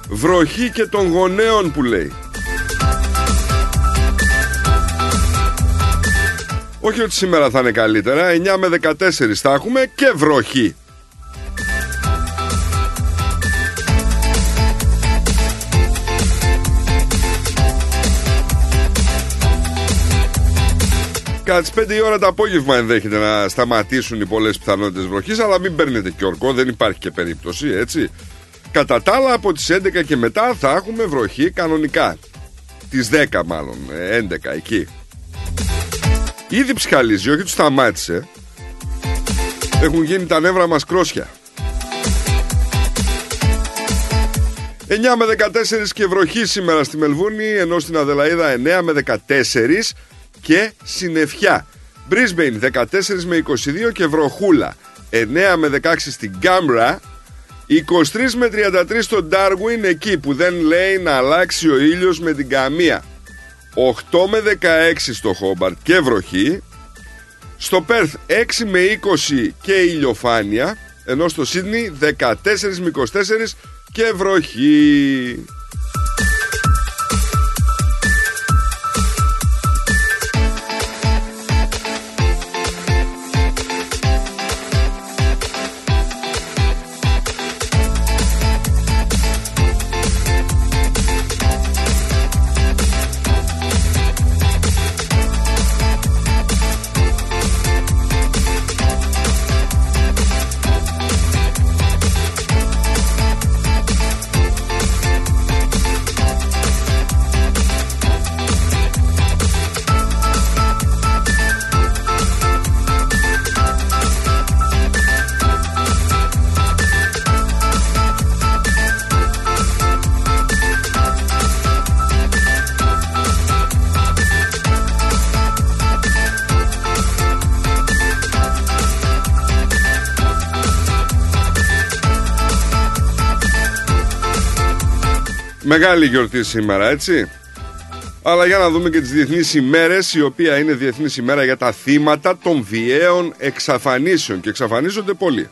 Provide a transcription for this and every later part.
βροχή και των γονέων που λέει. Όχι ότι σήμερα θα είναι καλύτερα, 9 με 14 θα έχουμε και βροχή. Κατά τις 5 η ώρα το απόγευμα ενδέχεται να σταματήσουν οι πολλές πιθανότητες βροχής, αλλά μην παίρνετε και ορκό, δεν υπάρχει και περίπτωση, έτσι. Κατά τα άλλα, από τις 11 και μετά θα έχουμε βροχή κανονικά. Τις 10 μάλλον, 11 εκεί. Ήδη ψυχαλίζει, όχι του σταμάτησε. Έχουν γίνει τα νεύρα μας κρόσια. 9 με 14 και βροχή σήμερα στη Μελβούρνη, ενώ στην Αδελαΐδα 9 με 14 και συννεφιά. Μπρίσμπεϊν 14 με 22 και βροχούλα. 9 με 16 στην Γκάμπρα. 23 με 33 στο Ντάρουιν, εκεί που δεν λέει να αλλάξει ο ήλιος με την καμία. 8 με 16 στο Χόμπαρτ και βροχή. Στο Πέρθ 6 με 20 και ηλιοφάνεια, ενώ στο Σίδνεϊ 14 με 24 και βροχή. Μεγάλη γιορτή σήμερα, έτσι. Αλλά για να δούμε και τις διεθνείς ημέρες, η οποία είναι Διεθνής ημέρα για τα θύματα των βιαίων εξαφανίσεων. Και εξαφανίζονται πολλοί.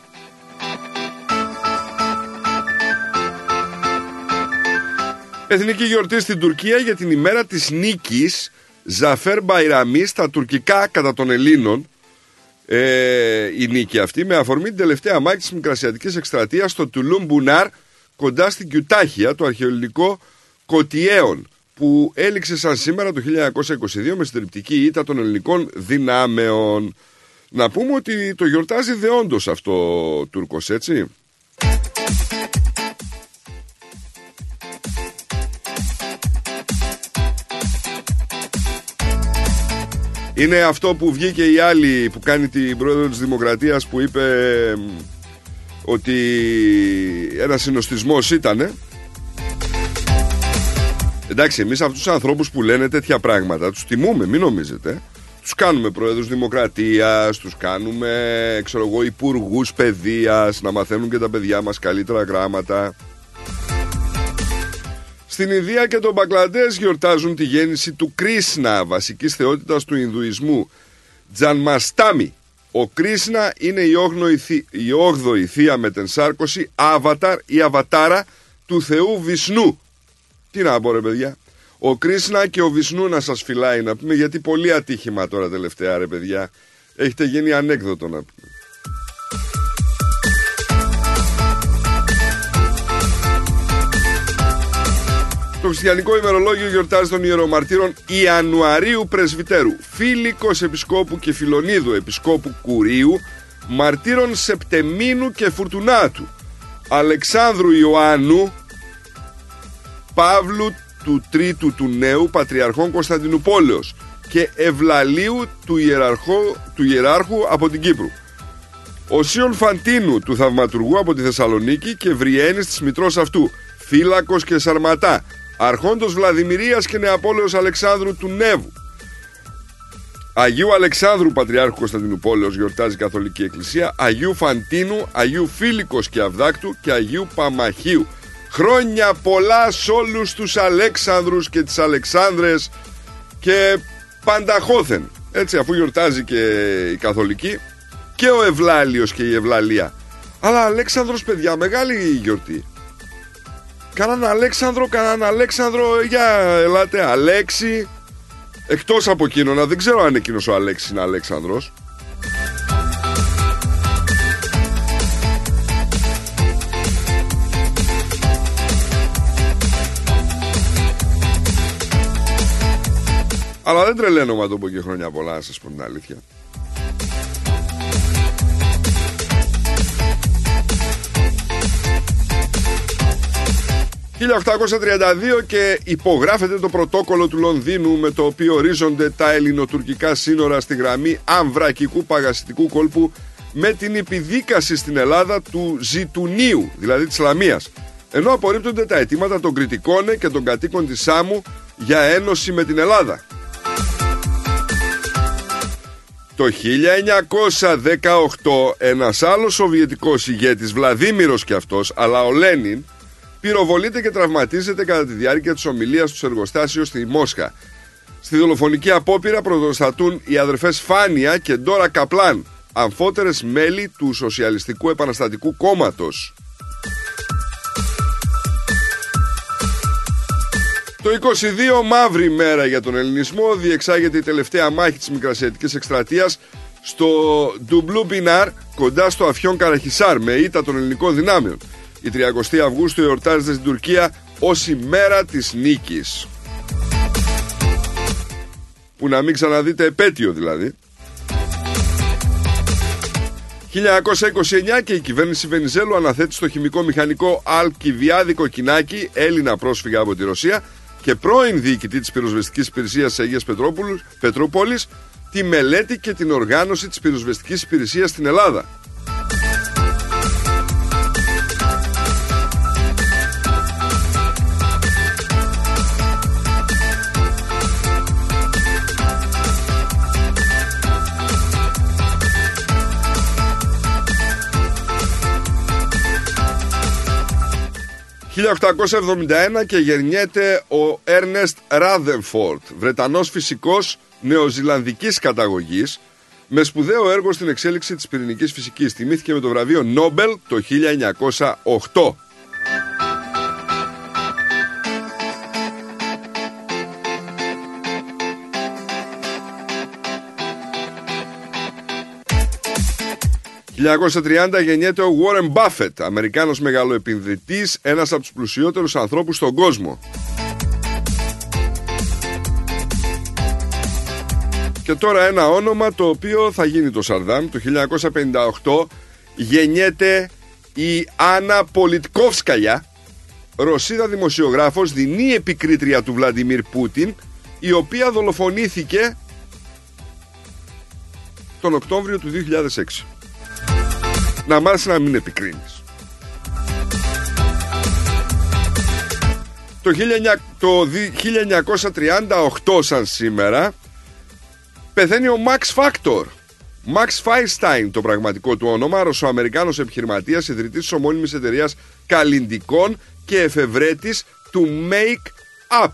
Εθνική γιορτή στην Τουρκία για την ημέρα της νίκης, Ζαφέρ Μπαϊραμή, στα τουρκικά κατά των Ελλήνων. Η νίκη αυτή με αφορμή την τελευταία μάχη της Μικρασιατικής εκστρατείας στο Τουλούμ Μπουνάρ, κοντά στην Κιουτάχια, το αρχαιολογικό Κωτιέων, που έληξε σαν σήμερα το 1922 με συντριπτική ήττα των ελληνικών δυνάμεων. Να πούμε ότι το γιορτάζει δεόντως αυτό ο Τούρκος, έτσι. Είναι αυτό που βγήκε η άλλη που κάνει την πρόεδρο της Δημοκρατίας, που είπε ότι ένας συνοστισμός ήτανε. Εντάξει, εμείς αυτούς τους ανθρώπους που λένε τέτοια πράγματα τους τιμούμε, μην νομίζετε. Τους κάνουμε πρόεδρους Δημοκρατίας, τους κάνουμε, ξέρω εγώ, υπουργούς παιδείας, να μαθαίνουν και τα παιδιά μας καλύτερα γράμματα. Στην Ινδία και τον Μπαγκλαντές γιορτάζουν τη γέννηση του Κρίσνα, βασικής θεότητας του Ινδουισμού. Τζανμαστάμι. Ο Κρίσνα είναι η 8η θεία μετενσάρκωση, άβαταρ ή αβατάρα του Θεού Βυσνού. Τι να πω ρε παιδιά. Ο Κρίσνα και ο Βυσνού να σας φυλάει, να πούμε, γιατί πολύ ατύχημα τώρα τελευταία ρε παιδιά. Έχετε γίνει ανέκδοτο, να πούμε. Το χριστιανικό ημερολόγιο γιορτάζει των ιερομαρτύρων Ιανουαρίου Πρεσβυτέρου, Φίλικος Επισκόπου και Φιλονίδου Επισκόπου Κουρίου, μαρτύρων Σεπτεμίνου και Φουρτουνάτου, Αλεξάνδρου Ιωάννου, Παύλου του Τρίτου του Νέου, Πατριαρχών Κωνσταντινουπόλεως, και Ευλαλίου του Ιεράρχου από την Κύπρου, Οσίων Φαντίνου του Θαυματουργού από τη Θεσσαλονίκη και Βριένης της μητρός αυτού, Φύλακος και Σαρματά, Αρχόντος Βλαδιμηρίας και Νεαπόλεως Αλεξάνδρου του Νέβου. Αγίου Αλεξάνδρου Πατριάρχου Κωνσταντινουπόλεως γιορτάζει η Καθολική Εκκλησία, Αγίου Φαντίνου, Αγίου Φίλικος και Αυδάκτου και Αγίου Παμαχίου. Χρόνια πολλά σε όλους τους Αλέξανδρους και τις Αλεξάνδρες και πανταχώθεν. Έτσι, αφού γιορτάζει και η Καθολική και ο Ευλάλιος και η Ευλαλία. Αλλά Αλέξανδρος, παιδιά, μεγάλη γιορτή. Κανέναν Αλέξανδρο, για ελάτε, Αλέξη. Εκτός από εκείνον, δεν ξέρω αν εκείνος ο Αλέξης είναι Αλέξανδρος. Αλλά δεν τρελαίνομαι να το πω και χρόνια πολλά, να σας πω την αλήθεια. «1832 και υπογράφεται το πρωτόκολλο του Λονδίνου με το οποίο ορίζονται τα ελληνοτουρκικά σύνορα στη γραμμή αμβρακικού παγασιτικού κόλπου με την επιδίκαση στην Ελλάδα του Ζητουνίου, δηλαδή της Λαμίας, ενώ απορρίπτονται τα αιτήματα των Κρητικών και των κατοίκων της Σάμου για ένωση με την Ελλάδα». Το 1918 ένας άλλος σοβιετικός ηγέτης, Βλαδίμηρος και αυτός, αλλά ο Λένιν, πυροβολείται και τραυματίζεται κατά τη διάρκεια της ομιλίας του σε εργοστάσιο στη Μόσχα. Στη δολοφονική απόπειρα πρωτοστατούν οι αδερφές Φάνια και Ντόρα Καπλάν, αμφότερες μέλη του Σοσιαλιστικού Επαναστατικού Κόμματος. Το 22, μαύρη μέρα για τον ελληνισμό, διεξάγεται η τελευταία μάχη της Μικρασιατικής εκστρατείας στο Ντουμπλού Μπινάρ, κοντά στο Αφιόν Καραχισάρ, με ήττα των ελληνικών δυνάμεων. Η 30 Αυγούστου εορτάζεται στην Τουρκία ως η μέρα της νίκης. Που να μην ξαναδείτε επέτειο δηλαδή. 1929 και η κυβέρνηση Βενιζέλου αναθέτει στο χημικό μηχανικό Αλκιβιάδη Κοκκινάκη, Έλληνα πρόσφυγα από τη Ρωσία και πρώην διοικητή της πυροσβεστικής υπηρεσίας της Αγίας Πετρούπολης, τη μελέτη και την οργάνωση της πυροσβεστικής υπηρεσίας στην Ελλάδα. Το 1871 και γεννιέται ο Έρνεστ Ράδενφορντ, Βρετανός φυσικός νεοζηλανδικής καταγωγής, με σπουδαίο έργο στην εξέλιξη της πυρηνικής φυσικής. Τιμήθηκε με το βραβείο Νόμπελ το 1908. Το 1930 γεννιέται ο Warren Buffett, Αμερικάνος μεγαλοεπενδυτής, ένας από τους πλουσιότερους ανθρώπους στον κόσμο. Και τώρα ένα όνομα το οποίο θα γίνει το Σαρδάμ. Το 1958 γεννιέται η Άννα Πολιτκόφσκαγια, Ρωσίδα δημοσιογράφος, δεινή επικρίτρια του Βλαντιμίρ Πούτιν, η οποία δολοφονήθηκε τον Οκτώβριο του 2006. Να μ' άρεσε να μην επικρίνεις. Το 1938 σαν σήμερα πεθαίνει ο Max Factor. Max Feinstein το πραγματικό του όνομα, Ρωσοαμερικάνος επιχειρηματίας, ιδρυτής της ομώνυμης εταιρείας καλλυντικών και εφευρέτης του Make Up.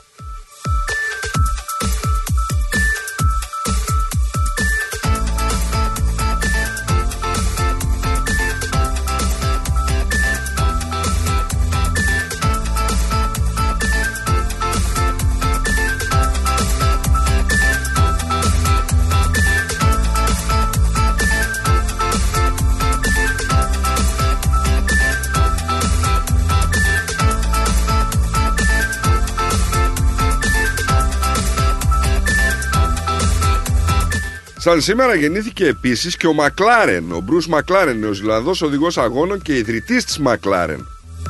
Σαν σήμερα γεννήθηκε επίσης και ο Μακλάρεν, ο Μπρους Μακλάρεν, νεοζηλανδός οδηγός αγώνων και ιδρυτής της Μακλάρεν.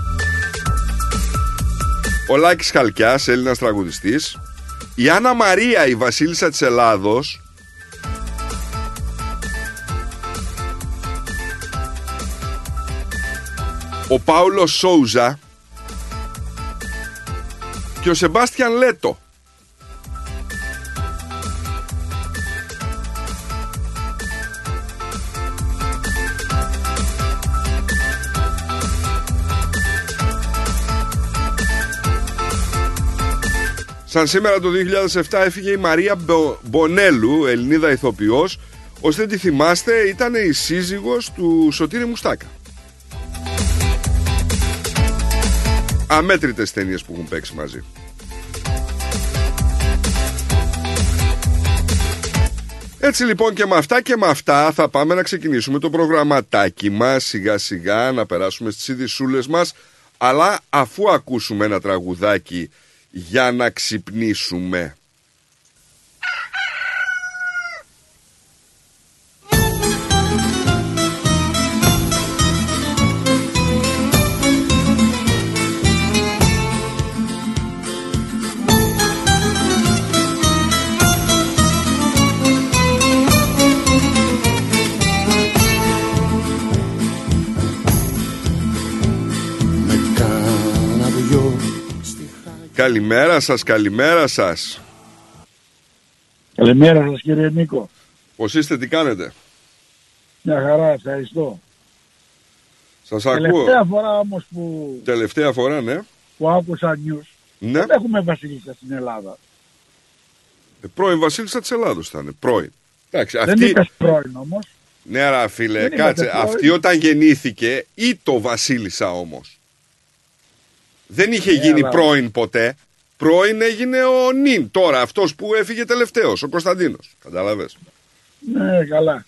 Ο Λάκης Χαλκιάς, Έλληνας τραγουδιστής. Η Άννα Μαρία, η βασίλισσα της Ελλάδος. Ο Πάουλο Σόουζα και ο Σεμπάστιαν Λέτο. Σαν σήμερα το 2007 έφυγε η Μαρία Μπονέλου, Ελληνίδα ηθοποιός. Όσοι δεν τη θυμάστε, ήταν η σύζυγος του Σωτήρη Μουστάκα. αμέτρητες ταινίες που έχουν παίξει μαζί. Έτσι λοιπόν και με αυτά θα πάμε να ξεκινήσουμε το προγραμματάκι μας σιγά σιγά, να περάσουμε στις ειδησούλες μας, αλλά αφού ακούσουμε ένα τραγουδάκι για να ξυπνήσουμε. Καλημέρα σας, καλημέρα σας. Καλημέρα σας κύριε Νίκο. Πώς είστε, τι κάνετε? Μια χαρά, ευχαριστώ. Σας ακούω. Τελευταία φορά όμως που... Τελευταία φορά, ναι. Που άκουσα news, ναι. Δεν έχουμε βασίλισσα στην Ελλάδα. Πρώην βασίλισσα της Ελλάδος θα είναι, πρώην. Εντάξει, δεν αυτή... είπες πρώην όμως. Ναι ρε φίλε, δεν κάτσε, αυτή όταν γεννήθηκε ή το βασίλισσα όμως. Δεν είχε γίνει αλλά... πρώην ποτέ. Πρώην έγινε ο νυν τώρα, αυτός που έφυγε τελευταίος, ο Κωνσταντίνος. Καταλαβες. Ναι, καλά.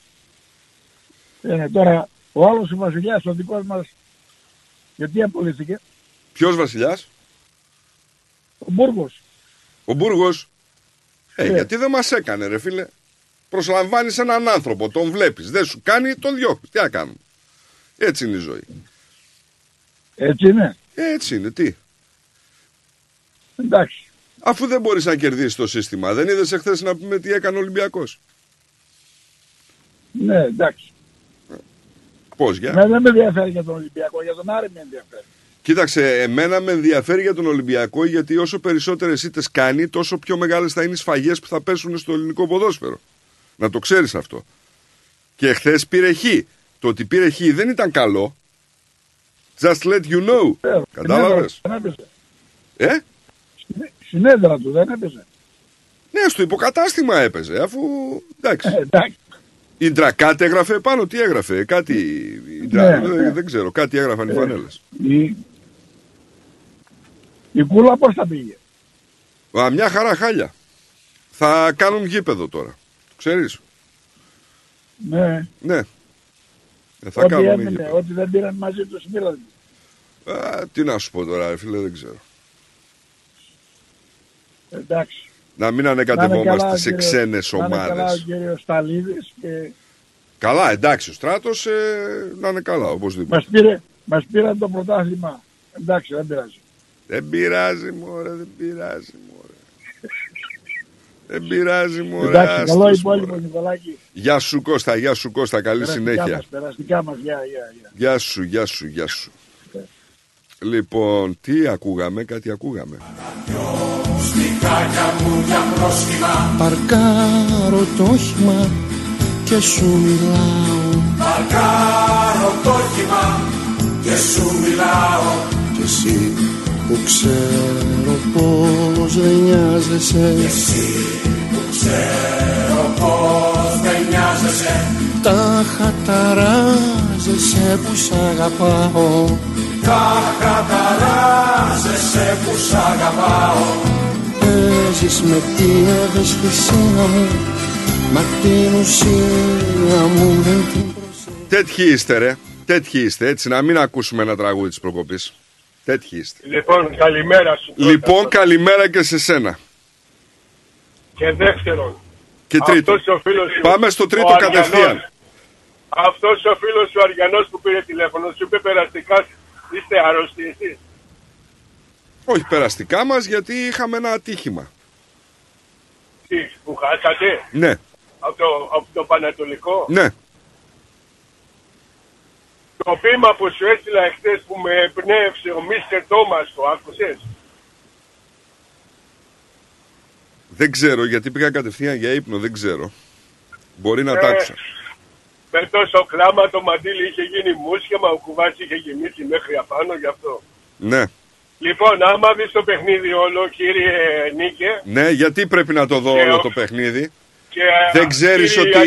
Τώρα ο άλλος ο βασιλιάς, ο δικός μας, γιατί απολύθηκε? Ποιος βασιλιάς? Ο Μπούργος. Ο Μπούργος. Γιατί δεν μας έκανε ρε φίλε. Προσλαμβάνεις έναν άνθρωπο, τον βλέπεις, δεν σου κάνει, τον διώχνεις. Τι να κάνουμε. Έτσι είναι η ζωή. Έτσι είναι. Έτσι είναι, τι. Εντάξει. Αφού δεν μπορείς να κερδίσεις το σύστημα, δεν είδες εχθές να πούμε τι έκανε ο Ολυμπιακός? Ναι, εντάξει. Πώς, για? Δεν με ενδιαφέρει για τον Ολυμπιακό, για τον Άρη με ενδιαφέρει. Κοίταξε, εμένα με ενδιαφέρει για τον Ολυμπιακό, γιατί όσο περισσότερες ήττες κάνει, τόσο πιο μεγάλες θα είναι οι σφαγές που θα πέσουν στο ελληνικό ποδόσφαιρο. Να το ξέρεις αυτό. Και εχθές πήρε χ. Το ότι πήρε χ δεν ήταν καλό. Just let you know. Κατάλαβες? Συνέδρα του δεν έπαιζε. Ναι, στο υποκατάστημα έπαιζε, αφού εντάξει. Εντάξει. Η Ντρακάτ έγραφε πάνω, τι έγραφε, κάτι. Δεν ξέρω, κάτι έγραφαν οι φανέλες. Η Κούλα πώς θα πήγε? Μια χαρά, χάλια. Θα κάνουν γήπεδο τώρα. Το ξέρεις? Ναι. Ναι. Θα ό,τι κάνουν έμεινε, γήπεδο. ό,τι δεν πήραν μαζί τους μίλαν. Τι να σου πω τώρα, φίλε, δεν ξέρω. Εντάξει. Να μην ανεκατευόμαστε σε ξένες ομάδες. Να είναι καλά ο κύριος Σταλίδης και... Καλά, εντάξει, ο Στράτος να είναι καλά, οπωσδήποτε. Μας πήραν το πρωτάθλημα. Εντάξει, δεν πειράζει. Δεν πειράζει, μωρέ, δεν πειράζει, μωρέ. Δεν πειράζει, μωρέ. Εντάξει, καλό υπόλοιπο, Νικολάκη. Γεια σου Κώστα, γεια σου Κώστα, καλή συνέχεια. Περαστικά μας, γεια σου, γεια σου, γεια σου. Λοιπόν, τι ακούγαμε, κάτι ακούγαμε. Παρκάρω το όχημα και σου μιλάω. Παρκάρω το όχημα και σου μιλάω. Κι εσύ που ξέρω πως δεν νοιάζεσαι. Κι εσύ που ξέρω πως δεν νοιάζεσαι. Τα χαταράζεσαι που σ' αγαπάω. Τα χαταράζεσαι που σ' αγαπάω. Παίζεις με την ευαισθησία μου, μα την ουσία μου δεν την προσέχεις. Τέτοιοι είστε ρε, τέτοιοι είστε, έτσι να μην ακούσουμε ένα τραγούδι της προκοπής. Τέτοιοι είστε. Λοιπόν, καλημέρα σου. Λοιπόν, καλημέρα και σε σένα. Και δεύτερον. Και τρίτον. Πάμε στο τρίτο κατευθείαν. Αυτός ο φίλος ο Αριανός που πήρε τηλέφωνο σου είπε περαστικά, είστε άρρωστοι εσείς? Όχι περαστικά μας, γιατί είχαμε ένα ατύχημα. Τι, που χάσατε? Ναι. Από το Πανατολικό? Ναι. Το ποίημα που σου έστειλα εχθές που με εμπνεύσε ο Μίστερ Τόμας, το άκουσες? Δεν ξέρω, γιατί πήγα κατευθείαν για ύπνο, δεν ξέρω. Μπορεί να τ' άκουσα. Με τόσο κλάμα το μαντίλι είχε γίνει μουσχεμα, ο κουβάς είχε γεμίσει μέχρι απάνω γι' αυτό. Ναι. Λοιπόν, άμα δεις το παιχνίδι όλο, κύριε Νίκε... Ναι, γιατί πρέπει να το δω όλο το παιχνίδι? Και δεν ξέρεις ότι...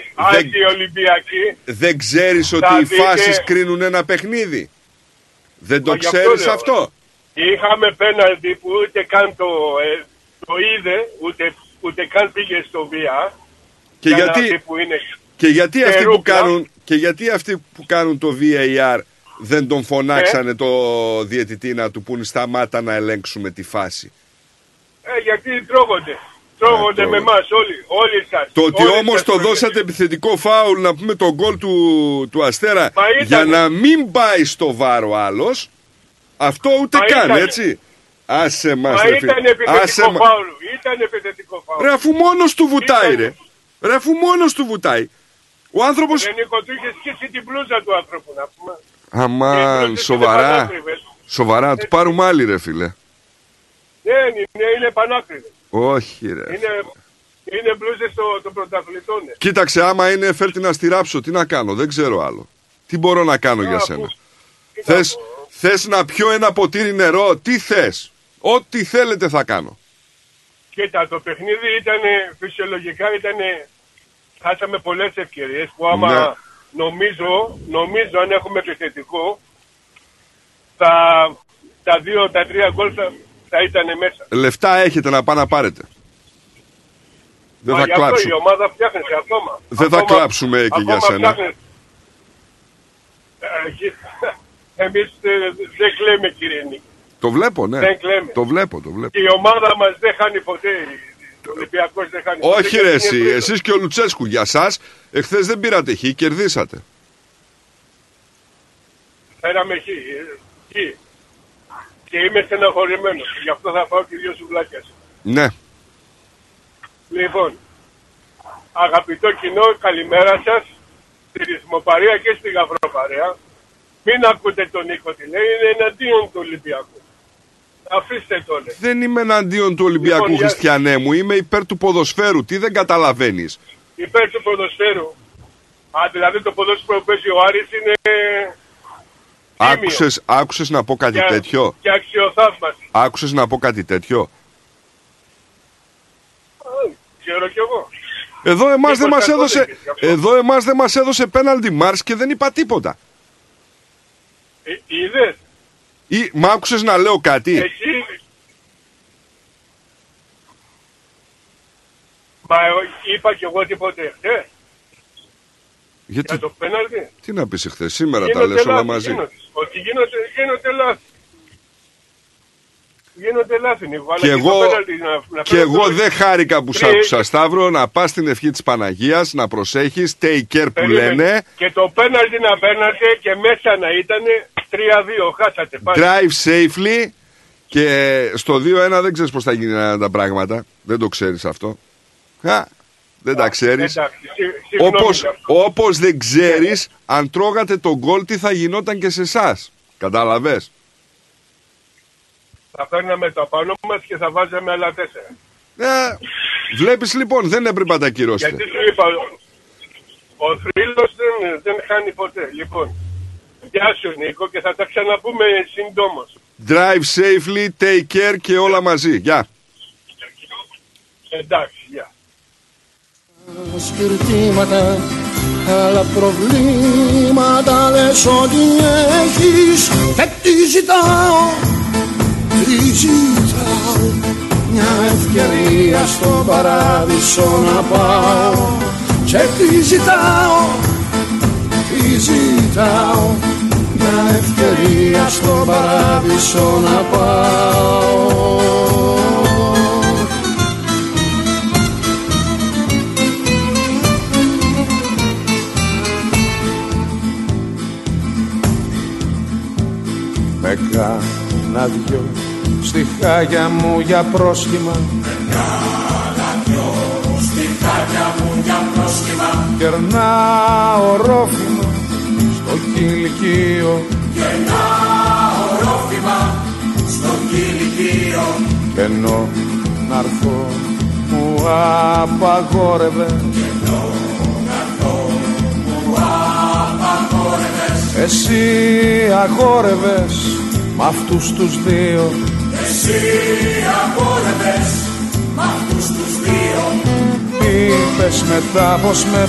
Δεν ξέρεις ότι οι φάσεις κρίνουν ένα παιχνίδι? Δεν το ξέρεις αυτό? Είχαμε πέναλτι που ούτε καν το είδε, ούτε καν πήγε στο βία. Και γιατί αυτοί που κάνουν το VAR δεν τον φωνάξανε το διαιτητή να του πούν σταμάτα να ελέγξουμε τη φάση? Γιατί τρώγονται με εμάς όλοι σας. Το ότι όμως το δώσατε επιθετικό φάουλ, να πούμε, το γκολ του Αστέρα, για να μην πάει στο VAR ο άλλος, αυτό ούτε καν, έτσι. Άσε μας, ρε φίλε. Ήταν επιθετικό φάουλ. Ρε, αφού μόνος του βουτάει, ρε, αφού μόνος του βουτάει. Ο άνθρωπος... Νίκο, του είχε σκίσει την μπλούζα του άνθρωπου, να πούμε. Αμάν, σοβαρά, του πάρουμε άλλη, ρε φίλε. Δεν είναι πανάκριβες. Όχι, ρε. Είναι μπλούζες των πρωταθλητών. Κοίταξε, άμα είναι φέρτη να στηράψω, τι να κάνω, δεν ξέρω άλλο. Τι μπορώ να κάνω για σένα? Θες να πιω ένα ποτήρι νερό? Τι θες? Ό,τι θέλετε θα κάνω. Κοίτα, το παιχνίδι ήταν φυσιολογικά, χάσαμε πολλές ευκαιρίες που άμα νομίζω αν έχουμε επιθετικό, τα 2-3 γκολ θα ήταν μέσα. Λεφτά έχετε να πάνε να πάρετε. Δεν θα κλάψουμε. Η ομάδα φτιάχνεται ακόμα. Δεν θα κλάψουμε και για σένα. Εμείς δεν κλαίμε, κύριε Νίκη. Το βλέπω, ναι. Δεν κλαίμε. Το βλέπω. Και η ομάδα μας δεν χάνει ποτέ. Ο Ολυμπιακός δεν χάνει ποτέ. Όχι, ρε, εσείς και ο Λουτσέσκου. Για σας, εχθές δεν πήρατε χ, κερδίσατε. Φέραμε χ. Και είμαι στεναχωρημένος. Γι' αυτό θα φάω και 2 σουβλάκια. Ναι. Λοιπόν, αγαπητό κοινό, καλημέρα σας. Στη ρυθμοπαρία και στη γαυροπαρία. Μην ακούτε τον Νίκο τι λέει, είναι εναντίον του Ολυμπιακού. Αφήστε το, λέει. Δεν είμαι εναντίον του Ολυμπιακού, λοιπόν, Χριστιανέ μου. Είμαι υπέρ του ποδοσφαίρου. Τι δεν καταλαβαίνεις? Υπέρ του ποδοσφαίρου. Δηλαδή το ποδόσφαιρο που παίζει ο Άρης είναι... Άκουσες να πω κάτι τέτοιο? Και αξιοθαύμαση. Άκουσες να πω κάτι τέτοιο? Ξέρω κι εγώ. Εδώ εμάς δεν μας έδωσε πέναλτι Μάρς και δεν είπα τίποτα. Είδες? Μ' άκουσες να λέω κάτι? Εσύ... Μα είπα κι εγώ τίποτε χθες. Γιατί? Για το πέναλτι. Τι να πεις χθες? Σήμερα τα λες όλα μαζί. Ότι γίνονται λάθη. Γίνονται λάθη. Και εγώ δεν χάρηκα που σ' άκουσα, Σταύρο, να πας στην ευχή της Παναγίας, να προσέχεις, take care που λένε. Και το πέναλτι να παίρνατε και μέσα να ήταν 3-2, χάσατε πάλι. Drive safely. Και στο 2-1 δεν ξέρεις πώς θα γίνουν τα πράγματα. Δεν το ξέρεις αυτό. Δεν τα ξέρεις. Όπως δεν ξέρεις αν τρώγατε τον γκολ τι θα γινόταν και σε εσάς. Κατάλαβες? Θα παίρναμε το πάνω μας και θα βάζαμε άλλα 4. Βλέπεις λοιπόν, δεν έπρεπε να τα κυρώσετε. Γιατί σου είπα, ο θρύλος δεν χάνει ποτέ. Λοιπόν, γεια σου Νίκο και θα τα ξαναπούμε συντόμως. Drive safely, take care και όλα μαζί. Γεια. Εντάξει, γεια. Σκυρτήματα, άλλα προβλήματα λες ότι έχεις. Και τι ζητάω, μια ευκαιρία στον παράδεισο να πάω. Και τι ζητάω, μια ευκαιρία στον παράδεισο να πάω. Με κάνα δυο στιχάκια μου για πρόσχημα. Κερνά ορόφημα στο κηλικείο. Κι ενώ να'ρθώ μου απαγόρευε. Εσύ αγόρευες μ' αυτούς τους δύο. Είπες μετά πως με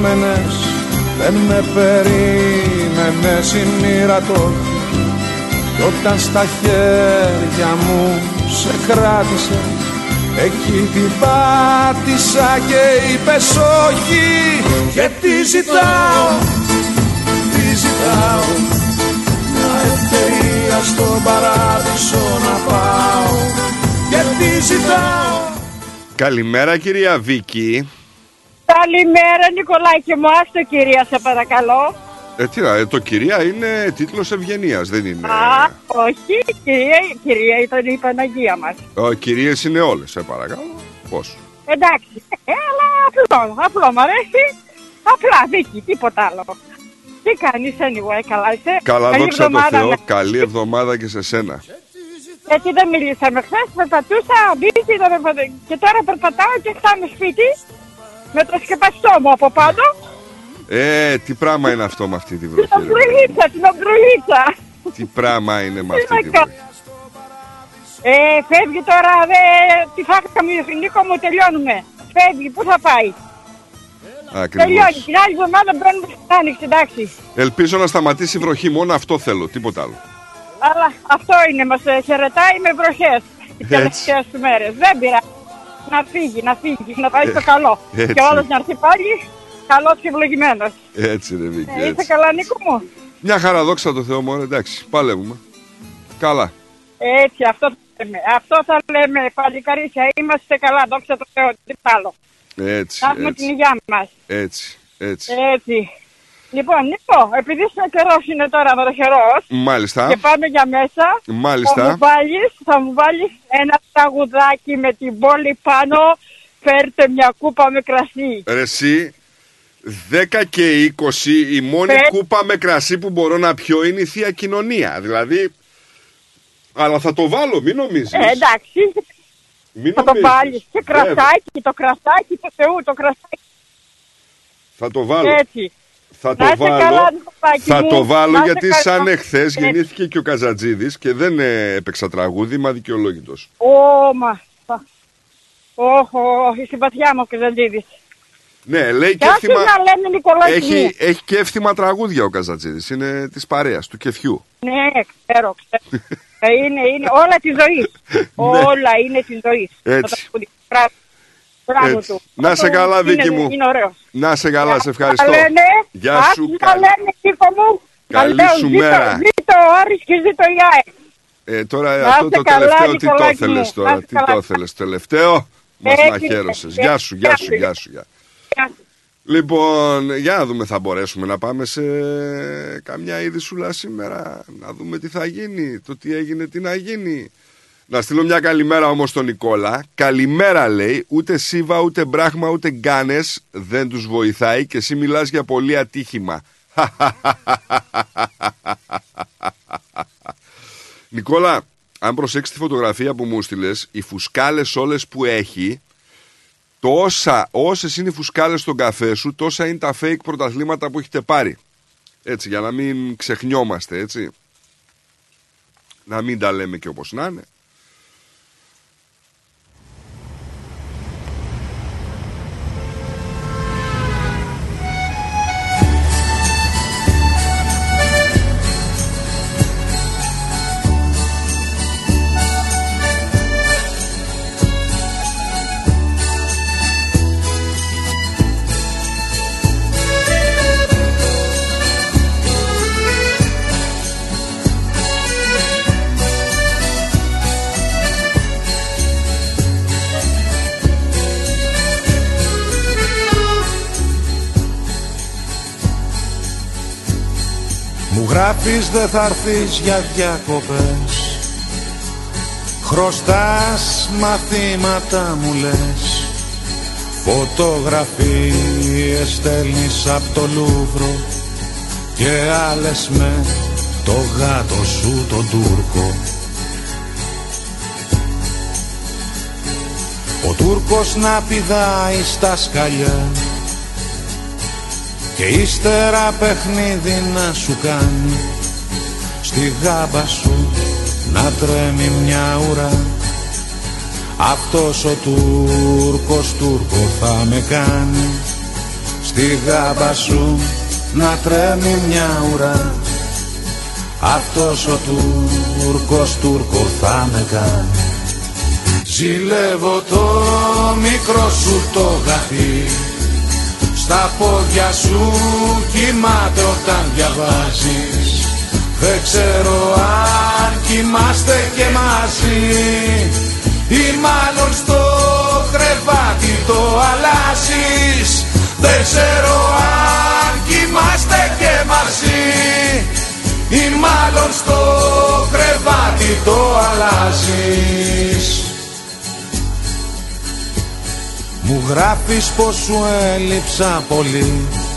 περίμενες. Δεν με περίμενες η μοίρα το. Κι όταν στα χέρια μου σε κράτησα, εκεί την πάτησα και είπες όχι. Και τι ζητάω, τι ζητάω, μια ευκαιρία στον παράδεισο να πάω. Και τι ζητάω. Καλημέρα κυρία Βίκη. Καλημέρα Νικολάκη μου, άστο κυρία σε παρακαλώ. Το κυρία είναι τίτλος ευγενίας, δεν είναι? Όχι, κυρία ήταν η Παναγία μας. Κυρίες είναι όλες, σε παρακαλώ. Πώς? Εντάξει, αλλά απλό μ' αρέσει. Απλά Βίκη, τίποτα άλλο. Τι κάνεις anyway, καλά είσαι? Καλά, δόξα τω Θεώ, καλή εβδομάδα και σε σένα. Γιατί δεν μιλήσαμε χθες, περπατούσα, και τώρα περπατάω και φτάνω σπίτι με το σκεπαστό μου από πάνω. Τι πράγμα είναι αυτό με αυτή τη βροχή? Την ομπρουλίτσα. Τι πράγμα είναι με αυτή τη βροχή? Φεύγει τώρα, τη φάκα μου, Νίκο μου, τελειώνουμε. Φεύγει, πού θα πάει? Ακριβώς. Τελειώνει, την άλλη εβδομάδα μπαίνουμε στην άνοιξη, εντάξει. Ελπίζω να σταματήσει η βροχή, μόνο αυτό θέλω, τίποτα άλλο. Αλλά αυτό είναι, μας χαιρετάει με βροχές τις τελευταίες μέρες. Δεν πειράζει. Να φύγει, να πάει στο καλό. Έτσι. Και όλος να έρθει πάλι καλός και ευλογημένος. Έτσι ρε Βίκη, έτσι. Είσαι καλά Νίκο μου? Μια χαρά, δόξα τω Θεώ μου, εντάξει, παλεύουμε. Καλά. Έτσι, αυτό θα λέμε, παλικαρίσια, είμαστε καλά, δόξα τω Θεώ, τι άλλο. Έτσι, να έχουμε την υγειά μας. Έτσι. Λοιπόν, Νίκο, επειδή ο καιρός είναι τώρα βροχερός. Μάλιστα. Και πάμε για μέσα. Μάλιστα. Θα μου βάλεις ένα τραγουδάκι με την πόλη πάνω. Φέρτε μια κούπα με κρασί. Ρε εσύ, 10 και 20, η μόνη κούπα με κρασί που μπορώ να πιω είναι η Θεία Κοινωνία. Δηλαδή, αλλά θα το βάλω, μην νομίζεις. Εντάξει. Θα το βάλεις. Και κρασάκι, το κρασάκι του Θεού, το κρασάκι. Θα το βάλω. Έτσι. Θα το βάλω γιατί σαν εχθές γεννήθηκε και ο Καζατζίδης και δεν έπαιξα τραγούδι, είμαι αδικαιολόγητος. Η συμπαθιά μου ο Καζατζίδης. Ναι, λέει και εύθυμα. Έχει και εύθυμα τραγούδια ο Καζατζίδης, είναι της παρέας, του Κεφιού. Ναι, ξέρω. Είναι όλα τη ζωή. Όλα είναι τη ζωή. Έτσι. Να σε καλά Βίκη μου. Να σε καλά, σε ευχαριστώ. Γεια σου. Καλή σου μέρα. Ζήτω ο Άρης και ζήτω η ΑΕΚ. Τώρα αυτό το τελευταίο τι το ήθελες τώρα? Τι το ήθελες τελευταίο? Μας μαχαίρωσες. Γεια σου. Λοιπόν, για να δούμε, θα μπορέσουμε να πάμε σε καμιά είδησούλα σήμερα? Να δούμε τι θα γίνει, το τι έγινε, τι να γίνει. Να στείλω μια καλημέρα όμως στον Νικόλα. Καλημέρα λέει, ούτε Σίβα, ούτε Μπράχμα, ούτε Γκάνες δεν τους βοηθάει και εσύ μιλάς για πολύ ατύχημα. Νικόλα, αν προσέξεις τη φωτογραφία που μου στείλες, οι φουσκάλες όλες που έχει, όσες είναι οι φουσκάλες στον καφέ σου, τόσα είναι τα fake πρωταθλήματα που έχετε πάρει. Έτσι, για να μην ξεχνιόμαστε, έτσι. Να μην τα λέμε και όπως να είναι. Γράφεις δεν θα έρθεις για διακοπές, χρωστάς μαθήματα μου λες, φωτογραφίες στέλνεις απ' το Λούβρο και άλλες με το γάτο σου τον Τούρκο. Ο Τούρκος να πηδάει στα σκαλιά και ύστερα παιχνίδι να σου κάνει, στη γάμπα σου να τρέμει μια ουρά. Αυτός ο Τούρκος Τούρκο θα με κάνει, στη γάμπα σου να τρέμει μια ουρά. αυτός ο Τούρκος Τούρκο θα με κάνει. Ζηλεύω το μικρό σου το γαθί, στα πόδια σου κοιμάται όταν διαβάζεις. Δεν ξέρω αν κοιμάστε και μαζί ή μάλλον στο κρεβάτι το αλλάζεις. Δεν ξέρω αν κοιμάστε και μαζί ή μάλλον στο κρεβάτι το αλλάζεις. Μου γράφεις πως σου έλειψα πολύ,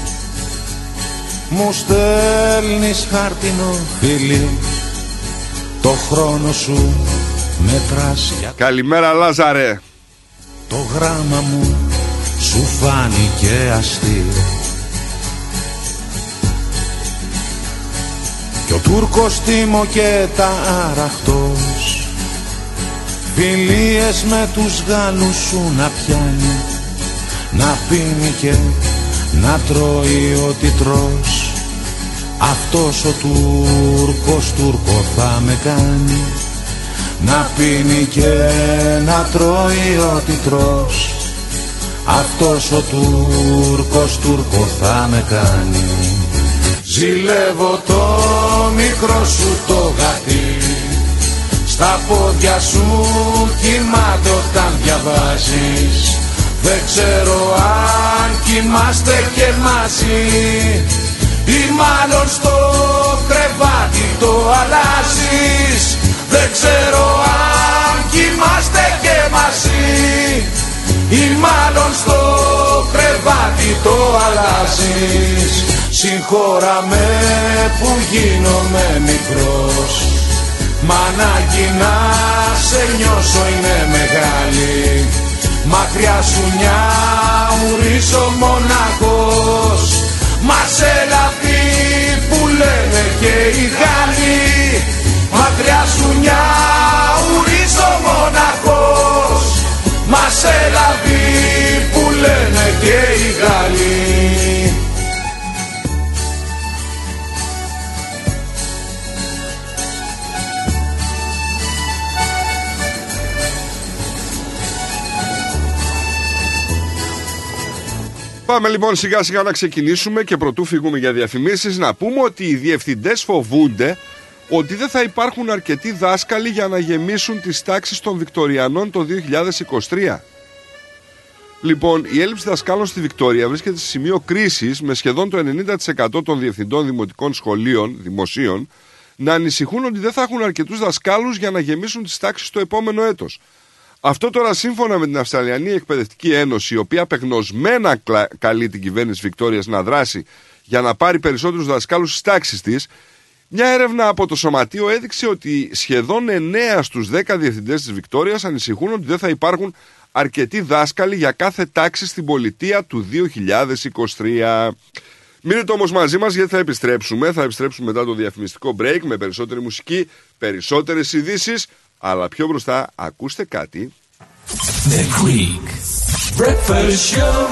μου στέλνεις χάρτινο φίλι, το χρόνο σου μετράς. Καλημέρα Λάζαρε. Το γράμμα μου σου φάνηκε αστείο κι ο Τούρκος τίμω και τα αραχτός, φιλίες με τους Γάλλους σου να πιάνει, να πίνει και να τρώει ό,τι τρως. Αυτός ο Τούρκος Τούρκο θα με κάνει, να πίνει και να τρώει ό,τι τρως. Αυτός ο Τούρκος Τούρκο θα με κάνει. Ζηλεύω το μικρό σου το γατί, στα πόδια σου κοιμάται όταν διαβάζεις. Δεν ξέρω αν κοιμάστε και μαζί ή μάλλον στο κρεβάτι το αλλάζεις. Δεν ξέρω αν κοιμάστε και μαζί ή μάλλον στο κρεβάτι το αλλάζεις. Συγχώρα με που γίνομαι μικρός, μ' ανάγκη να σε νιώσω είναι μεγάλη. Μακριά σου νιαουρίζω μοναχός, μας έλαβει που λένε και οι Γάλλοι. Μακριά σου νιαουρίζω μοναχός, μας έλαβει που λένε και οι Γάλλοι. Πάμε λοιπόν σιγά σιγά να ξεκινήσουμε και πρωτού φύγουμε για διαφημίσεις να πούμε ότι οι διευθυντές φοβούνται ότι δεν θα υπάρχουν αρκετοί δάσκαλοι για να γεμίσουν τις τάξεις των Βικτωριανών το 2023. Λοιπόν, η έλλειψη δασκάλων στη Βικτόρια βρίσκεται σε σημείο κρίσης, με σχεδόν το 90% των διευθυντών δημοτικών σχολείων δημοσίων να ανησυχούν ότι δεν θα έχουν αρκετούς δασκάλους για να γεμίσουν τις τάξεις το επόμενο έτος. Αυτό τώρα σύμφωνα με την Αυστραλιανή Εκπαιδευτική Ένωση, η οποία απεγνωσμένα καλεί την κυβέρνηση Βικτόριας να δράσει για να πάρει περισσότερους δασκάλους στις τάξεις της. Μια έρευνα από το Σωματείο έδειξε ότι σχεδόν 9 στους 10 διευθυντές της Βικτόριας ανησυχούν ότι δεν θα υπάρχουν αρκετοί δάσκαλοι για κάθε τάξη στην πολιτεία του 2023. Μείνετε όμως μαζί μας γιατί θα επιστρέψουμε μετά το διαφημιστικό break με περισσότερη μουσική, περισσότερες ειδήσεις. Αλλά πιο μπροστά, ακούστε κάτι. The Greek Breakfast Show.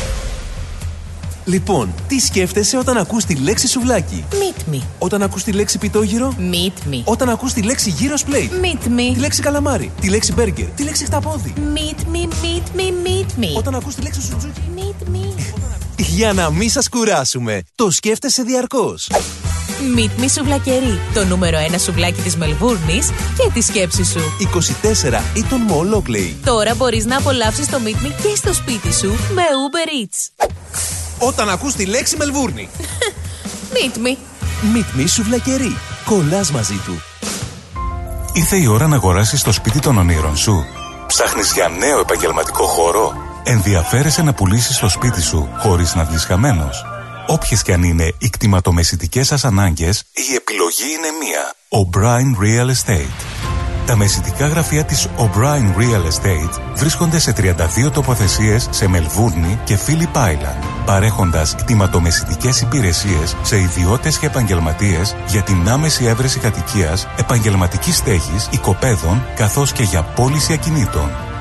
Λοιπόν, τι σκέφτεσαι όταν ακούς τη λέξη σουβλάκι? Meet me. Όταν ακούς τη λέξη πιτόγυρο? Meet me. Όταν ακούς τη λέξη gyros plate? Meet me. Τη λέξη καλαμάρι? Τη λέξη burger? Τη λέξη χταπόδι? Meet me, meet me, meet me. Όταν ακούς τη λέξη σουτζούκι? Meet me. Για να μην σας κουράσουμε, το σκέφτεσαι διαρκώς. Meet me σουβλακερί, το νούμερο 1 σουβλάκι της Μελβούρνης και τη σκέψη σου. 24 Eaton Mall Oakley. Τώρα μπορείς να απολαύσεις το Meet me και στο σπίτι σου με Uber Eats. Όταν ακούς τη λέξη Μελβούρνη. Meet me. Meet me σουβλακερί. Κολλάς μαζί του. Ήρθε η ώρα να αγοράσεις το σπίτι των ονείρων σου. Ψάχνεις για νέο επαγγελματικό χώρο. Ενδιαφέρεσαι να πουλήσεις το σπίτι σου χωρίς να βγεις χαμένος. Όποιες και αν είναι οι κτηματομεσητικές σας ανάγκες, η επιλογή είναι μία. O'Brien Real Estate. Τα μεσητικά γραφεία της O'Brien Real Estate βρίσκονται σε 32 τοποθεσίες σε Μελβούρνη και Phillip Island, παρέχοντας κτηματομεσητικές υπηρεσίες σε ιδιώτες και επαγγελματίες για την άμεση έβρεση κατοικίας, επαγγελματικής στέγης, οικοπαίδων, καθώς και για πώληση ακινήτων.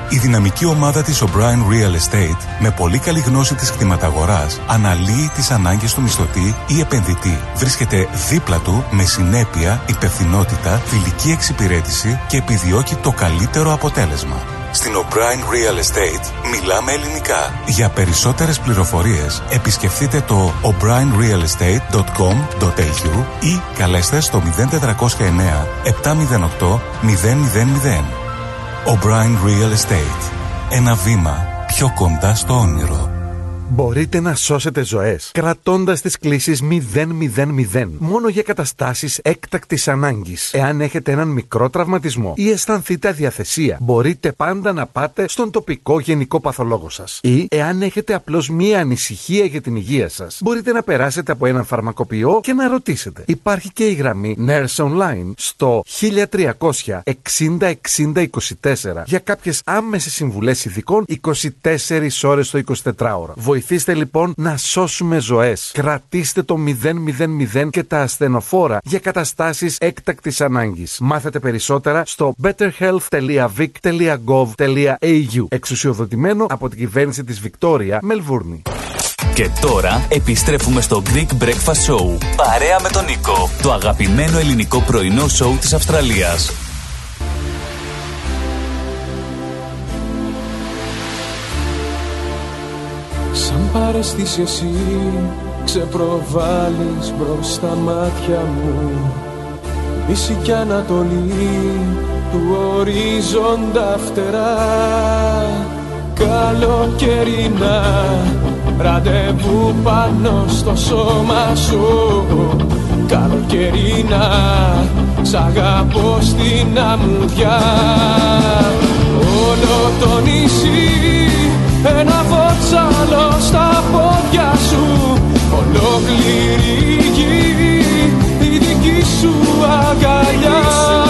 Η δυναμική ομάδα της O'Brien Real Estate, με πολύ καλή γνώση της κτηματαγοράς, αναλύει τις ανάγκες του μισθωτή ή επενδυτή. Βρίσκεται δίπλα του με συνέπεια, υπευθυνότητα, φιλική εξυπηρέτηση και επιδιώκει το καλύτερο αποτέλεσμα. Στην O'Brien Real Estate μιλάμε ελληνικά. Για περισσότερες πληροφορίες επισκεφτείτε το o'brienrealestate.com.au ή καλέστε στο 0409 708 000. O'Brien Real Estate. Ένα βήμα πιο κοντά στο όνειρο. Μπορείτε να σώσετε ζωές κρατώντας τις κλήσεις 000 μόνο για καταστάσεις έκτακτης ανάγκης. Εάν έχετε έναν μικρό τραυματισμό ή αισθανθείτε αδιαθεσία, μπορείτε πάντα να πάτε στον τοπικό γενικό παθολόγο σας. Ή εάν έχετε απλώς μία ανησυχία για την υγεία σας, μπορείτε να περάσετε από έναν φαρμακοποιό και να ρωτήσετε. Υπάρχει και η γραμμή Nurse Online στο 1300 60 60 24 για κάποιες άμεσες συμβουλές ειδικών 24 ώρες το 24ωρο. Βοηθήστε λοιπόν να σώσουμε ζωές. Κρατήστε το 000 και τα ασθενοφόρα για καταστάσεις έκτακτης ανάγκης. Μάθετε περισσότερα στο betterhealth.vic.gov.au. Εξουσιοδοτημένο από την κυβέρνηση της Βικτόρια, Μελβούρνη. Και τώρα επιστρέφουμε στο Greek Breakfast Show. Παρέα με τον Νίκο. Το αγαπημένο ελληνικό πρωινό σοου της Αυστραλίας. Σαν παρέστηση εσύ ξεπροβάλλεις μπρος στα μάτια μου, Δύση κι Ανατολή του ορίζοντα φτερά. Καλοκαιρινά ραντεβού πάνω στο σώμα σου. Καλοκαιρινά σ' αγαπώ στην αμμουδιά. Όλο το νησί ένα βότσαλο στα πόδια σου. Ολόκληρη γη η δική σου αγκαλιά.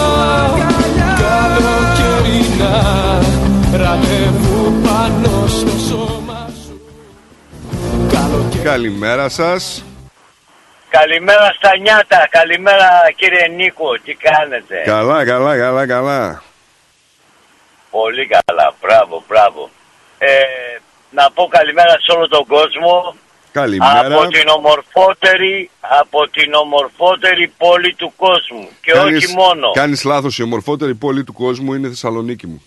Καλοκαιρινά ραντεβού πάνω στο σώμα σου. Καλημέρα σας. Καλημέρα στα νιάτα. Καλημέρα κύριε Νίκο. Τι κάνετε? Καλά. Πολύ καλά. Μπράβο. Να πω καλημέρα σε όλο τον κόσμο. Καλημέρα. Από την ομορφότερη πόλη του κόσμου. Και όχι μόνο. Κάνεις λάθος, η ομορφότερη πόλη του κόσμου είναι Θεσσαλονίκη μου.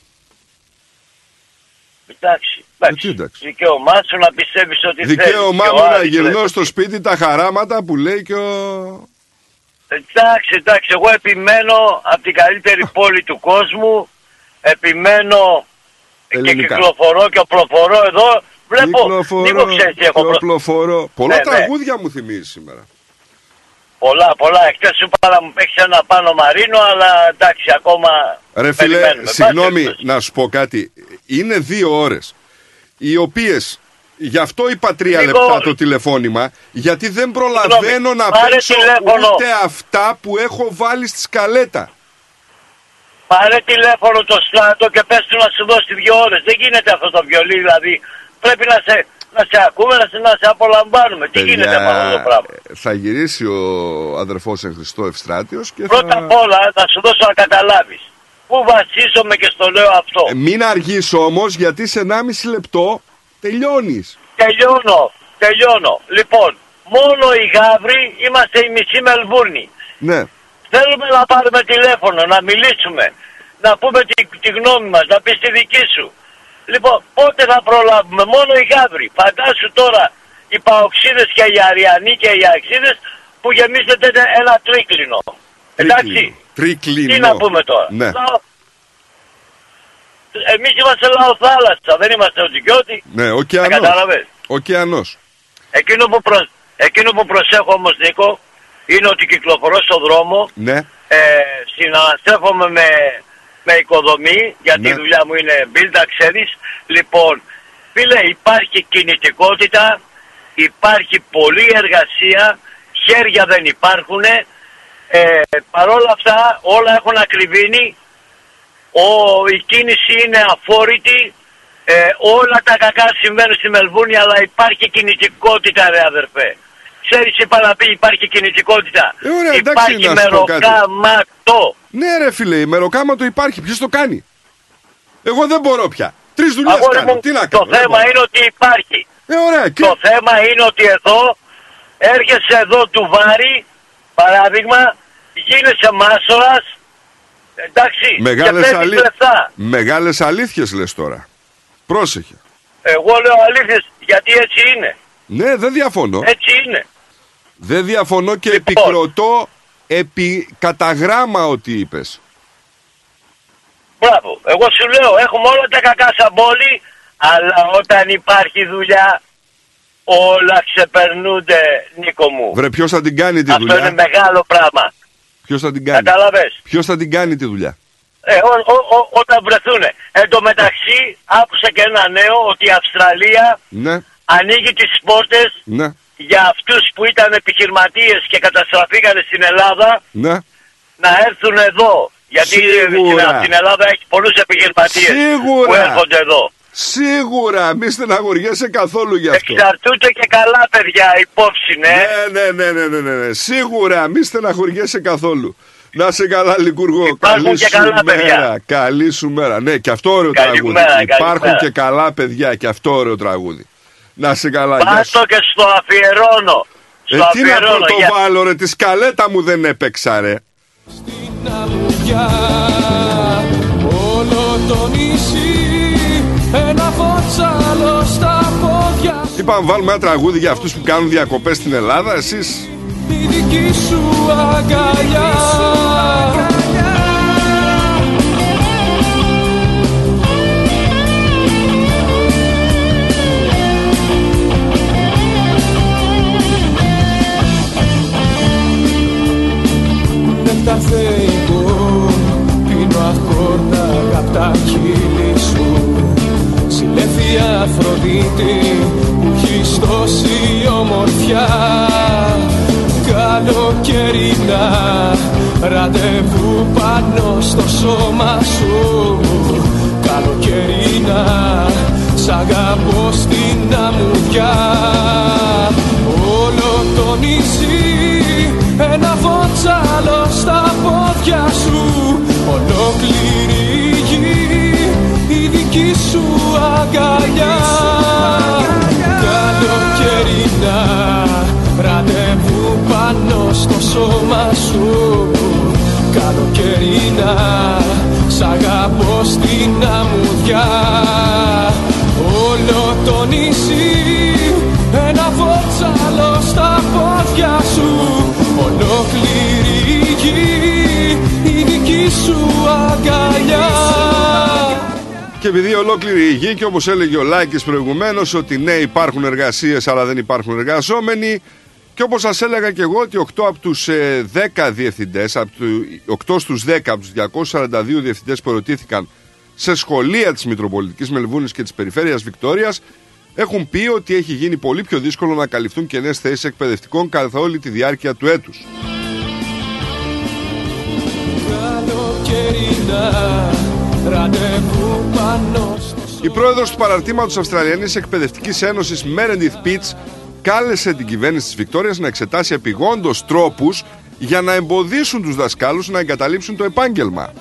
Εντάξει. Δικαίωμά σου να πιστεύεις ότι θέλεις. Δικαίωμά μου να γυρνώ στο σπίτι τα χαράματα που λέει και ο... Εντάξει, εγώ επιμένω από την καλύτερη πόλη του κόσμου. Επιμένω ελληνικά. Και κυκλοφορώ και οπλοφορώ εδώ. Βλέπω, Νίκο, ξέρεις τι έχω Πολλά τραγούδια μου θυμίζει σήμερα. Πολλά. Εχθές σου έχεις ένα Πάνω Μαρίνο, αλλά εντάξει, ακόμα. Ρε φίλε, συγγνώμη να σου πω κάτι. Είναι 2 ώρες, οι οποίες, γι' αυτό είπα 3 λεπτά το τηλεφώνημα, γιατί δεν προλαβαίνω να παίξω ούτε αυτά που έχω βάλει στη σκαλέτα. Πάρε τηλέφωνο το Στράτο και πες του να σου δώσει 2 ώρες. Δεν γίνεται αυτό το βιολί, δηλαδή. Πρέπει να σε ακούμε, να σε απολαμβάνουμε. Τι γίνεται με αυτό το πράγμα? Θα γυρίσει ο αδερφός εν Χριστώ Ευστράτιος και πρώτα απ' όλα θα σου δώσω να καταλάβεις πού βασίζομαι και στο λέω αυτό. Μην αργείς όμως, γιατί σε 1,5 λεπτό τελειώνεις. Τελειώνω. Λοιπόν, μόνο οι Γαύροι είμαστε η μισή Μελβούρνη. Ναι. Θέλουμε να πάρουμε τηλέφωνο, να μιλήσουμε, να πούμε τη γνώμη μας, να πεις τη δική σου. Λοιπόν, πότε θα προλάβουμε? Μόνο οι Γαύροι. Φαντάσου τώρα οι Παοξίδες και οι Αριανοί και οι Αξίδες που γεμίσετε ένα τρίκλινο. Εντάξει. Τρίκλινο. Τι να πούμε τώρα? Ναι. Εμείς είμαστε λαό θάλασσα, δεν είμαστε ο Τζικιώτη. Ναι, ωκεανός. Εκείνο που προσέχω όμως, Νίκο, είναι ότι κυκλοφορώ στον δρόμο. Ναι. Συναναστρέφομαι με οικοδομή, γιατί η δουλειά μου είναι build, ξέρεις. Λοιπόν, φίλε, υπάρχει κινητικότητα, υπάρχει πολλή εργασία, χέρια δεν υπάρχουν. Παρόλα αυτά όλα έχουν ακριβήνει, η κίνηση είναι αφόρητη, όλα τα κακά συμβαίνουν στη Μελβούρνη, αλλά υπάρχει κινητικότητα, ρε αδερφέ. Ξέρεις, είπα να πει υπάρχει κινητικότητα. Ωραία, υπάρχει μεροκάματο. Ναι ρε φίλε, η μεροκάματο υπάρχει. Ποιος το κάνει? Εγώ δεν μπορώ πια. 3 δουλειές κάνω. Τι να κάνω. Το θέμα είναι ότι υπάρχει. Ωραία, και... Το θέμα είναι ότι εδώ έρχεσαι εδώ του Βάρη, παράδειγμα, γίνεσαι μάσορας. Εντάξει, μεγάλες αλήθειες λες τώρα. Πρόσεχε. Εγώ λέω αλήθειες γιατί έτσι είναι. Ναι, δεν διαφωνώ. Έτσι είναι. Δεν διαφωνώ και επικροτώ κατά γράμμα ό,τι είπες. Μπράβο. Εγώ σου λέω, έχουμε όλα τα κακά σαν πόλη, αλλά όταν υπάρχει δουλειά, όλα ξεπερνούνται, Νίκο μου. Βρε, ποιος θα την κάνει τη δουλειά? Αυτό είναι μεγάλο πράγμα. Ποιος θα την κάνει? Καταλαβες. Ποιος θα την κάνει τη δουλειά? Όταν βρεθούνε. Εν τω μεταξύ, άκουσα και ένα νέο ότι η Αυστραλία ανοίγει τις πόρτες για αυτούς που ήταν επιχειρηματίες και καταστραφήκανε στην Ελλάδα να έρθουν εδώ. Γιατί στην Ελλάδα έχει πολλούς επιχειρηματίες που έρχονται εδώ. Σίγουρα, μη στεναχωριέσαι καθόλου γι' αυτό. Εξαρτούνται και καλά παιδιά, υπόψη, ναι. Σίγουρα, μη στεναχωριέσαι καθόλου. Να σε καλά, Λικουργό. Υπάρχουν και καλά παιδιά. Καλή σου μέρα. Ναι, και αυτό ωραίο τραγούδι. Υπάρχουν και καλά παιδιά, και αυτό ωραίο τραγούδι. Να σε καλά. Πάστο και στο αφιερώνω. Τι να το βάλω, ρε, τη σκαλέτα μου δεν έπαιξα, ρε. Στην αμμουδιά, όλο το νησί, ένα φωτσάλο στα πόδια. Είπαμε βάλουμε ένα τραγούδι για αυτούς που κάνουν διακοπές στην Ελλάδα. Εσείς η δική σου αγκαλιά. Νεκταρθέικο, πίνω ακόρτα απ' τα χείλη σου. Συλλέφεια Αφροδίτη που έχεις τόση ομορφιά. Καλοκαιρινά ραντεβού πάνω στο σώμα σου. Καλοκαιρινά σ' αγαπώ στην αμμουδιά. Όλο το νησί ένα φωτσάλο στα πόδια σου. Ολόκληρη γη η δική σου αγκαλιά. Καλοκαιρινά ραντεβού πάνω στο σώμα σου. Καλοκαιρινά σ' αγαπώ στην αμμουδιά. Όλο το νησί ένα φωτσάλο στα πόδια σου. Ολόκληρη γη η δική σου αγκαλιά. Και επειδή ολόκληρη η γη, και όπως έλεγε ο Λάκης προηγουμένως, ότι ναι, υπάρχουν εργασίες αλλά δεν υπάρχουν εργαζόμενοι, και όπως σας έλεγα και εγώ ότι 8 από τους 10 διευθυντές, 8 στους 10 από τους 242 διευθυντές που ερωτήθηκαν σε σχολεία της Μητροπολιτικής Μελβούρνης και της Περιφέρειας Βικτόριας, έχουν πει ότι έχει γίνει πολύ πιο δύσκολο να καλυφθούν κενές θέσεις εκπαιδευτικών καθ' όλη τη διάρκεια του έτους. Η πρόεδρος του παραρτήματος Αυστραλιανής Εκπαιδευτικής Ένωσης, Μέρεντιθ Πίτς, κάλεσε την κυβέρνηση της Βικτόριας να εξετάσει επειγόντως τρόπους για να εμποδίσουν τους δασκάλους να εγκαταλείψουν το επάγγελμα.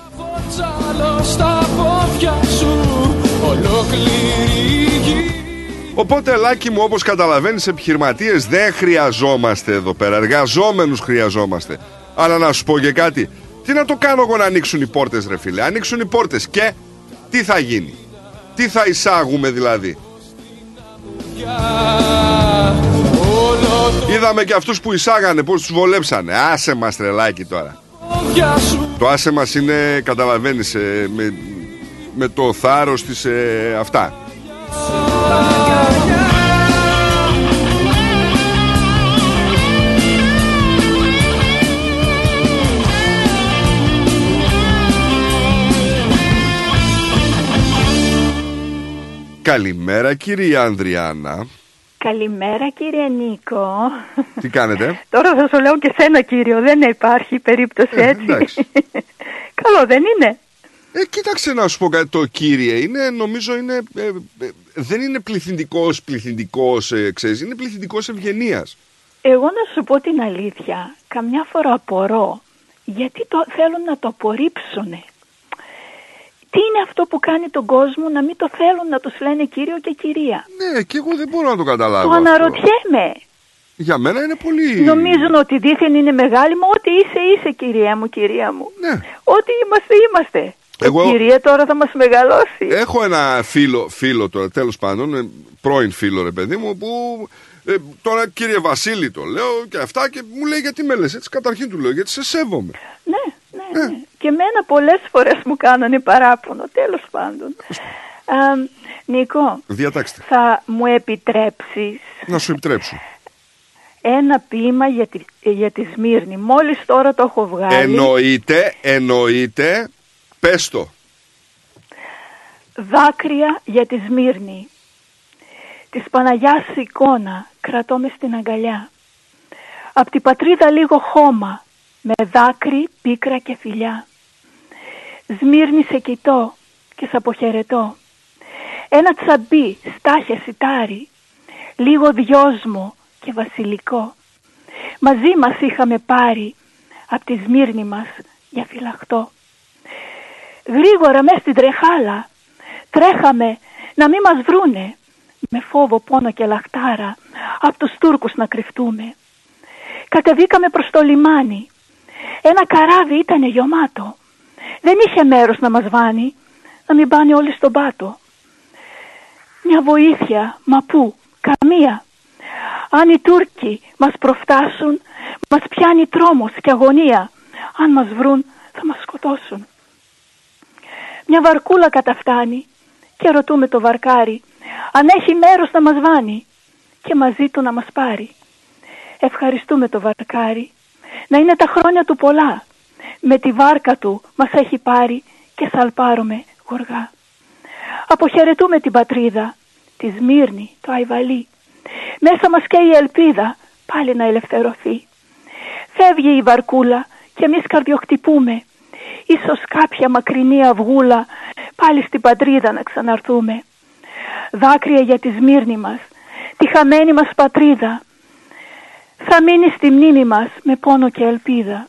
Οπότε, Λάκη μου, όπως καταλαβαίνεις, επιχειρηματίες δεν χρειαζόμαστε εδώ πέρα. Εργαζόμενους χρειαζόμαστε. Αλλά να σου πω και κάτι. Τι να το κάνω εγώ να ανοίξουν οι πόρτες, ρε φίλε? Ανοίξουν οι πόρτες και τι θα γίνει? Τι θα εισάγουμε δηλαδή? Είδαμε και αυτούς που εισάγανε, πώς τους βολέψανε. Άσε μας, τρελάκι τώρα. Το άσε μας είναι, καταλαβαίνεις, με το θάρρος της αυτά. Καλημέρα κυρία Ανδριάννα. Καλημέρα κύριε Νίκο. Τι κάνετε? Τώρα θα σου λέω και σένα κύριο, δεν υπάρχει περίπτωση έτσι. Καλό δεν είναι? Κοίταξε να σου πω κάτι, το κύριε είναι, νομίζω είναι, δεν είναι πληθυντικός, ξέρεις, είναι πληθυντικός ευγενίας. Εγώ να σου πω την αλήθεια, καμιά φορά απορώ, γιατί θέλουν να το απορρίψουνε. Τι είναι αυτό που κάνει τον κόσμο να μην το θέλουν να τους λένε κύριο και κυρία? Ναι, και εγώ δεν μπορώ να το καταλάβω. Το αναρωτιέμαι. Για μένα είναι πολύ... Νομίζουν ότι δήθεν είναι μεγάλη, μα ό,τι είσαι κυρία μου, κυρία μου. Ναι. Ό,τι είμαστε. Η κυρία τώρα θα μας μεγαλώσει. Έχω ένα φίλο τώρα, τέλος πάντων, πρώην φίλο ρε παιδί μου, που τώρα κύριε Βασίλη το λέω και αυτά, και μου λέει γιατί με λες έτσι? Καταρχήν του λέω γιατί σε σέβομαι. Ναι. Και εμένα πολλές φορές μου κάνανε παράπονο, τέλος πάντων. Νίκο, διατάξτε. Θα μου επιτρέψεις? Να σου επιτρέψω. Ένα ποίημα για τη Σμύρνη. Μόλις τώρα το έχω βγάλει. Εννοείται. Πες το. Δάκρυα για τη Σμύρνη. Της Παναγιάς εικόνα κρατώ μες στην αγκαλιά. Απ' την πατρίδα λίγο χώμα, με δάκρυ, πίκρα και φιλιά. Σμύρνη σε κοιτώ και σ' αποχαιρετώ. Ένα τσαμπί, στάχια σιτάρι, λίγο δυόσμο και βασιλικό. Μαζί μας είχαμε πάρει απ' τη Σμύρνη μας για φυλαχτό. Γρήγορα μες στην τρεχάλα τρέχαμε να μην μας βρούνε, με φόβο, πόνο και λαχτάρα απ' τους Τούρκους να κρυφτούμε. Κατεβήκαμε προς το λιμάνι. Ένα καράβι ήτανε γεμάτο. Δεν είχε μέρος να μας βάνει, να μην πάνε όλοι στον πάτο. Μια βοήθεια, μα πού, καμία. Αν οι Τούρκοι μας προφτάσουν, μας πιάνει τρόμος και αγωνία. Αν μας βρουν, θα μας σκοτώσουν. Μια βαρκούλα καταφτάνει και ρωτούμε το βαρκάρι αν έχει μέρος να μας βάνει και μαζί του να μας πάρει. Ευχαριστούμε το βαρκάρι, να είναι τα χρόνια του πολλά. Με τη βάρκα του μας έχει πάρει και σαλπάρουμε γοργά. Αποχαιρετούμε την πατρίδα, τη Σμύρνη, το Αϊβαλί. Μέσα μας και η ελπίδα πάλι να ελευθερωθεί. Φεύγει η βαρκούλα και εμείς καρδιοχτυπούμε. Ίσως κάποια μακρινή αυγούλα πάλι στην πατρίδα να ξαναρθούμε. Δάκρυα για τη Σμύρνη μας, τη χαμένη μας πατρίδα. Θα μείνει στη μνήμη μας με πόνο και ελπίδα.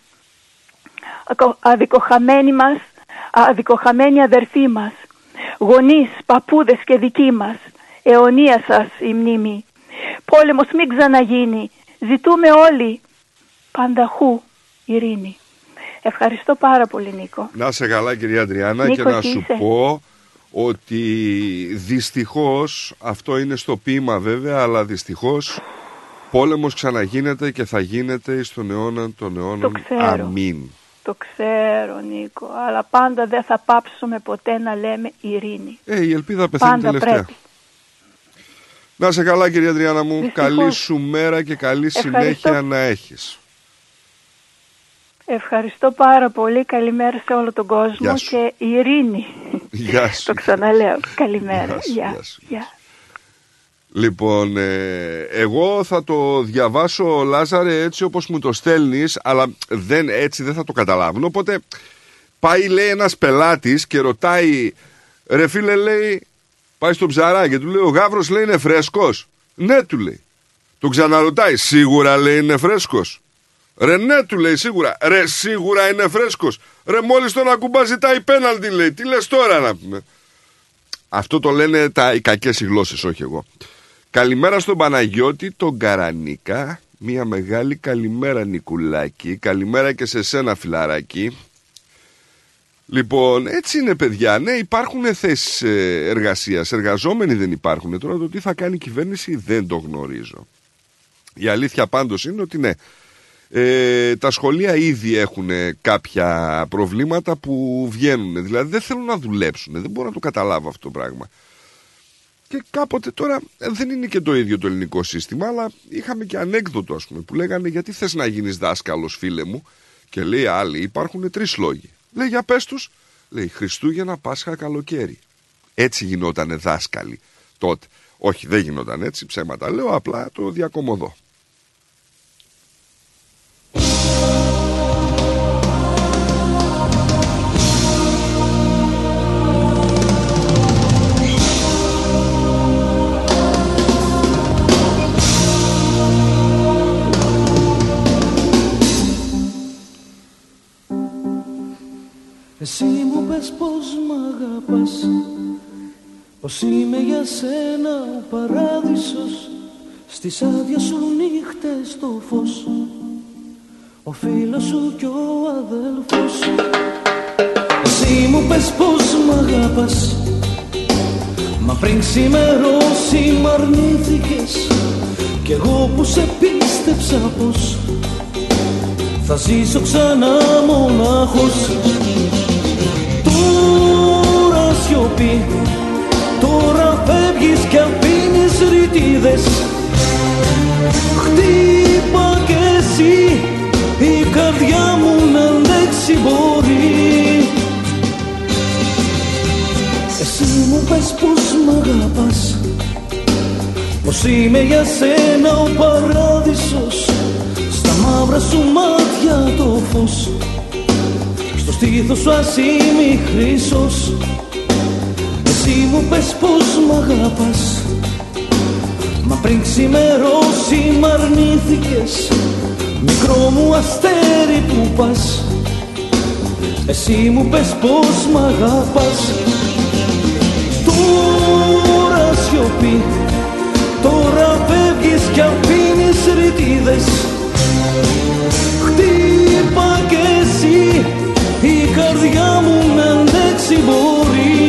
Αδικοχαμένοι αδερφοί μας, γονείς, παππούδες και δικοί μας, αιωνία σας η μνήμη. Πόλεμος μην ξαναγίνει, ζητούμε όλοι πανταχού ειρήνη. Ευχαριστώ πάρα πολύ, Νίκο. Να σε καλά, κυρία Αντριάννα, Νίκο, και να σου πω ότι δυστυχώς, αυτό είναι στο ποίημα βέβαια, αλλά δυστυχώς πόλεμος ξαναγίνεται και θα γίνεται στον αιώνα των αιώνων. Αμήν. Το ξέρω, Νίκο, αλλά πάντα δεν θα πάψουμε ποτέ να λέμε ειρήνη. Η ελπίδα πεθαίνει πάντα τελευταία. Πρέπει. Να σε καλά, κυρία Αντριάννα μου. Δυστυχώς. Καλή σου μέρα και καλή συνέχεια να έχεις. Ευχαριστώ πάρα πολύ. Καλημέρα σε όλο τον κόσμο και ειρήνη. Γεια σου. Το ξαναλέω. Καλημέρα. Γεια. Λοιπόν, εγώ θα το διαβάσω, Λάζαρε, έτσι όπως μου το στέλνεις, αλλά έτσι δεν θα το καταλάβουν. Οπότε πάει, λέει, ένας πελάτης και ρωτάει, ρε φίλε, λέει, πάει στο ψαράκι, του λέει, ο γάβρος, λέει, είναι φρέσκος? Ναι, του λέει. Τον ξαναρωτάει, σίγουρα, λέει, είναι φρέσκος? Ρε, ναι, του λέει, σίγουρα. Ρε, σίγουρα είναι φρέσκος? Ρε, μόλις τον ακουμπά ζητάει πέναλτι, λέει. Τι λες τώρα να πούμε? Αυτό το λένε οι κακές οι γλώσσες, όχι εγώ. Καλημέρα στον Παναγιώτη, τον Καρανίκα. Μια μεγάλη καλημέρα, Νικουλάκη. Καλημέρα και σε σένα, φιλαράκι. Λοιπόν, έτσι είναι, παιδιά. Ναι, υπάρχουν θέσεις εργασίας. Εργαζόμενοι δεν υπάρχουν. Τώρα το τι θα κάνει η κυβέρνηση δεν το γνωρίζω. Η αλήθεια πάντως είναι ότι ναι, τα σχολεία ήδη έχουν κάποια προβλήματα που βγαίνουν. Δηλαδή δεν θέλουν να δουλέψουν. Δεν μπορώ να το καταλάβω αυτό το πράγμα. Και κάποτε τώρα δεν είναι και το ίδιο το ελληνικό σύστημα, αλλά είχαμε και ανέκδοτο, ας πούμε, που λέγανε γιατί θες να γίνεις δάσκαλος, φίλε μου? Και λέει άλλοι, υπάρχουν 3 λόγοι. Λέει, για πες τους. Λέει, Χριστούγεννα, Πάσχα, καλοκαίρι. Έτσι γινότανε δάσκαλοι τότε. Όχι, δεν γινόταν έτσι, ψέματα λέω, απλά το διακομωδώ. Εσύ μου πες πως μ' αγαπάς πως είμαι για σένα ο παράδεισος, στις άδειες σου νύχτες το φως, ο φίλος σου κι ο αδέλφος σου. Εσύ μου πες πως μ' αγάπας, μα πριν ξημερώσει μ' αρνήθηκες, κι εγώ που σε πίστεψα πως θα ζήσω ξανά μονάχος. Τώρα σιωπή, τώρα φεύγεις κι αφήνεις ρητίδες. Χτύπα κι εσύ, η καρδιά μου να αντέξει μπορεί. Εσύ μου πες πως μ' αγάπας, πως είμαι για σένα ο παράδεισος, στα μαύρα σου μάτια το φως, στο στήθος σου ασήμι χρυσός. Εσύ μου πες πως μ' αγάπας, μα πριν ξημερώσει μ' αρνήθηκες, μικρό μου αστέρι που πας. Εσύ μου πες πως μ' αγάπας. Τώρα σιωπή, τώρα φεύγεις κι αφήνεις ρητίδες. Χτύπα κι εσύ, η καρδιά μου να αντέξει μπορεί.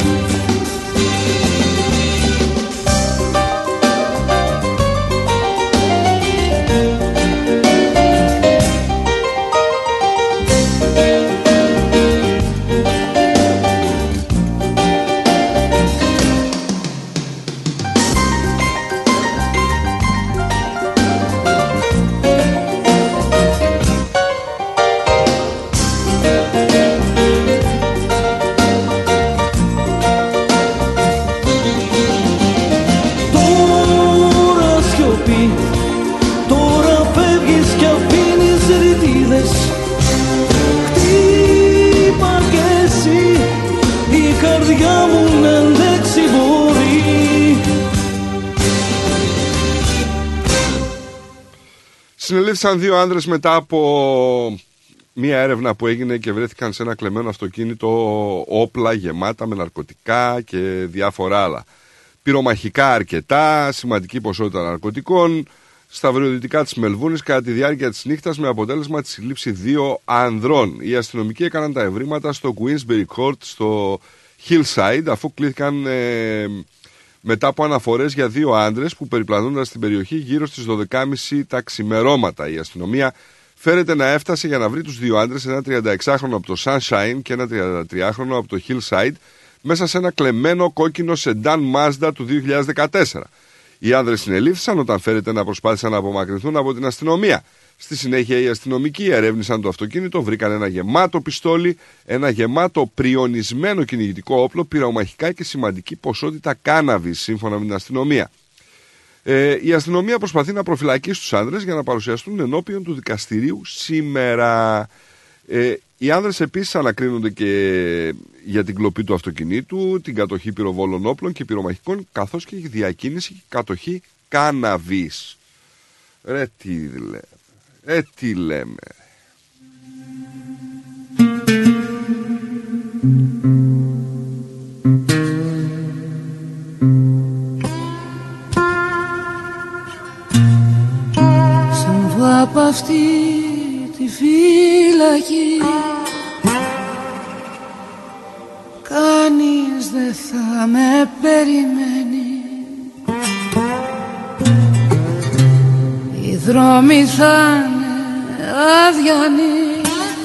Συνελήφθησαν 2 άνδρες μετά από μία έρευνα που έγινε και βρέθηκαν σε ένα κλεμμένο αυτοκίνητο όπλα γεμάτα με ναρκωτικά και διάφορα άλλα. Πυρομαχικά αρκετά, σημαντική ποσότητα ναρκωτικών στα βορειοδυτικά της Μελβούρνης κατά τη διάρκεια της νύχτας, με αποτέλεσμα τη σύλληψη 2 ανδρών. Οι αστυνομικοί έκαναν τα ευρήματα στο Queensberry Court στο Hillside, αφού κλήθηκαν μετά από αναφορές για 2 άντρες που περιπλανούνταν στην περιοχή γύρω στις 12.30 τα ξημερώματα. Η αστυνομία φέρεται να έφτασε για να βρει τους 2 άντρες, ένα 36χρονο από το Sunshine και ένα 33χρονο από το Hillside, μέσα σε ένα κλεμμένο κόκκινο σεντάν Mazda του 2014. Οι άνδρες συνελήφθησαν όταν φέρεται να προσπάθησαν να απομακρυνθούν από την αστυνομία. Στη συνέχεια οι αστυνομικοί ερεύνησαν το αυτοκίνητο, βρήκαν ένα γεμάτο πιστόλι, ένα γεμάτο πριονισμένο κυνηγητικό όπλο, πυρομαχικά και σημαντική ποσότητα κάναβης, σύμφωνα με την αστυνομία. Η αστυνομία προσπαθεί να προφυλακίσει τους άνδρες για να παρουσιαστούν ενώπιον του δικαστηρίου σήμερα. Οι άνδρες επίσης ανακρίνονται και για την κλοπή του αυτοκινήτου, την κατοχή πυροβόλων όπλων και πυρομαχικών, καθώς και η διακίνηση και κατοχή κάναβης. Τι λέμε. Σαν βγω από αυτή τη φυλακή, κανείς δεν θα με περιμένει. Οι δρόμοι θα είναι αδιανοί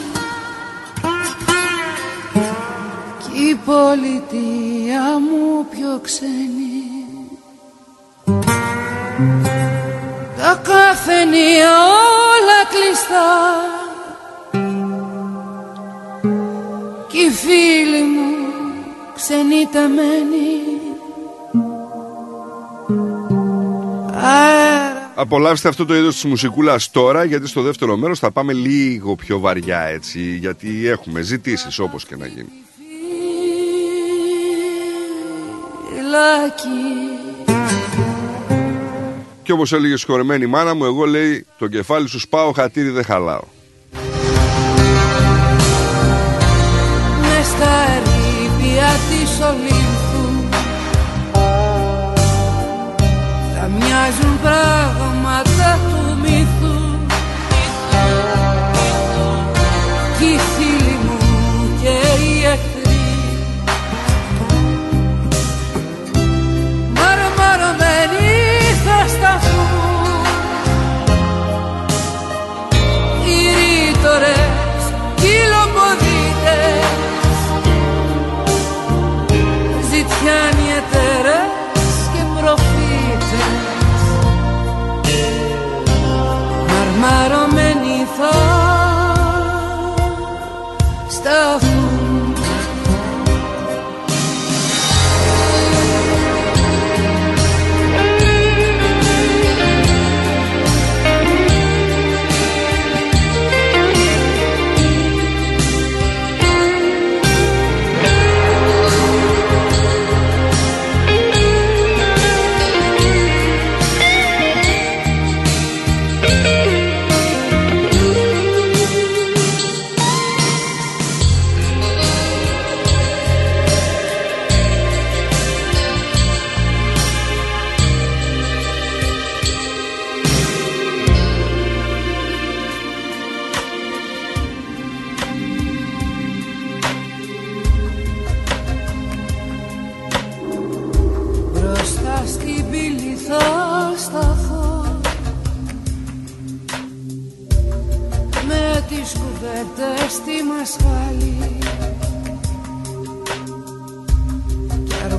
κι η πολιτεία μου πιο ξένη. Τα καφενεία όλα κλειστά κι οι φίλοι μου ξενιτεμένοι. Απολαύστε αυτό το είδος της μουσικούλας τώρα, γιατί στο δεύτερο μέρος θα πάμε λίγο πιο βαριά, έτσι, γιατί έχουμε ζητήσεις όπως και να γίνει. Και όπως έλεγε συγχωρεμένη μάνα μου, εγώ, λέει, το κεφάλι σου σπάω, χατήρι δεν χαλάω. Μες στα ερήπια της Ολύμφου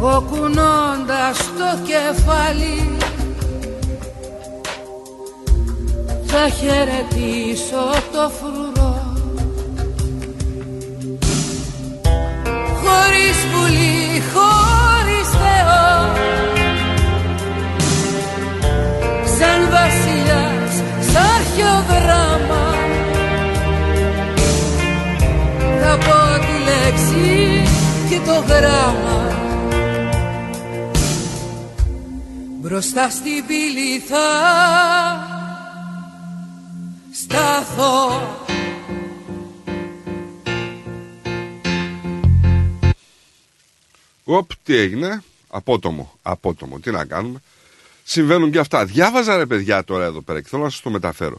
εγώ κουνώντας το κεφάλι θα χαιρετήσω το φρουρό. Χωρίς πουλί, χωρίς Θεό, σαν βασιλιάς, σαν αρχαιογράμμα, θα πω τη λέξη και το γράμμα. Μπροστά στην πύλη θα σταθώ. Τι έγινε? Απότομο, τι να κάνουμε. Συμβαίνουν και αυτά. Διάβαζα ρε παιδιά τώρα εδώ πέρα και θέλω να σας το μεταφέρω.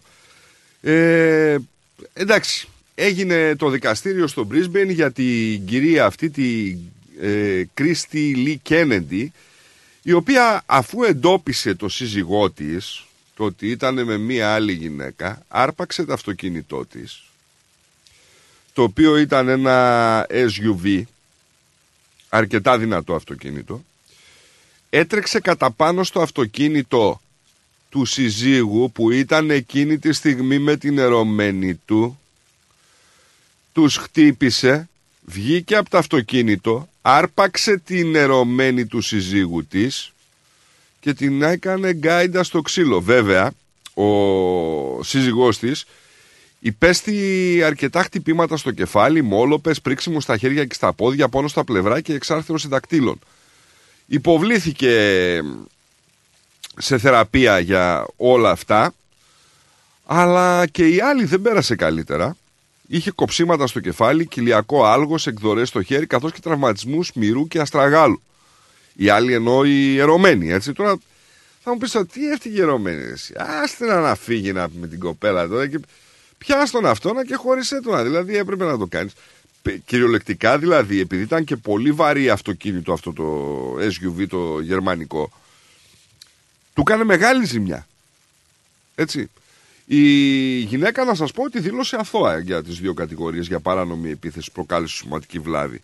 Εντάξει, έγινε το δικαστήριο στο Brisbane για την κυρία αυτή, τη Κρίστη Λι Κένεντι, η οποία αφού εντόπισε το σύζυγό της, το ότι ήταν με μία άλλη γυναίκα, άρπαξε το αυτοκίνητό της, το οποίο ήταν ένα SUV, αρκετά δυνατό αυτοκίνητο, έτρεξε κατά πάνω στο αυτοκίνητο του συζύγου που ήταν εκείνη τη στιγμή με την ερωμένη του, τους χτύπησε, βγήκε από το αυτοκίνητο, άρπαξε την ερωμένη του συζύγου της και την έκανε γκάιντα στο ξύλο. Βέβαια, ο σύζυγός της υπέστη αρκετά χτυπήματα στο κεφάλι, μόλοπες, πρίξιμο στα χέρια και στα πόδια, πόνο στα πλευρά και εξάρθρωση δακτύλων. Υποβλήθηκε σε θεραπεία για όλα αυτά, αλλά και η άλλη δεν πέρασε καλύτερα. Είχε κοψίματα στο κεφάλι, κοιλιακό άλγος, εκδορές στο χέρι, καθώς και τραυματισμούς μυρού και αστραγάλου. Η άλλη εννοεί η ερωμένη, έτσι. Τώρα θα μου πεις, τι έφτυγε η ερωμένη? Άστε να φύγει με την κοπέλα τώρα και πιάσ' τον αυτόνα και χώρισέ τον. Δηλαδή έπρεπε να το κάνεις. Κυριολεκτικά δηλαδή, επειδή ήταν και πολύ βαρύ αυτοκίνητο αυτό το SUV το γερμανικό, του έκανε μεγάλη ζημιά. Έτσι. Η γυναίκα, να σας πω ότι δήλωσε αθώα για τις δύο κατηγορίες, για παράνομη επίθεση, προκάλεσε σωματική βλάβη.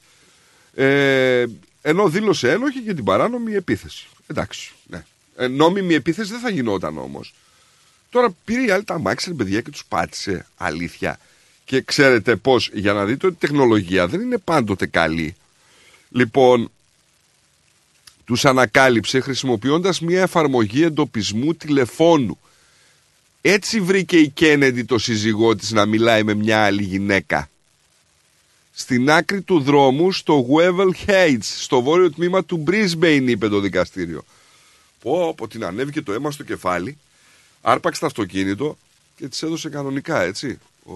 Ενώ δήλωσε ένοχη για την παράνομη επίθεση. Εντάξει, ναι. Νόμιμη επίθεση δεν θα γινόταν όμως. Τώρα πήρε η άλλη τα αμάξια, παιδιά, και τους πάτησε. Αλήθεια. Και ξέρετε πώς, για να δείτε ότι η τεχνολογία δεν είναι πάντοτε καλή. Λοιπόν, τους ανακάλυψε χρησιμοποιώντας μια εφαρμογή εντοπισμού τηλεφώνου. Έτσι βρήκε η Κένεντι το σύζυγό της να μιλάει με μια άλλη γυναίκα. Στην άκρη του δρόμου, στο Wevell Heights, στο βόρειο τμήμα του Brisbane, είπε το δικαστήριο. Πω, την ανέβηκε το αίμα στο κεφάλι, άρπαξε το αυτοκίνητο και της έδωσε κανονικά, έτσι.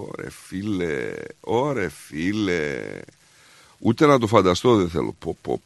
Ωρε φίλε. Ούτε να το φανταστώ δεν θέλω.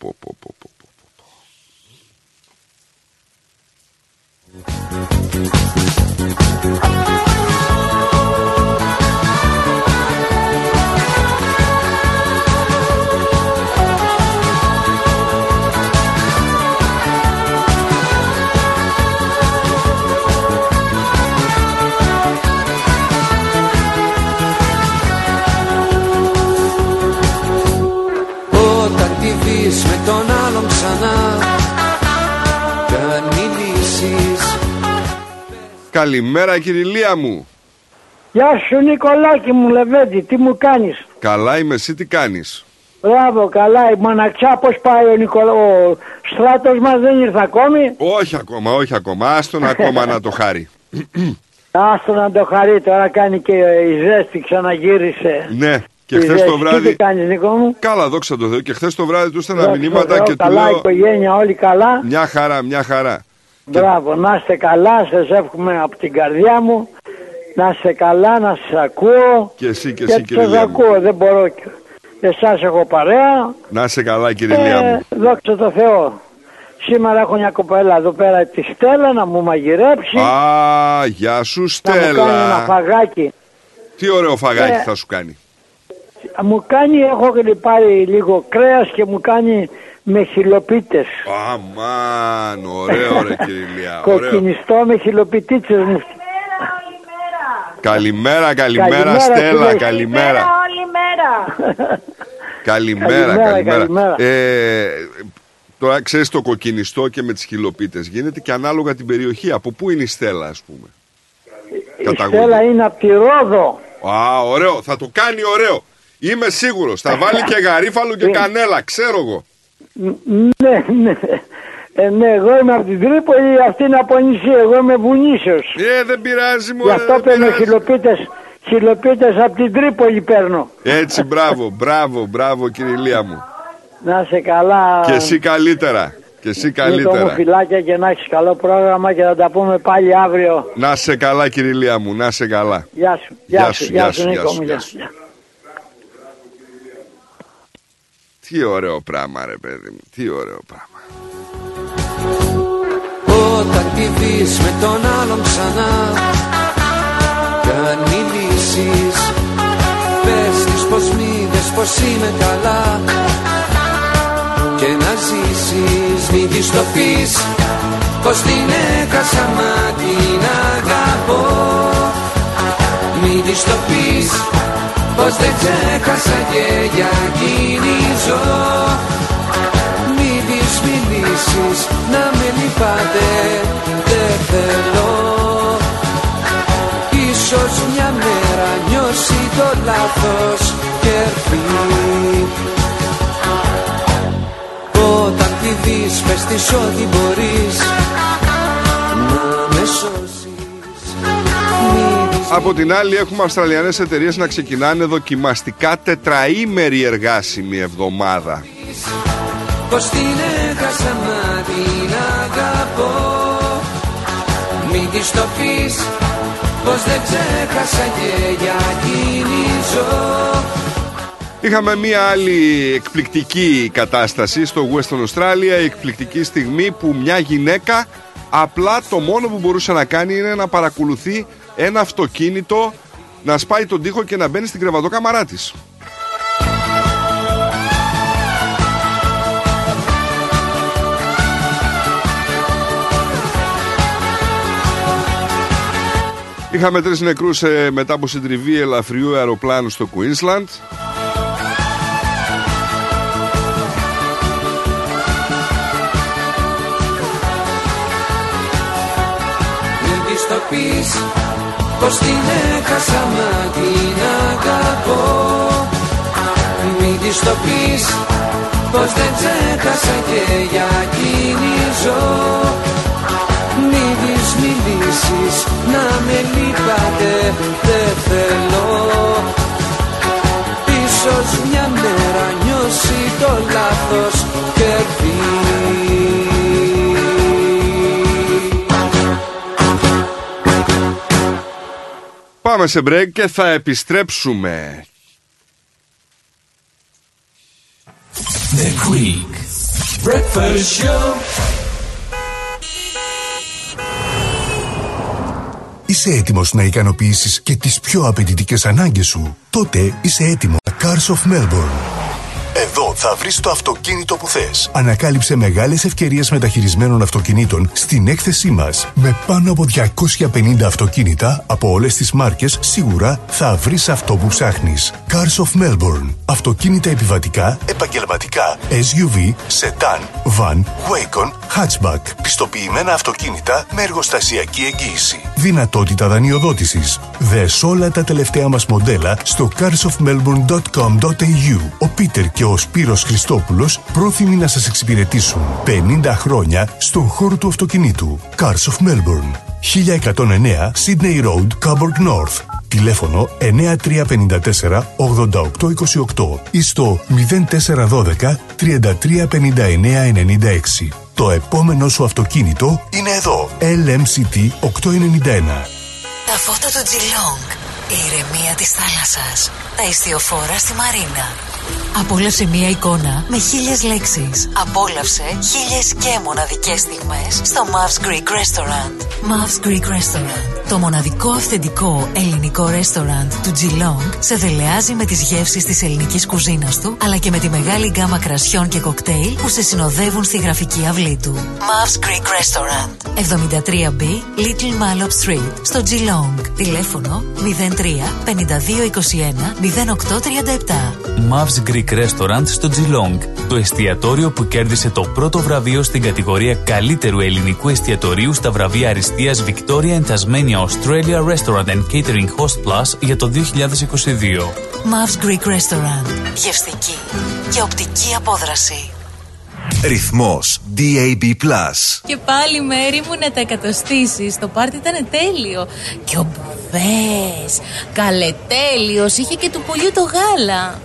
Με τον άλλον ξανά κι μην λύσεις. Καλημέρα Κυριλία μου. Γεια σου Νικολάκη μου Λεβέντη, τι μου κάνεις? Καλά είμαι, εσύ τι κάνεις? Μπράβο, καλά, η μοναξιά πως πάει ο στράτος μας, δεν ήρθε ακόμη? Όχι ακόμα, άστον ακόμα να το χάρει. Άστον να το χαρεί, τώρα κάνει και η ζέστη, ξαναγύρισε. Ναι. Και χθες το βράδυ. Τι κάνεις, Νίκο μου? Καλά, δόξα τω Θεώ. Και χθες το βράδυ του έστελνα μηνύματα και του καλά, λέω. Η οικογένεια όλοι καλά. Μια χαρά. Μπράβο, να είστε καλά, σας εύχομαι από την καρδιά μου. Να είστε καλά, να σας ακούω. Και εσύ κύριε σας ακούω, δεν μπορώ. Εσάς έχω παρέα. Να είστε καλά Κυριλία μου. Δόξα τω Θεώ. Σήμερα έχω μια κοπέλα εδώ πέρα, τη Στέλλα, να μου μαγειρέψει. Γεια σου Στέλλα. Να μου κάνει ένα φαγάκι. Τι ωραίο φαγάκι θα σου κάνει? Μου κάνει, έχω πάρει λίγο κρέας και μου κάνει με χιλοπίτες. Αμάν, ωραίο ρε Κυριλία. Κοκκινιστό με χιλοπιτίτσες μου. Καλημέρα Στέλλα, καλημέρα. Όλη μέρα. Καλημέρα. Τώρα ξέρεις, το κοκκινιστό και με τις χιλοπίτες γίνεται και ανάλογα την περιοχή. Από πού είναι η Στέλλα, ας πούμε? Η Στέλλα είναι από τη Ρόδο. Α, ωραίο. Θα το κάνει ωραίο. Είμαι σίγουρος. Θα βάλει και γαρίφαλο και κανέλα. Ξέρω εγώ. Ναι, ναι. Ναι, εγώ είμαι από την Τρίπολη, αυτή είναι από νησί. Εγώ είμαι βουνίσιος. Δεν πειράζει, μου. Γι' αυτό παίρνω χιλοπίτες από την Τρίπολη παίρνω. Έτσι, μπράβο, Κυριλία μου. Να σε καλά. Και εσύ καλύτερα. Και εσύ καλύτερα. Μου φιλάκια και να έχεις καλό πρόγραμμα και θα τα πούμε πάλι αύριο. Να σε καλά, Κυριλία μου, να σε καλά. Γεια σου, Νίκο μου. Τι ωραίο πράγμα, ρε παιδί μου, τι ωραίο πράγμα. Όταν τη δεις με τον άλλον ξανά, κάνει λύσεις. Πες της πως μ' είδες πως είμαι καλά και να ζήσεις. Μην της το πεις πως την έχασα μα την αγαπώ. Μην της το πεις πως δεν ξέχασα και για εκείνη ζω. Μην της μιλήσεις να με λυπάτε, δεν θέλω. Ίσως μια μέρα νιώσει το λάθος και έρθει. Όταν τη δεις πες της ό,τι μπορείς να με σώσεις. Από την άλλη έχουμε αυστραλιανές εταιρείες να ξεκινάνε δοκιμαστικά τετραήμερη εργάσιμη εβδομάδα. Πως την έχασα μα την αγαπώ. Μην της το πεις πως δεν ξέχασα και για εκείνη ζω. Είχαμε μία άλλη εκπληκτική κατάσταση στο Western Australia, η εκπληκτική στιγμή που μια γυναίκα απλά το μόνο που μπορούσε να κάνει είναι να παρακολουθεί ένα αυτοκίνητο να σπάει τον τοίχο και να μπαίνει στην κρεβατοκάμαρά της. Είχαμε 3 νεκρούς μετά από συντριβή ελαφριού αεροπλάνου στο Queensland. Μην της το πεις πως την έχασα μα την αγαπώ. Μην της το πεις πως δεν ξέχασα και για εκείνη ζω. Μην της μιλήσεις να με λυπάτε, δεν θέλω. Ίσως μια μέρα νιώσει το λάθος και έρθει. Πάμε σε break και θα επιστρέψουμε. The Greek Breakfast Show. Είσαι έτοιμος να ικανοποιήσεις και τις πιο απαιτητικές ανάγκες σου? Τότε είσαι έτοιμο. Cars of Melbourne. Εδώ θα βρεις το αυτοκίνητο που θες. Ανακάλυψε μεγάλες ευκαιρίες μεταχειρισμένων αυτοκινήτων στην έκθεσή μας. Με πάνω από 250 αυτοκίνητα από όλες τις μάρκες, σίγουρα θα βρεις αυτό που ψάχνεις. Cars of Melbourne. Αυτοκίνητα επιβατικά, επαγγελματικά, SUV, sedan, van, wagon, hatchback. Πιστοποιημένα αυτοκίνητα με εργοστασιακή εγγύηση. Δυνατότητα δανειοδότησης. Δες όλα τα τελευταία μας μοντέλα στο carsofmelbourne.com.au. Ο Πίτερ και ο Σπύρος Χριστόπουλος πρόθυμοι να σας εξυπηρετήσουν. 50 χρόνια στον χώρο του αυτοκινήτου. Cars of Melbourne. 1109 Sydney Road, Coburg North. Τηλέφωνο 9354 8828 ή στο 0412 335996. Το επόμενο σου αυτοκίνητο είναι εδώ. LMCT 891. Τα φώτα του Geelong. Η ηρεμία της θάλασσας. Τα ιστιοφόρα στη Μαρίνα. Απόλαυσε μία εικόνα με 1000 λέξεις. Απόλαυσε 1000 και μοναδικές στιγμές στο Mavs Greek Restaurant. Mavs Greek Restaurant. Το μοναδικό αυθεντικό ελληνικό ρέστοραντ του Geelong σε δελεάζει με τις γεύσεις της ελληνικής κουζίνας του, αλλά και με τη μεγάλη γκάμα κρασιών και κοκτέιλ που σε συνοδεύουν στη γραφική αυλή του. Mavs Greek Restaurant. 73B Little Mallop Street στο Geelong. Τηλέφωνο 03 52 21 08 37. Mavs Greek Greek Restaurant στο Geelong, το εστιατόριο που κέρδισε το πρώτο βραβείο στην κατηγορία καλύτερου ελληνικού εστιατορίου στα βραβεία αριστείας Victoria and Tasmania Australia Restaurant and Catering Host Plus για το 2022. Mavs Greek Restaurant. Γευστική και οπτική απόδραση. Ρυθμός DAB+. Και πάλι Μέρη μου να τα εκατοστήσεις. Το πάρτι ήταν τέλειο. Και ο μπουφές καλετέλειος. Είχε και του πολιού το γάλα.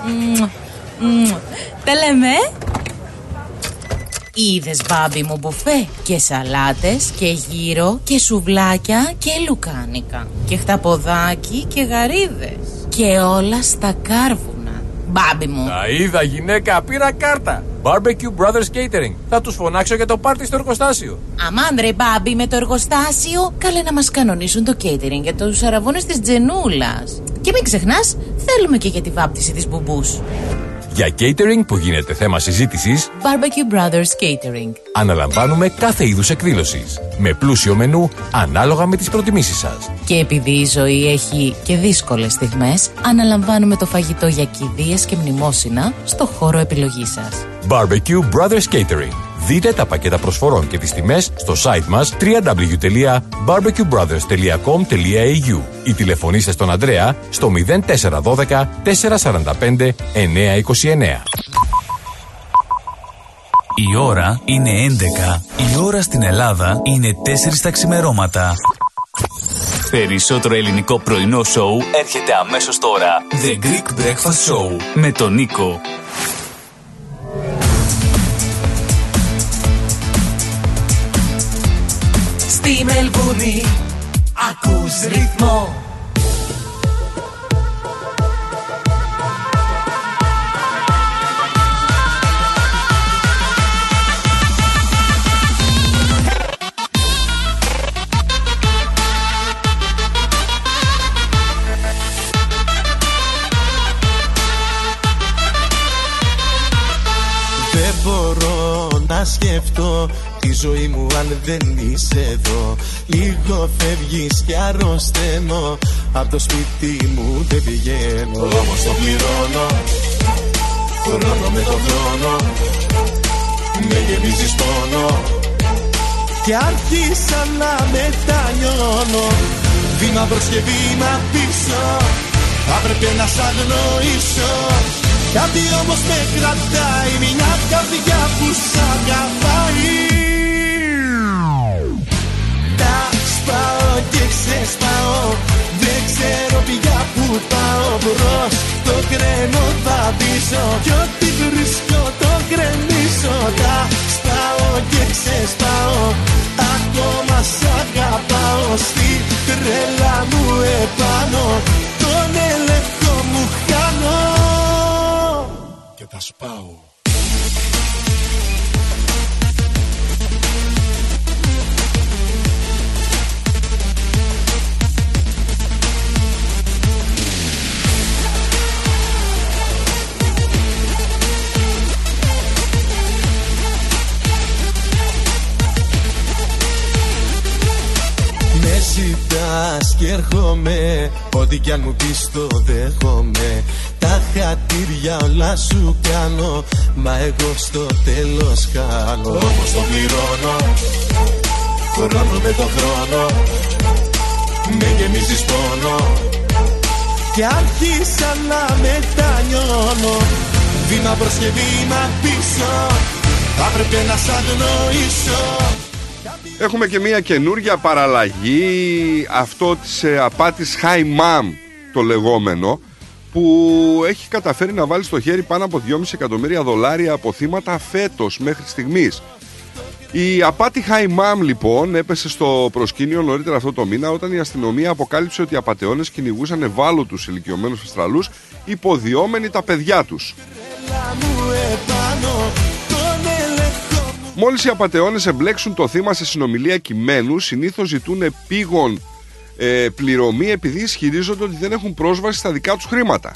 Τα λέμε. Είδες μπάμπι μου μπουφέ? Και σαλάτες και γύρο και σουβλάκια και λουκάνικα και χταποδάκι και γαρίδες. Και όλα στα κάρβουνα. Μπάμπι μου. Τα είδα γυναίκα, πήρα κάρτα. Barbecue Brothers Catering. Θα τους φωνάξω για το πάρτι στο εργοστάσιο. Αμάν ρε μπάμπι, με το εργοστάσιο. Καλέ να μας κανονίσουν το catering για τους αραβώνες της Τζενούλας. Και μην ξεχνάς, θέλουμε και για τη βάπτιση της μπουμπούς. Για catering που γίνεται θέμα συζήτησης, Barbecue Brothers Catering. Αναλαμβάνουμε κάθε είδους εκδήλωσης, με πλούσιο μενού ανάλογα με τις προτιμήσεις σας. Και επειδή η ζωή έχει και δύσκολες στιγμές, αναλαμβάνουμε το φαγητό για κηδείες και μνημόσυνα στο χώρο επιλογής σας. Barbecue Brothers Catering. Δείτε τα πακέτα προσφορών και τις τιμές στο site μας www.barbecuebrothers.com.au ή τηλεφωνήστε στον Ανδρέα στο 0412 445 929. Η ώρα είναι 11. Η ώρα στην Ελλάδα είναι 4 τα ξημερώματα. Περισσότερο ελληνικό πρωινό σοου έρχεται αμέσως τώρα. The Greek Breakfast Show με τον Νίκο. Στη Μελβούνι ακούς ρυθμό. Δεν μπορώ να σκεφτώ τη ζωή μου αν δεν είσαι εδώ. Λίγο φεύγεις κι αρρωσταίνω, απ' το σπίτι μου δεν πηγαίνω. Όμως το πληρώνω, χρόνο με το χρόνο, με γεμίζεις πόνο και άρχισα να μετανιώνω. Βήμα μπρος και βήμα πίσω, θα πρέπει να σ' αγνοήσω. Κάτι όμως με κρατάει, μια καρδιά που σ' αγαπάει. Τα σπάω και ξεσπάω, δεν ξέρω πια που πάω. Μπρος το κρένω θα πίσω κι ό,τι βρίσκω το κρεμίσω. Τα σπάω και ξεσπάω, ακόμα σ' αγαπάω. Στη τρέλα μου επάνω, τον έλεγχο μου χάνω και τα σπάω. Με ζητάς κι έρχομαι, ό,τι κι αν μου πεις το δέχομαι. Τα χατήρια όλα σου κάνω, μα εγώ στο τέλος χάνω. Όμως το πληρώνω, χρόνο με το χρόνο, με γεμίζεις πόνο και άρχισα να μετανιώνω. Βήμα μπρος και βήμα πίσω, θα πρέπει να σ' αγνοήσω. Έχουμε και μια καινούργια παραλλαγή, αυτό της απάτης Hi Mom το λεγόμενο, που έχει καταφέρει να βάλει στο χέρι πάνω από $2,5 εκατομμύρια από θύματα φέτος μέχρι στιγμής. Η απάτη Hi Mom λοιπόν έπεσε στο προσκήνιο νωρίτερα αυτό το μήνα, όταν η αστυνομία αποκάλυψε ότι οι απατεώνες κυνηγούσαν ευάλωτους ηλικιωμένους αστραλούς, υποδιόμενοι τα παιδιά τους. Μόλις οι απατεώνες εμπλέξουν το θύμα σε συνομιλία κειμένου, συνήθως ζητούν επίγον πληρωμή, επειδή ισχυρίζονται ότι δεν έχουν πρόσβαση στα δικά τους χρήματα.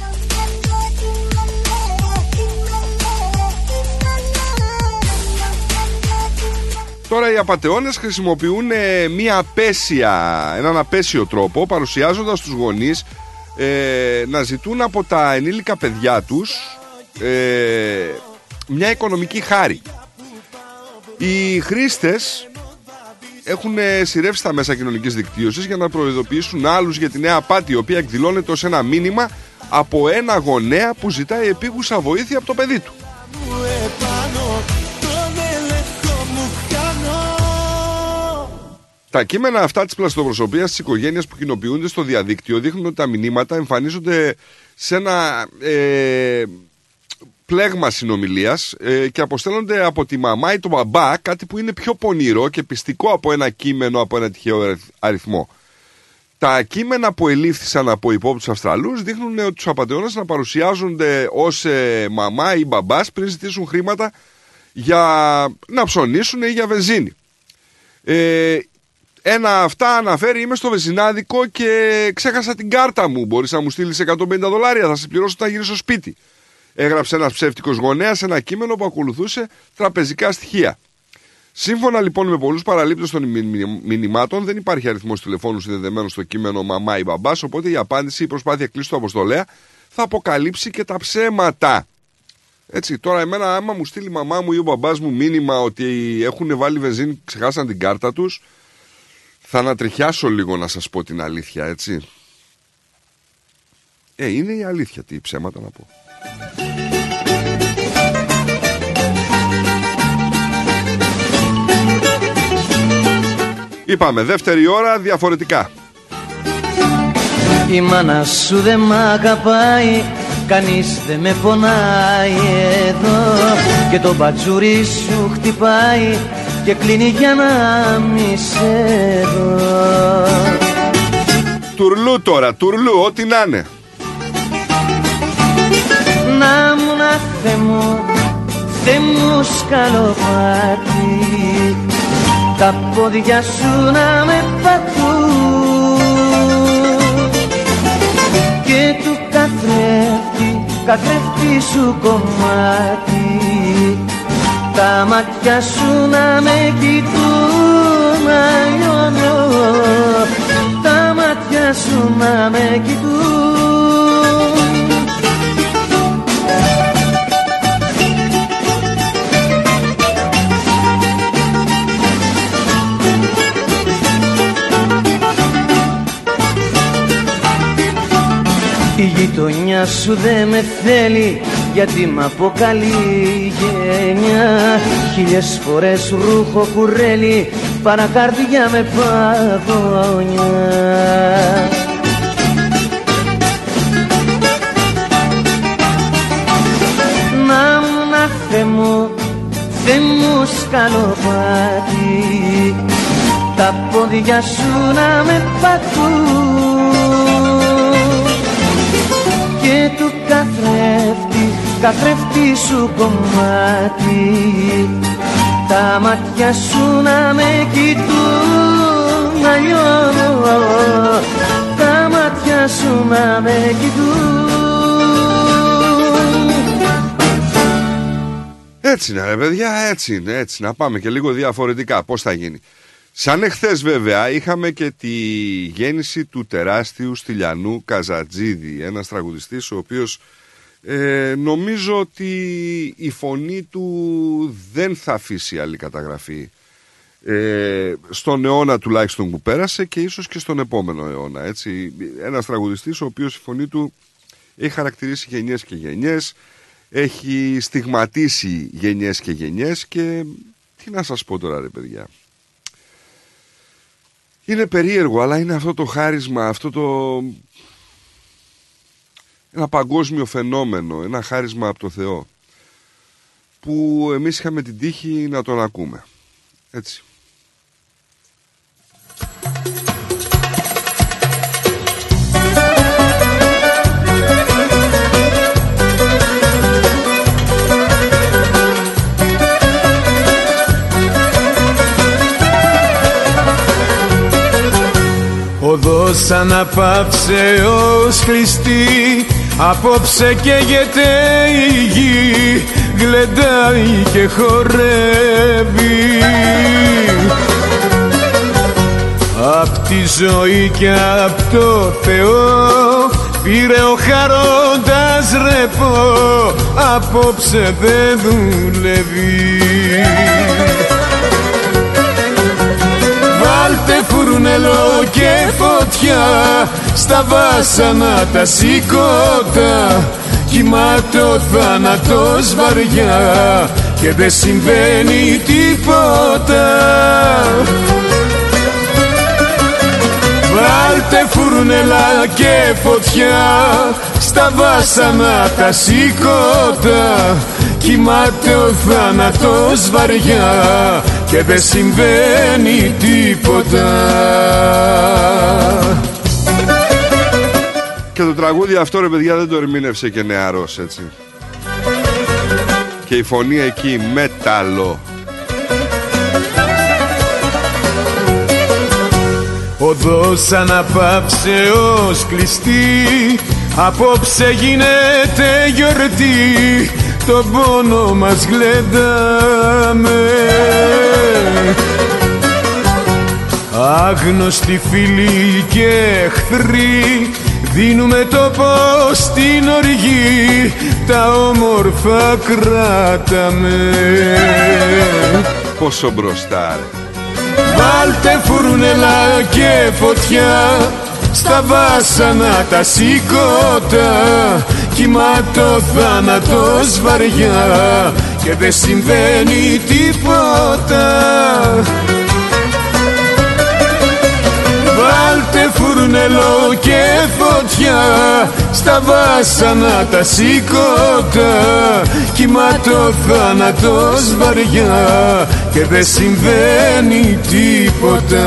Τώρα οι απατεώνες χρησιμοποιούν έναν απέσιο τρόπο, παρουσιάζοντας τους γονείς να ζητούν από τα ενήλικα παιδιά τους μια οικονομική χάρη. Οι χρήστες έχουν σειρεύσει τα μέσα κοινωνικής δικτύωσης για να προειδοποιήσουν άλλους για τη νέα απάτη, η οποία εκδηλώνεται ως ένα μήνυμα από ένα γονέα που ζητάει επίγουσα βοήθεια από το παιδί του. Τα κείμενα αυτά της πλαστοπροσωπείας της οικογένειας που κοινοποιούνται στο διαδίκτυο δείχνουν ότι τα μηνύματα εμφανίζονται σε ένα πλέγμα συνομιλίας και αποστέλλονται από τη μαμά ή τον μπαμπά, κάτι που είναι πιο πονηρό και πιστικό από ένα κείμενο από ένα τυχαίο αριθμό. Τα κείμενα που ελήφθησαν από υπόπτους Αυστραλούς δείχνουν ότι τους απατεώνες να παρουσιάζονται ως μαμά ή μπαμπάς πριν ζητήσουν χρήματα για να ψωνίσουν ή για βενζίνη. Ένα αυτά αναφέρει: είμαι στο βενζινάδικο και ξέχασα την κάρτα μου. Μπορείς να μου στείλεις $150, θα σε πληρώσω όταν γυρίσω σπίτι. Έγραψε ένας ψεύτικος γονέας ένα κείμενο που ακολουθούσε τραπεζικά στοιχεία. Σύμφωνα λοιπόν με πολλούς παραλήπτες των μηνυμάτων, δεν υπάρχει αριθμός τηλεφώνου συνδεδεμένος στο κείμενο μαμά ή μπαμπάς, οπότε η απάντηση, η προσπάθεια κλείσης του αποστολέα θα αποκαλύψει και τα ψέματα. Έτσι, τώρα εμένα άμα μου στείλει η μαμά μου ή ο μπαμπάς μου μήνυμα ότι έχουν βάλει βενζίνη, ξεχάσαν την κάρτα τους, θα ανατριχιάσω λίγο, να σας πω την αλήθεια, έτσι. Είναι η αλήθεια, τι ψέματα να πω. Είπαμε, δεύτερη ώρα διαφορετικά. Η μάνα σου δεν μ' αγαπάει, κανείς δεν με πονάει εδώ, και το μπατζούρι σου χτυπάει και κλείνει για να μη σε δω. Τουρλού τώρα, τουρλού, ό,τι να είναι. Να μου να Θεέ μου σκαλοπάτι, τα πόδια σου να με πατούν και του καθρέφτη σου κομμάτι, τα μάτια σου να με κοιτούν, αγιώνω, τα μάτια σου να με κοιτούν. Η γειτονιά σου δεν με θέλει, γιατί μ' αποκαλεί γένια. 1000 φορές ρούχο κουρέλι, παρακάρδια με παγωνιά. Να μου να Θεέ μου σκαλοπάτι, τα πόδια σου να με πατούν και του καθρέφτη σου κομμάτι, τα μάτια σου να με κοιτούν, να λιώνω, τα μάτια σου να με κοιτούν. Έτσι είναι ρε παιδιά, έτσι είναι, έτσι να πάμε και λίγο διαφορετικά. Πώς θα γίνει? Σαν εχθές βέβαια είχαμε και τη γέννηση του τεράστιου Στυλιανού Καζατζίδη, ένας τραγουδιστής ο οποίος νομίζω ότι η φωνή του δεν θα αφήσει άλλη καταγραφή στον αιώνα τουλάχιστον που πέρασε και ίσως και στον επόμενο αιώνα, έτσι. Ένας τραγουδιστής ο οποίος η φωνή του έχει χαρακτηρίσει γενιές και γενιές, έχει στιγματίσει γενιές και γενιές και τι να σας πω τώρα ρε παιδιά. Είναι περίεργο, αλλά είναι αυτό το χάρισμα, αυτό το... ένα παγκόσμιο φαινόμενο, ένα χάρισμα από το Θεό, που εμείς είχαμε την τύχη να τον ακούμε. Έτσι. Οδός αναπαύσε ως κλειστή, απόψε καίγεται η γη, γλεντάει και χορεύει. Απ' τη ζωή και απ' το Θεό πήρε ο χαρόντας ρεπό, απόψε δεν δουλεύει. Βάλτε φουρνελό και φωτιά στα βάσανα τα σηκώτα, κοιμάται ο θάνατος βαριά και δεν συμβαίνει τίποτα. Βάλτε φουρνελά και φωτιά στα βάσανα τα σηκώτα, κοιμάται ο θάνατος βαριά και δεν συμβαίνει τίποτα. Και το τραγούδι αυτό, ρε παιδιά, δεν το ερμήνευσε και νεαρός, έτσι. Και η φωνή εκεί μέταλλο. Οδός αναπαύσεως κλειστή, απόψε γίνεται γιορτή, τον πόνο μας γλεντάμε. Άγνωστοι φίλοι και εχθροί, δίνουμε τόπο στην οργή, τα όμορφα κράταμε. Πόσο μπροστά, ρε. Βάλτε φουρνελά και φωτιά στα βάσανα τα σηκώτα, κοιμάται ο θάνατος βαριά και δεν συμβαίνει τίποτα. Βάλτε φουρνελό και φωτιά στα βάσανα τα σηκώτα, κοιμάται ο θάνατος βαριά και δεν συμβαίνει τίποτα.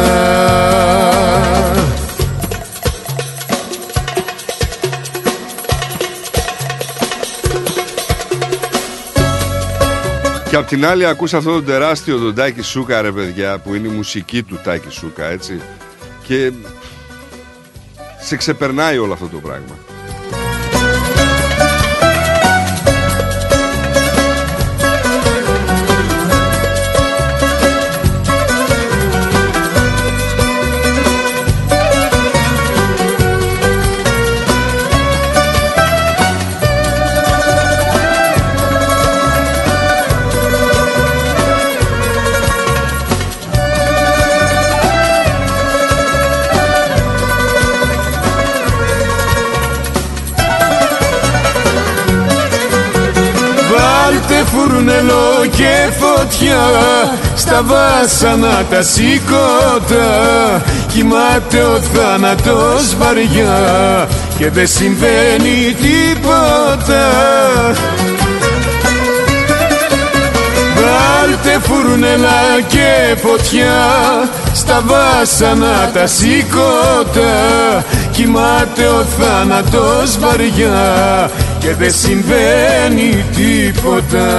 Και απ' την άλλη ακούς αυτό το τεράστιο τον Τάκη Σούκα, ρε παιδιά, που είναι η μουσική του Τάκη Σούκα, έτσι. Και σε ξεπερνάει όλο αυτό το πράγμα. Φουρνελό και φωτιά στα βάσανα τα σηκώτα, κοιμάται ο θάνατος βαριά και δεν συμβαίνει τίποτα. Βάλτε φουρνελά και φωτιά στα βάσανα τα σηκώτα, κοιμάται ο θάνατος βαριά και δεν συμβαίνει τίποτα.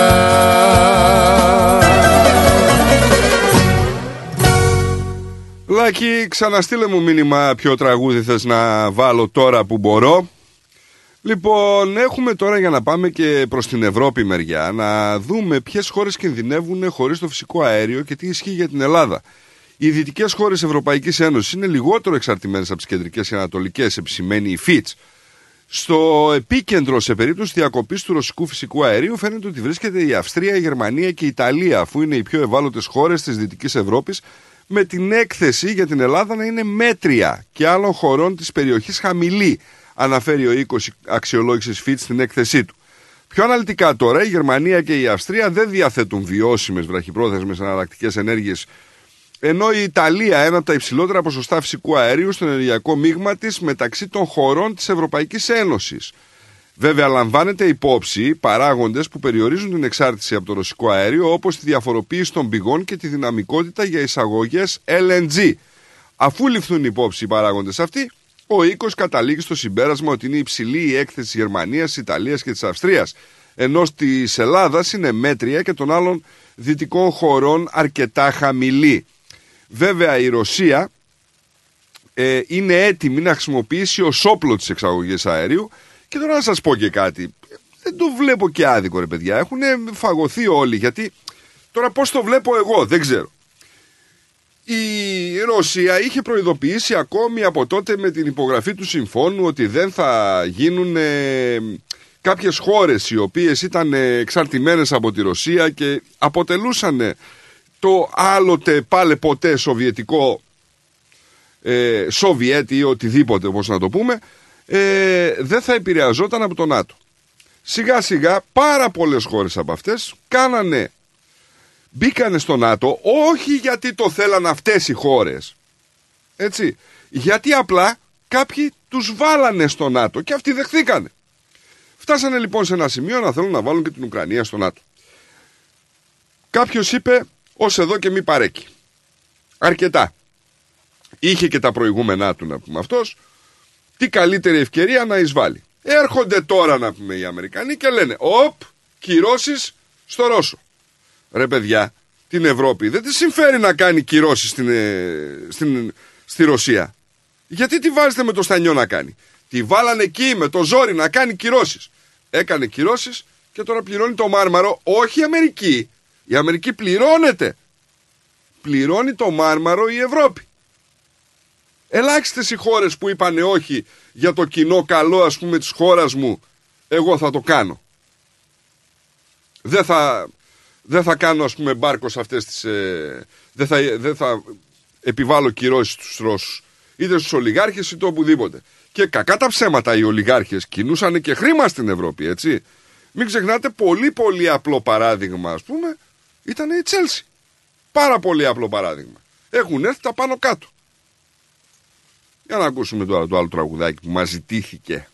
Λάκη, ξαναστείλε μου μήνυμα ποιο τραγούδι θες να βάλω τώρα που μπορώ. Λοιπόν, έχουμε τώρα, για να πάμε και προς την Ευρώπη μεριά, να δούμε ποιες χώρες κινδυνεύουν χωρίς το φυσικό αέριο και τι ισχύει για την Ελλάδα. Οι δυτικές χώρες Ευρωπαϊκής Ένωσης είναι λιγότερο εξαρτημένες από τις κεντρικές και ανατολικές, επισημαίνει η Fitch. Στο επίκεντρο, σε περίπτωση διακοπής του ρωσικού φυσικού αερίου, φαίνεται ότι βρίσκεται η Αυστρία, η Γερμανία και η Ιταλία, αφού είναι οι πιο ευάλωτες χώρες της Δυτικής Ευρώπης, με την έκθεση για την Ελλάδα να είναι μέτρια και άλλων χωρών της περιοχής χαμηλή, αναφέρει ο οίκος αξιολόγησης Fitch στην έκθεσή του. Πιο αναλυτικά τώρα, η Γερμανία και η Αυστρία δεν διαθέτουν βιώσιμες βραχυπρόθεσμες εναλλακτικές ενέργειες, ενώ η Ιταλία ένα από τα υψηλότερα ποσοστά φυσικού αερίου στο ενεργειακό μείγμα της μεταξύ των χωρών της Ευρωπαϊκής Ένωσης. Βέβαια, λαμβάνεται υπόψη παράγοντες που περιορίζουν την εξάρτηση από το ρωσικό αέριο, όπως τη διαφοροποίηση των πηγών και τη δυναμικότητα για εισαγωγές LNG. Αφού ληφθούν υπόψη οι παράγοντες αυτοί, ο οίκος καταλήγει στο συμπέρασμα ότι είναι υψηλή η έκθεση της Γερμανίας, της Ιταλίας και της Αυστρίας, ενώ της Ελλάδας είναι μέτρια και των άλλων δυτικών χωρών αρκετά χαμηλή. Βέβαια, η Ρωσία είναι έτοιμη να χρησιμοποιήσει ως όπλο τις εξαγωγές αερίου. Και τώρα να σας πω και κάτι, δεν το βλέπω και άδικο, ρε παιδιά, έχουν φαγωθεί όλοι, γιατί τώρα πώς το βλέπω εγώ δεν ξέρω. η Ρωσία είχε προειδοποιήσει ακόμη από τότε με την υπογραφή του συμφώνου ότι δεν θα γίνουν κάποιες χώρες οι οποίες ήταν εξαρτημένες από τη Ρωσία και αποτελούσαν το άλλοτε πάλε ποτέ σοβιετικό Σοβιέτ ή οτιδήποτε όπως να το πούμε, δεν θα επηρεαζόταν από το ΝΑΤΟ. Σιγά σιγά πάρα πολλές χώρες από αυτές μπήκανε στο ΝΑΤΟ, όχι γιατί το θέλαν αυτές οι χώρες, έτσι, γιατί απλά κάποιοι τους βάλανε στο ΝΑΤΟ και αυτοί δεχθήκανε. Φτάσανε λοιπόν σε ένα σημείο να θέλουν να βάλουν και την Ουκρανία στο ΝΑΤΟ. Κάποιος είπε ως εδώ και μη παρέκει. Αρκετά. Είχε και τα προηγούμενά του να πούμε αυτός. Τι καλύτερη ευκαιρία να εισβάλλει. Έρχονται τώρα να πούμε οι Αμερικανοί και λένε κυρώσεις στο Ρώσο. Ρε παιδιά, την Ευρώπη δεν της συμφέρει να κάνει κυρώσεις στη Ρωσία. Γιατί τη βάζετε με το στανιό να κάνει? Τη βάλανε εκεί με το ζόρι να κάνει κυρώσεις. Έκανε κυρώσεις και τώρα πληρώνει το Μάρμαρο, όχι η Αμερική. Η Αμερική πληρώνεται. Πληρώνει το Μάρμαρο η Ευρώπη. Ελάχιστες οι χώρες που είπανε όχι για το κοινό καλό ας πούμε της χώρας μου, εγώ θα το κάνω. Δεν θα κάνω ας πούμε μπάρκο σε αυτές τις... Δεν θα επιβάλλω κυρώσεις στους Ρώσους. Είτε στους ολιγάρχες είτε οπουδήποτε. Και κακά τα ψέματα οι ολιγάρχες κινούσαν και χρήμα στην Ευρώπη, έτσι. Μην ξεχνάτε, πολύ πολύ απλό παράδειγμα ας πούμε ήταν η Τσέλσι. Πάρα πολύ απλό παράδειγμα. Έχουν έρθει τα πάνω κάτω. Για να ακούσουμε τώρα το άλλο τραγουδάκι που μας ζητήθηκε.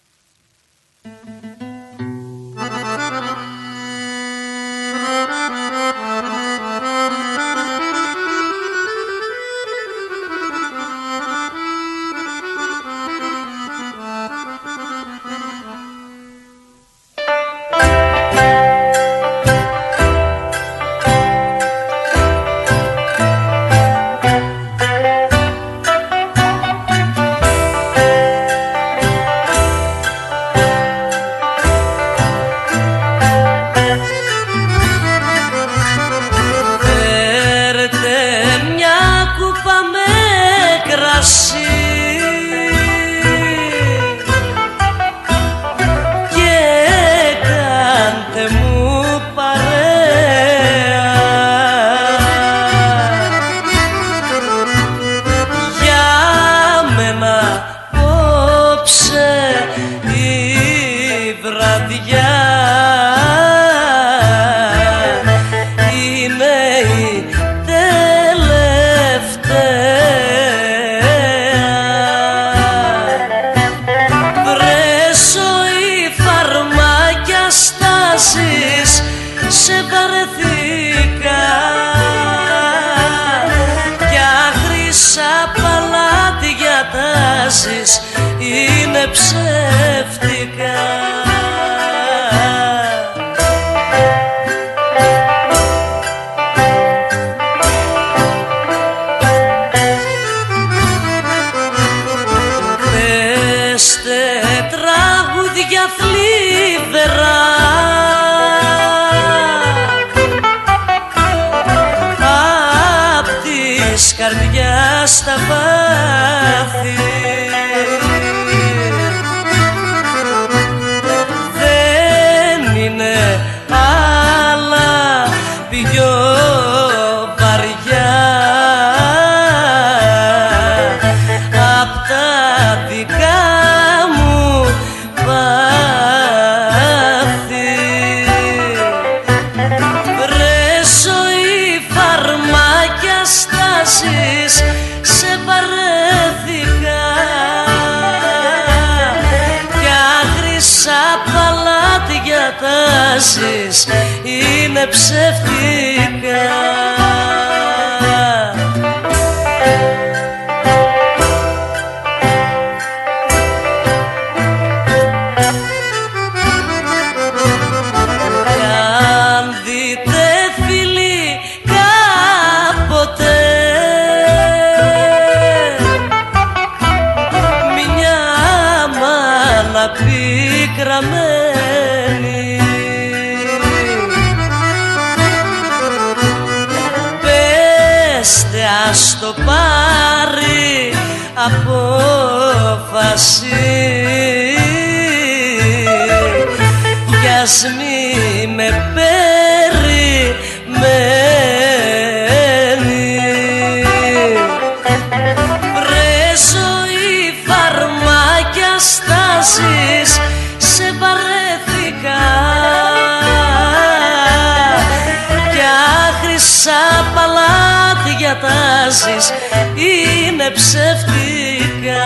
Είναι ψεύτικα. Πέστε τραγούδια θλιβερά απ' της καρδιάς τα βάθη. Είναι ψεύτικα. Αν δείτε φίλοι κάποτε μια μάνα πικραμένη, ας το πάρει απόφαση κι ας μη με περιμένει. Βρε ζωή φαρμάκια στάσεις, σε βαρέθηκα κι άχρησα παλάτια τάσεις, είναι ψεύτικα.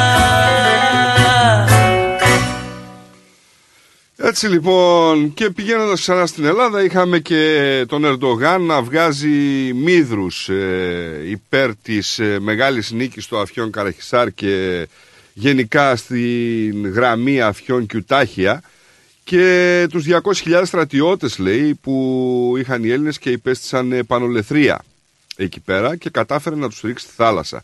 Έτσι λοιπόν, και πηγαίνοντας ξανά στην Ελλάδα, είχαμε και τον Ερντογάν να βγάζει μύδρους υπέρ της μεγάλης νίκης του Αφιών Καραχισάρ και γενικά στην γραμμή Αφιών Κιουτάχια, και τους 200.000 στρατιώτες, λέει, που είχαν οι Έλληνες και υπέστησαν πανολεθρία εκεί πέρα και κατάφερε να τους ρίξει στη θάλασσα.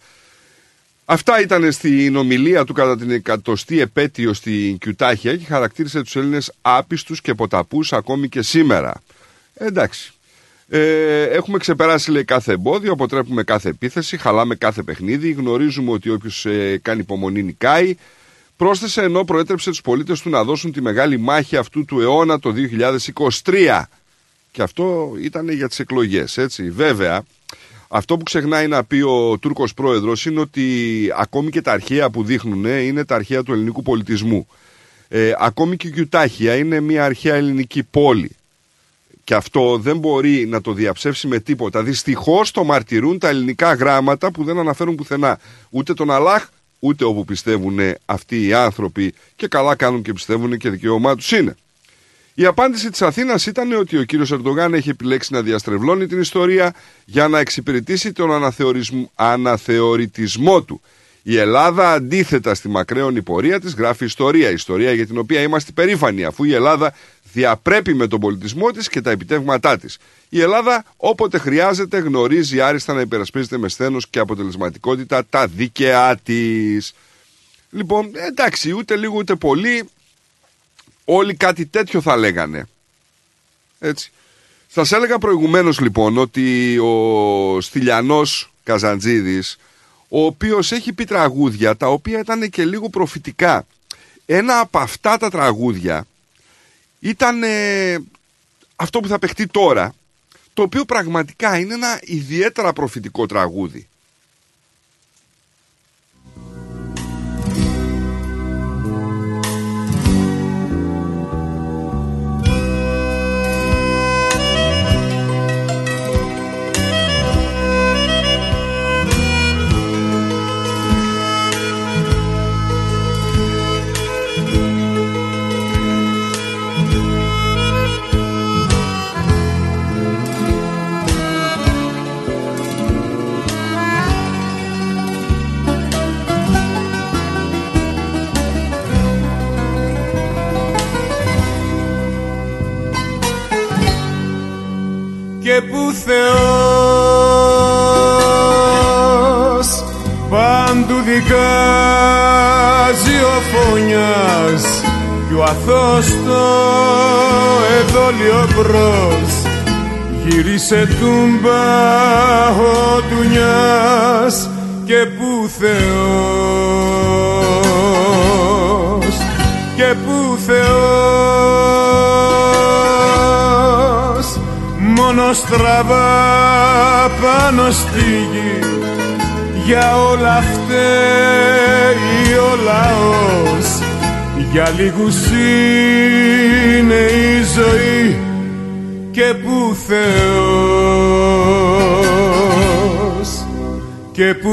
Αυτά ήταν στην ομιλία του κατά την 100η επέτειο στην Κιουτάχια και χαρακτήρισε τους Έλληνες άπιστους και ποταπούς ακόμη και σήμερα. Εντάξει. Έχουμε ξεπεράσει, λέει, κάθε εμπόδιο, αποτρέπουμε κάθε επίθεση, χαλάμε κάθε παιχνίδι, γνωρίζουμε ότι όποιος κάνει υπομονή νικάει. Πρόσθεσε, ενώ προέτρεψε τους πολίτες του να δώσουν τη μεγάλη μάχη αυτού του αιώνα το 2023. Και αυτό ήταν για τις εκλογές, έτσι. Βέβαια, αυτό που ξεχνάει να πει ο Τούρκος πρόεδρος είναι ότι ακόμη και τα αρχαία που δείχνουν είναι τα αρχαία του ελληνικού πολιτισμού. Ακόμη και η Κιουτάχια είναι μια αρχαία ελληνική πόλη. Και αυτό δεν μπορεί να το διαψεύσει με τίποτα. Δυστυχώς το μαρτυρούν τα ελληνικά γράμματα που δεν αναφέρουν πουθενά ούτε τον Αλλάχ, ούτε όπου πιστεύουν αυτοί οι άνθρωποι, και καλά κάνουν και πιστεύουν και δικαίωμά τους είναι. Η απάντηση της Αθήνας ήταν ότι ο κύριος Ερντογάν έχει επιλέξει να διαστρεβλώνει την ιστορία για να εξυπηρετήσει τον αναθεωρητισμό του. Η Ελλάδα, αντίθετα στη μακραίωνη πορεία της, γράφει ιστορία. Ιστορία για την οποία είμαστε περήφανοι, αφού η Ελλάδα διαπρέπει με τον πολιτισμό της και τα επιτεύγματά της. Η Ελλάδα, όποτε χρειάζεται, γνωρίζει άριστα να υπερασπίζεται με σθένος και αποτελεσματικότητα τα δίκαιά της. Λοιπόν, εντάξει, ούτε λίγο ούτε πολύ, όλοι κάτι τέτοιο θα λέγανε. Έτσι. Σας έλεγα προηγουμένως λοιπόν ότι ο Στυλιανός Καζαντζίδης, ο οποίος έχει πει τραγούδια τα οποία ήταν και λίγο προφητικά. Ένα από αυτά τα τραγούδια ήταν αυτό που θα παιχτεί τώρα, το οποίο πραγματικά είναι ένα ιδιαίτερα προφητικό τραγούδι. Και που Θεός παντού δικάζει ο φωνιάς κι ο αθώος το εδόλιο μπρος γύρισε τούμπα ο τουνιάς. Και που Θεός, και που Θεός μόνο στραβά πάνω στη γη, για όλα φταίει ο λαός, για λίγους είναι η ζωή. Και που Θεός, και που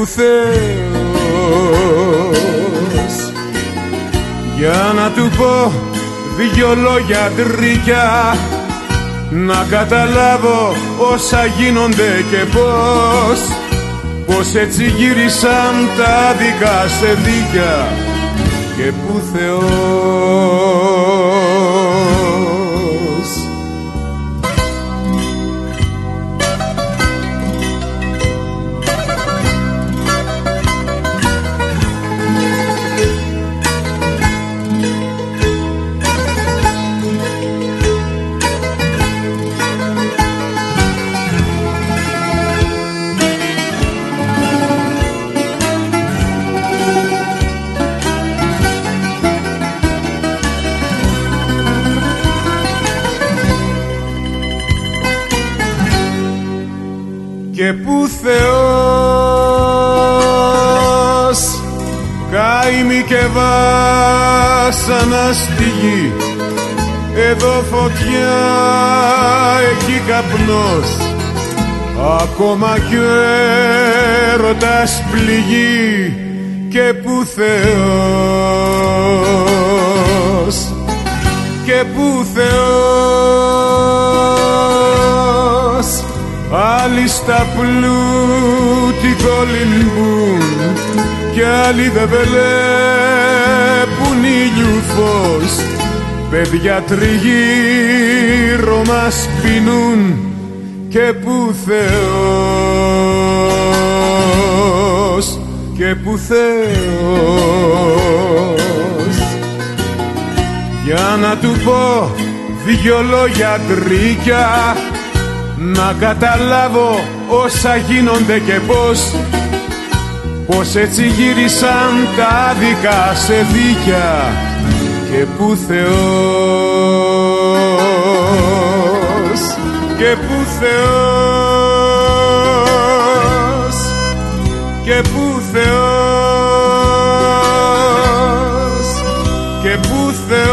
Θεός, για να του πω δυο λόγια τρίκια, να καταλάβω όσα γίνονται και πως έτσι γύρισαν τα δικά σε δίκια. Και που Θεός. και που Θεός καημί και βάσανα στη γη, εδώ φωτιά, εκεί καπνός, ακόμα κι ο έρωτας πληγεί και που Θεός, και που Θεός, άλλοι στα πλούτη κολυμπούν κι άλλοι δεν βλέπουν ήλιου φως, παιδιά τριγύρω μας πεινούν και που Θεός, και που Θεός. Για να του πω δυο λόγια τρίκια, να καταλάβω όσα γίνονται και πως έτσι γύρισαν τα δικά σε δίκια και που Θεός, και που Θεός, και που Θεός, και που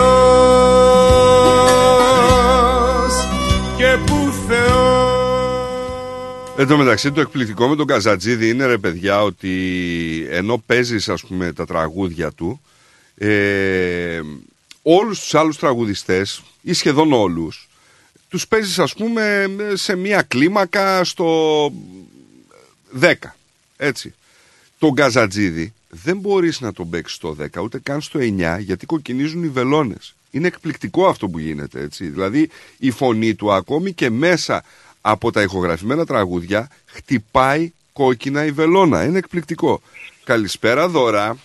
Θεός, και που Θεός. Εν τω μεταξύ το εκπληκτικό με τον Καζατζίδη είναι, ρε παιδιά, ότι ενώ παίζεις ας πούμε τα τραγούδια του, όλους τους άλλους τραγουδιστές ή σχεδόν όλους τους παίζεις ας πούμε σε μια κλίμακα στο 10, έτσι. Τον Καζατζίδη δεν μπορείς να τον παίξεις στο 10 ούτε καν στο 9, γιατί κοκκινίζουν οι βελόνες. Είναι εκπληκτικό αυτό που γίνεται, έτσι. Δηλαδή η φωνή του ακόμη και μέσα από τα ηχογραφημένα τραγούδια χτυπάει κόκκινα η βελόνα. Είναι εκπληκτικό. Καλησπέρα Δώρα.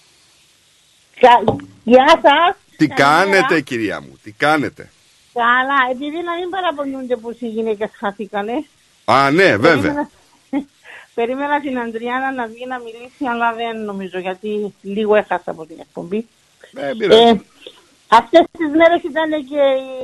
Γεια σας. Τι κάνετε κυρία μου, τι κάνετε? Καλά, επειδή να μην παραπονιούνται πως οι γυναίκες χαθήκανε. Α, ναι, βέβαια. Περίμενα την Αντριάννα να βγει να μιλήσει, αλλά δεν νομίζω, γιατί λίγο έχασα από την εκπομπή. Αυτές τις μέρες ήταν και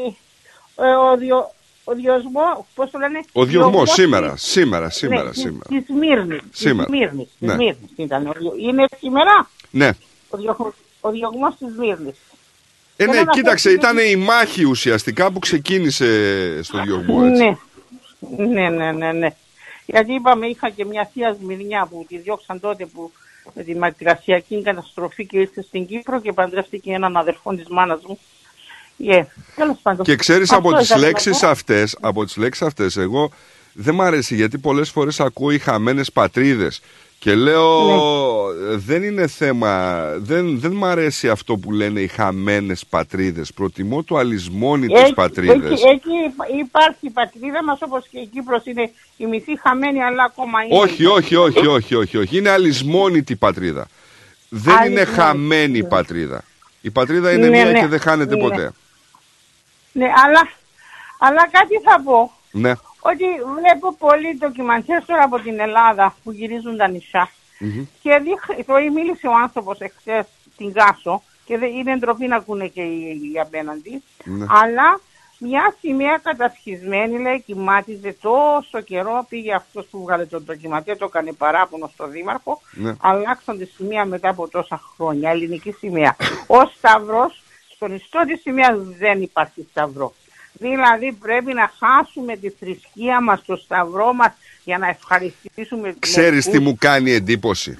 ο διωσμός, πώς το λένε? Ο διωγμός σήμερα. Στη Σμύρνη. Ναι. Είναι σήμερα? Ναι. Ο διωγμός της Σμύρνης. Ναι, κοίταξε, ήταν η μάχη ουσιαστικά που ξεκίνησε στο διωγμό, έτσι. Ναι. Γιατί είπαμε, είχα και μια θεία Σμυρνιά που τη διώξαν τότε που με τη μαρτυρασιακή καταστροφή και ήρθε στην Κύπρο και παντρεύτηκε έναν αδερφό της μάνας μου. Και ξέρεις, από τις λέξεις αυτές, εγώ δεν μ' αρέσει, γιατί πολλές φορές ακούω οι χαμένες πατρίδες και λέω δεν είναι θέμα, δεν μ' αρέσει αυτό που λένε οι χαμένες πατρίδες, προτιμώ το αλυσμόνι της πατρίδες. Εκεί υπάρχει η πατρίδα μας, όπως και η Κύπρος είναι η μισή χαμένη, αλλά ακόμα είναι. Όχι, είναι αλυσμόνητη πατρίδα. Δεν είναι χαμένη η πατρίδα. Η πατρίδα είναι μία και δεν χάνεται ποτέ. Ναι, αλλά κάτι θα πω. Ναι. Ότι βλέπω πολλοί ντοκιμαντέρ τώρα από την Ελλάδα που γυρίζουν τα νησιά. Και μίλησε ο άνθρωπος εχθές στην Κάσο και είναι ντροπή να ακούνε και οι απέναντι. Αλλά μια σημαία κατασχισμένη, λέει, κοιμάτιζε τόσο καιρό. Πήγε αυτός που βγάλε το ντοκιμαντέρ, το έκανε παράπονο στο δήμαρχο. Αλλάξαν τη σημαία μετά από τόσα χρόνια, ελληνική σημαία. Ο σταυρός, στον ιστό της σημαίας δεν υπάρχει σταυρό. Δηλαδή πρέπει να χάσουμε τη θρησκεία μας, το σταυρό μας, για να ευχαριστήσουμε. Ξέρεις τι μου κάνει εντύπωση?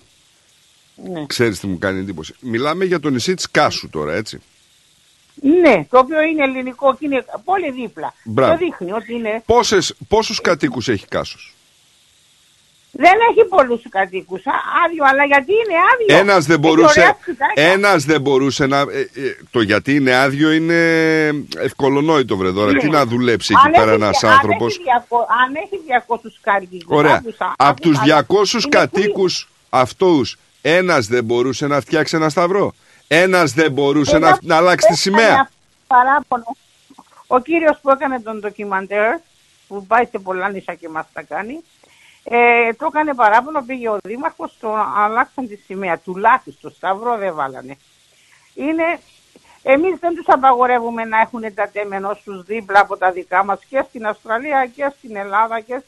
Μιλάμε για το νησί της Κάσου τώρα, έτσι. Ναι, το οποίο είναι ελληνικό και είναι πολύ δίπλα. Μπράβο. Το δείχνει ότι είναι. Πόσους κατοίκους έχει Κάσος? Δεν έχει πολλούς κατοίκους, άδειο, αλλά γιατί είναι άδειο? Ένας δεν μπορούσε να... το γιατί είναι άδειο είναι ευκολονόητο, βρε Δώρα. Τι να δουλέψει εκεί πέρα ένας άνθρωπος? Αν έχει 200 κατοίκους. Ωραία. Από τους 200 κατοίκους αυτούς, ένας δεν μπορούσε να φτιάξει ένα σταυρό? Ένας δεν μπορούσε να αλλάξει τη σημαία? Παράπονο. Ο κύριος που έκανε τον ντοκιμαντέρ, που πάει σε πολλά νησιά και μας τα κάνει, το έκανε παράπονο, πήγε ο δήμαρχος, το αλλάξαν τη σημαία, τουλάχιστον σταυρό δεν βάλανε. Εμείς δεν τους απαγορεύουμε να έχουν τα τέμενος τους δίπλα από τα δικά μας και στην Αυστραλία και στην Ελλάδα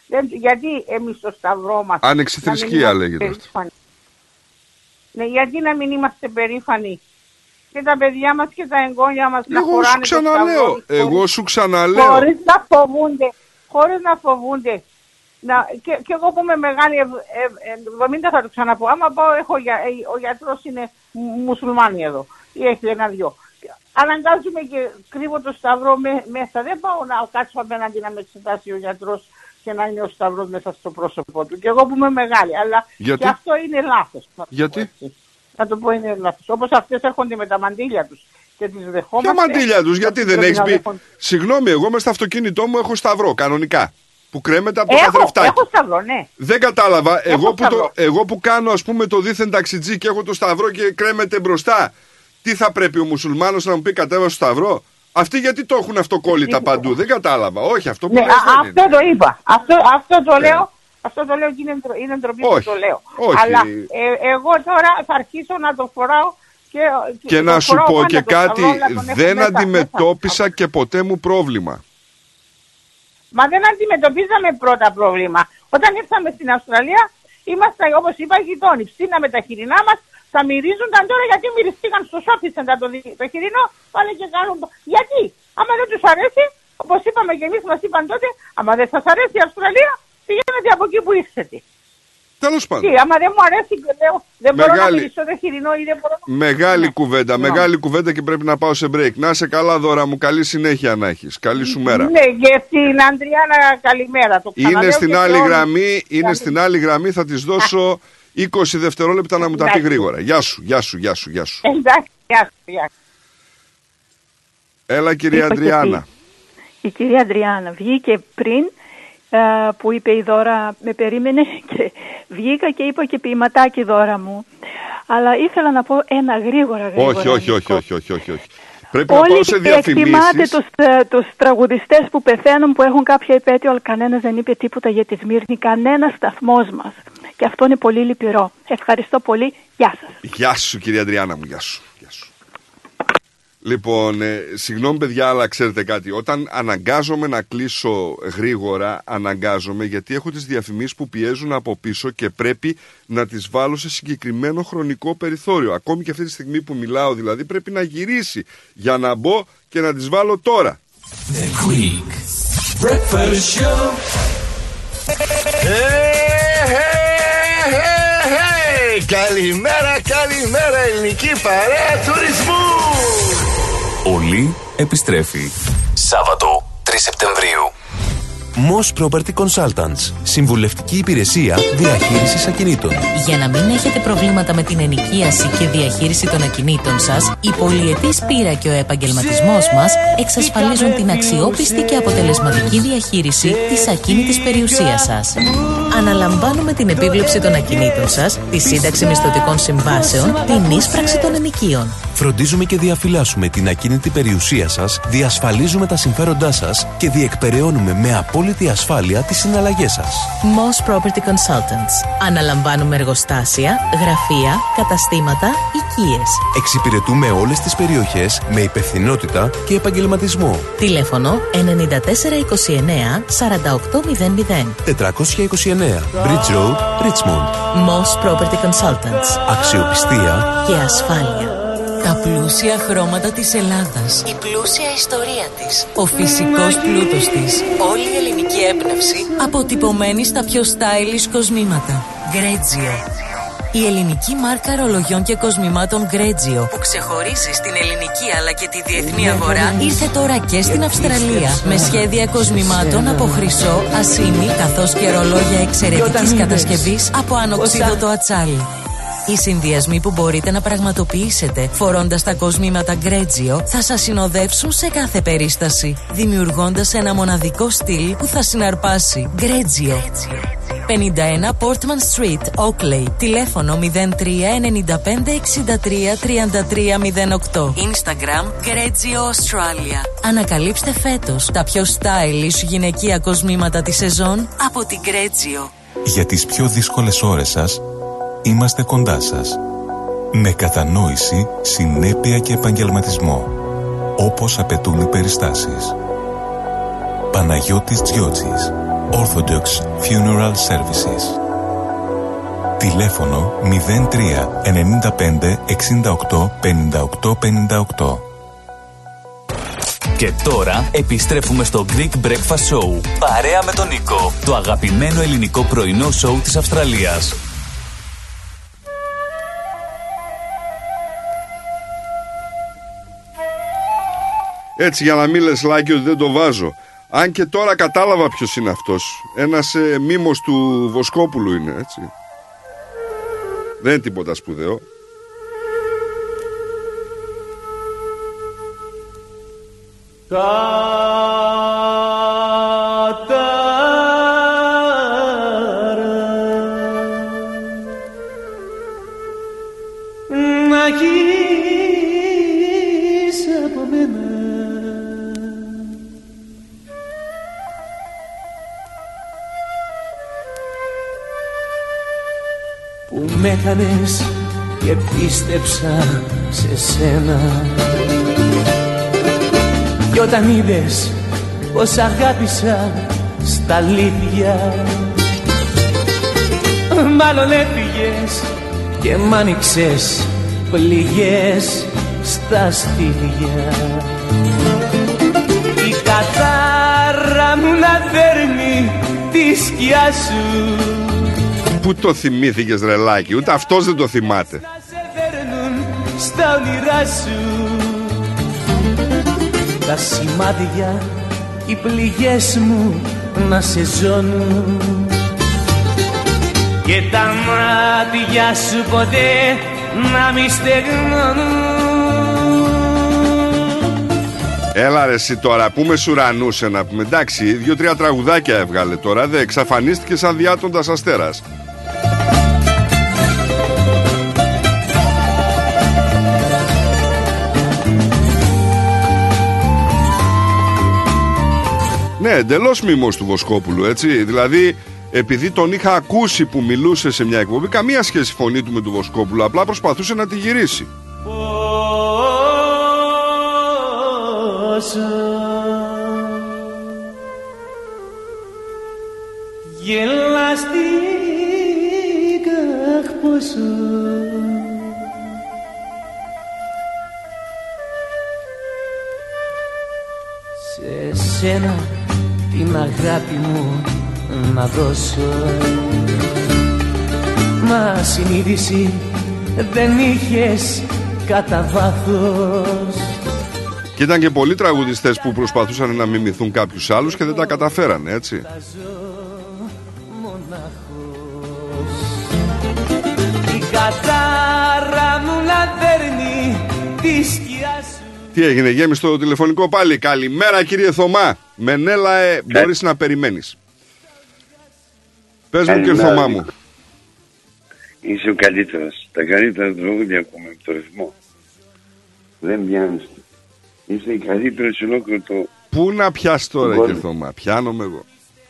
Γιατί εμείς στο Σταυρό μας... Άνοιξη θρησκεία λέγεται αυτό. Ναι, γιατί να μην είμαστε περήφανοι και τα παιδιά μας και τα εγγόνια μας να χωράνε στο Σταυρό. Εγώ σου ξαναλέω. Χωρίς να φοβούνται. Και εγώ που είμαι μεγάλη, 70 θα το ξαναπώ. Άμα πάω, ο γιατρός είναι μουσουλμάνι εδώ. Ή έχει ένα-δυο. Αναγκάζομαι και κρύβω το Σταυρό μέσα. Δεν πάω να κάτσω απέναντι να με εξετάσει ο γιατρός και να είναι ο Σταυρός μέσα στο πρόσωπό του. Και εγώ που είμαι μεγάλη. Αλλά και αυτό είναι λάθος. Γιατί? Να το πω, είναι λάθος. Όπως αυτές έρχονται με τα μαντήλια τους και τις δεχόμαστε. Ποια μαντήλια τους, γιατί δεν έχεις πει? Συγγνώμη, εγώ μες στο αυτοκίνητό μου έχω Σταυρό, κανονικά. Που κρέμεται από το καθρεφτάκι. Έχω Σταυρό, ναι. Δεν κατάλαβα. Εγώ που κάνω, ας πούμε, το δίθεν ταξιτζή και έχω το Σταυρό και κρέμεται μπροστά. Τι θα πρέπει ο μουσουλμάνος να μου πει κατέβασε το Σταυρό? Αυτοί γιατί το έχουν αυτοκόλλητα παντού? Δεν κατάλαβα. Όχι, αυτό που αυτό το είπα. Αυτό το λέω. Αυτό το λέω και είναι ντροπή που το λέω. Όχι. Αλλά εγώ τώρα θα αρχίσω να το φοράω και να σου πω και κάτι. Δεν αντιμετώπισα και ποτέ μου πρόβλημα. Μα δεν αντιμετωπίζαμε πρώτα πρόβλημα. Όταν ήρθαμε στην Αυστραλία, ήμασταν, όπως είπα, γειτόνοι. Ψήναμε τα χοιρινά μας, θα μυρίζονταν τώρα γιατί μυριστήκαν στο shopping center το χοιρινό, πάνε και κάνουν. Γιατί? Άμα δεν τους αρέσει, όπως είπαμε και εμείς, μας είπαν τότε, άμα δεν σας αρέσει η Αυστραλία, πηγαίνετε από εκεί που ήρθετε. Τέλος πάντων. Άμα δεν μου αρέσει, δεν μπορώ να μυρίσω το χοιρινό ή δεν μπορώ να... Μεγάλη κουβέντα και πρέπει να πάω σε break. Να είσαι καλά, Δώρα μου, καλή συνέχεια να έχεις. Καλή σου μέρα. Ναι, και στην Αντριάννα καλημέρα. Είναι στην άλλη γραμμή, θα της δώσω 20 δευτερόλεπτα να μου τα πει γρήγορα. Γεια σου. Εντάξει, γεια σου. Έλα, κυρία Αντριάννα. Η κυρία Αντριάννα βγήκε πριν που είπε η Δώρα, με περίμενε και βγήκα και είπα και ποιηματάκι, Δώρα μου. Αλλά ήθελα να πω ένα γρήγορα. Όχι. Πρέπει να πάω σε διαφημίσεις. Εκτιμάτε τους τραγουδιστές που πεθαίνουν, που έχουν κάποια επέτειο, αλλά κανένας δεν είπε τίποτα για τη Σμύρνη, κανένας σταθμός μας. Και αυτό είναι πολύ λυπηρό. Ευχαριστώ πολύ. Γεια σας. Γεια σου, κυρία Αντριάννα μου. Γεια σου. Λοιπόν, συγγνώμη παιδιά, αλλά ξέρετε κάτι, όταν αναγκάζομαι να κλείσω γρήγορα, γιατί έχω τις διαφημίσεις που πιέζουν από πίσω και πρέπει να τις βάλω σε συγκεκριμένο χρονικό περιθώριο. Ακόμη και αυτή τη στιγμή που μιλάω δηλαδή πρέπει να γυρίσει για να μπω και να τις βάλω τώρα. The Greek Breakfast Show. Καλημέρα ελληνική παρέα τουρισμού. Όλοι επιστρέφει. Σάββατο 3 Σεπτεμβρίου. Moss Property Consultants. Συμβουλευτική υπηρεσία διαχείρισης ακινήτων. Για να μην έχετε προβλήματα με την ενοικίαση και διαχείριση των ακινήτων σας, η πολυετής πείρα και ο επαγγελματισμός μας εξασφαλίζουν την αξιόπιστη και αποτελεσματική διαχείριση της ακίνητης περιουσίας σας. Αναλαμβάνουμε την επίβλεψη των ακινήτων σας, τη σύνταξη μισθωτικών συμβάσεων, την ίσπραξη των ενοικίων. Φροντίζουμε και διαφυλάσσουμε την ακίνητη περιουσία σας, διασφαλίζουμε τα συμφέροντά σας και διεκπεραιώνουμε με απόλυτη ασφάλεια τις συναλλαγές σας. Moss Property Consultants. Αναλαμβάνουμε εργοστάσια, γραφεία, καταστήματα, οικίες. Εξυπηρετούμε όλες τις περιοχές με υπευθυνότητα και επαγγελματισμό. Τηλέφωνο 9429 4800. 429 Bridge Road, Richmond. Moss Property Consultants. Αξιοπιστία και ασφάλεια. Τα πλούσια χρώματα της Ελλάδας. Η πλούσια ιστορία της. Ο φυσικός πλούτος της. Όλη η ελληνική έμπνευση. Αποτυπωμένη στα πιο stylish κοσμήματα. Grezio. Η ελληνική μάρκα ρολογιών και κοσμημάτων Grezio, που ξεχωρίζει στην ελληνική αλλά και τη διεθνή αγορά, ήρθε τώρα και στην Αυστραλία. Με σχέδια κοσμημάτων από χρυσό, ασήμι, καθώς και ρολόγια εξαιρετικής κατασκευής από ανοξίδωτο ατσάλι. Οι συνδυασμοί που μπορείτε να πραγματοποιήσετε φορώντας τα κοσμήματα Grezio θα σας συνοδεύσουν σε κάθε περίσταση, δημιουργώντας ένα μοναδικό στυλ που θα συναρπάσει. Grezio. 51 Portman Street, Oakley. Τηλέφωνο 03 95 63 33 08. Instagram Grezio Australia. Ανακαλύψτε φέτος τα πιο stylish γυναικεία κοσμήματα της σεζόν από την Grezio. Για τις πιο δύσκολες ώρες σας είμαστε κοντά σας. Με κατανόηση, συνέπεια και επαγγελματισμό, όπως απαιτούν οι περιστάσεις. Παναγιώτης Τζιότσης. Orthodox Funeral Services. Τηλέφωνο 03 95 68 58 58. Και τώρα επιστρέφουμε στο Greek Breakfast Show. Παρέα με τον Νίκο. Το αγαπημένο ελληνικό πρωινό σοου της Αυστραλίας. Έτσι, για να μην λες Λάκη ότι δεν το βάζω. Αν και τώρα κατάλαβα ποιος είναι αυτός. Ένας μίμος του Βοσκόπουλου είναι, έτσι. Δεν είναι τίποτα σπουδαίο. Να γεις από μένα. Που με έκανες και πίστεψα σε σένα. Κι όταν είδες πως αγάπησα στα αλήθεια, μάλλον έφυγες και μ' άνοιξες πληγές στα στήθια. Η κατάρα μου να δέρνει τη σκιά σου. Πού το θυμήθηκες ρε Λάκη, ούτε αυτός δεν το θυμάται. Να σε δέρνουν στα όνειρά σου. Τα σημάδια, οι πληγές μου να σε ζώνουν. Και τα μάτια σου ποτέ να μη στεγνώνουν. Έλα ρε εσύ τώρα, πούμε σουρανούσε να πούμε. Εντάξει, 2-3 τραγουδάκια έβγαλε τώρα. Δε εξαφανίστηκε σαν διάτοντας αστέρας. Ναι, εντελώς μίμος του Βοσκόπουλου, έτσι. Δηλαδή, επειδή τον είχα ακούσει που μιλούσε σε μια εκπομπή, καμία σχέση φωνή του με του Βοσκόπουλου, απλά προσπαθούσε να τη γυρίσει. Γελαστήκα πόσο σε σένα την αγάπη μου να δώσω. Μα συνείδηση δεν είχες κατά βάθος. Και ήταν και πολλοί τραγουδιστές που προσπαθούσαν να μιμηθούν κάποιους άλλους και δεν τα καταφέρανε, έτσι. Η κατάρα μου να δέρνει τη σκιά σου. Τι έγινε, γέμισε το τηλεφωνικό πάλι. Καλημέρα κύριε Θωμά. Μενέλα, μπορείς να περιμένεις. Πες μου κύριε Θωμά μου. Είσαι ο καλύτερος. Τα καλύτερα τραγούδια ακούμε από το ρυθμό. Δεν πιάνεις. Είσαι η καλύτερη σε ολόκληρο το... Πού να πιάσει τώρα κύριε Θωμά. Πιάνομαι εγώ.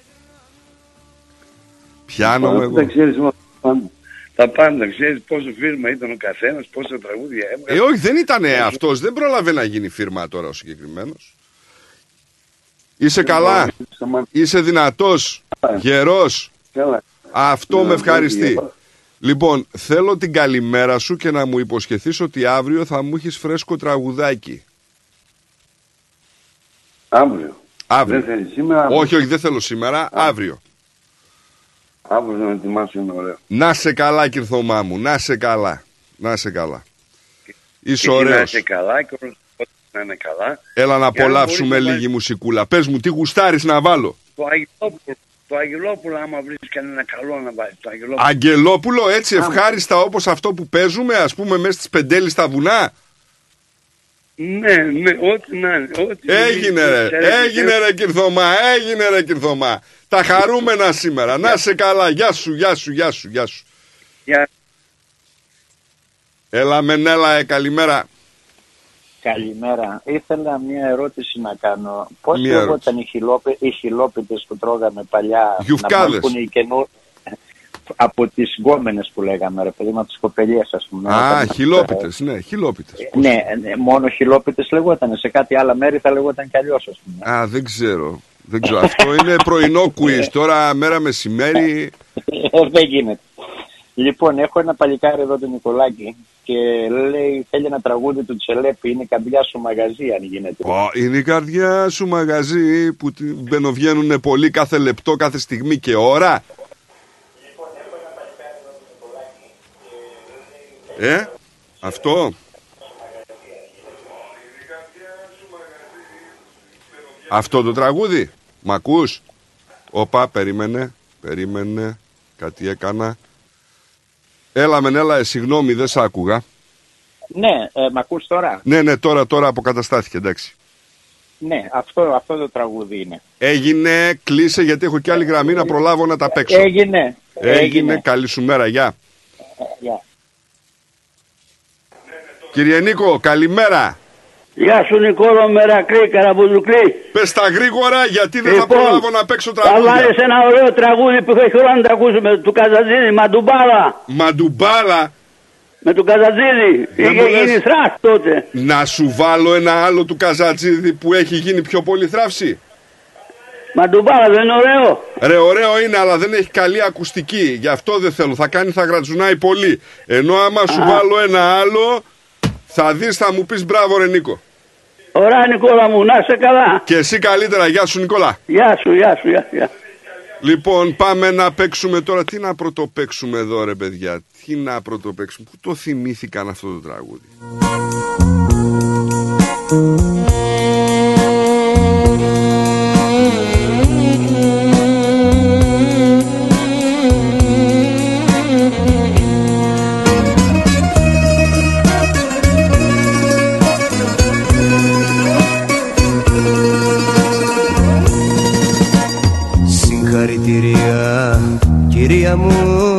Πιάνομαι εγώ. Τα ξέρεις τα πάντα. Ξέρεις πόσο φίρμα ήταν ο καθένας, πόσα τραγούδια έβγαλε. Όχι, δεν ήταν αυτός. Δεν πρόλαβε να γίνει φίρμα τώρα ο συγκεκριμένος. Είσαι καλά. Είσαι δυνατός. Γερός. Αυτό με ευχαριστεί. Λοιπόν, θέλω την καλημέρα σου και να μου υποσχεθείς ότι αύριο θα μου έχεις φρέσκο τραγουδάκι. Αύριο. Αύριο. Δεν θέλει σήμερα. Όχι, δεν θέλω σήμερα. Αύριο. Αύριο να ετοιμάσω ένα ωραίο. Να σε καλά κύριε Θωμά μου. Να σε καλά. Να σε καλά. Είσαι ωραίος. Να σε καλά και όλος να είναι καλά. Έλα να απολαύσουμε λίγη μουσικούλα. Πες μου τι γουστάρεις να βάλω. Το Αγγελόπουλο, άμα βρεις κανένα καλό να βάλει. Το Αγγελόπουλο. Αγγελόπουλο, έτσι ευχάριστα όπως αυτό που παίζουμε, ας πούμε, μέσα στις Πεντέλη στα βουνά. Ναι, ό,τι να είναι. Έγινε ρε Κυρθωμά, έγινε ρε Κυρθωμά. Τα χαρούμενα σήμερα. Να σε καλά, γεια σου. Έλα Μενέλα, καλημέρα. Καλημέρα. Ήθελα μια ερώτηση να κάνω. Πώς λεγόταν οι χιλόπιτες που τρώγαμε παλιά? Γιουφκάδες. Από τις γκόμενες που λέγαμε, ρε παιδί, από τις κοπελιές, ας πούμε. Χιλόπιτες, ναι, χιλόπιτες. Ναι, μόνο χιλόπιτες λεγόταν. Σε κάτι άλλα μέρη θα λεγόταν κι αλλιώς, ας πούμε. Δεν ξέρω. Δεν ξέρω, αυτό είναι πρωινό quiz. Τώρα μέρα μεσημέρι. Δεν γίνεται. Λοιπόν, έχω ένα παλικάρι εδώ, τον Νικολάκη, και λέει θέλει ένα τραγούδι του Τσελέπη, είναι η καρδιά σου μαγαζί, αν γίνεται. Είναι η καρδιά σου μαγαζί που μπαινοβγαίνουν πολύ κάθε λεπτό, κάθε στιγμή και ώρα. Λοιπόν, έχω ένα παλικάρι εδώ, τον Νικολάκη, και λέει αυτό. Αυτό το τραγούδι. Μ' ακούς? Όπα, περίμενε. Κάτι έκανα. Έλα, συγγνώμη, δεν σ' άκουγα. Ναι, μ' ακούς τώρα? Ναι, τώρα αποκαταστάθηκε, εντάξει. Ναι, αυτό το τραγούδι είναι. Έγινε, κλείσε γιατί έχω και άλλη γραμμή να προλάβω να τα παίξω. Έγινε, καλή σου μέρα, γεια. Κύριε Νίκο, καλημέρα. Γεια σου Νικόλο, Μερακλή, Καραμπουλουκλή. Πες τα γρήγορα γιατί δεν θα προλάβω να παίξω τραγούδια. Θα βάλεις ένα ωραίο τραγούδι που έχει χρόνο να τα ακούσουμε, του Καζατζίδη, Μαντουμπάλα. Μαντουμπάλα. Με του Καζατζίδη, είχε γίνει θράσ τότε. Να σου βάλω ένα άλλο του Καζατζίδη που έχει γίνει πιο πολύ θράψη. Μαντουμπάλα δεν είναι ωραίο? Ρε, ωραίο είναι, αλλά δεν έχει καλή ακουστική. Γι' αυτό δεν θέλω, θα γρατζουνάει πολύ. Ενώ άμα σου βάλω ένα άλλο, θα δεις, θα μου πεις μπράβο ρε Νίκο. Ωραία Νικόλα μου, να είσαι καλά. Και εσύ καλύτερα, γεια σου Νικόλα. Γεια σου. Λοιπόν, πάμε να παίξουμε τώρα. Τι να πρωτοπαίξουμε εδώ ρε παιδιά? Τι να πρωτοπαίξουμε? Πού το θυμήθηκαν αυτό το τραγούδι? Συγχαρητήρια κυρία μου,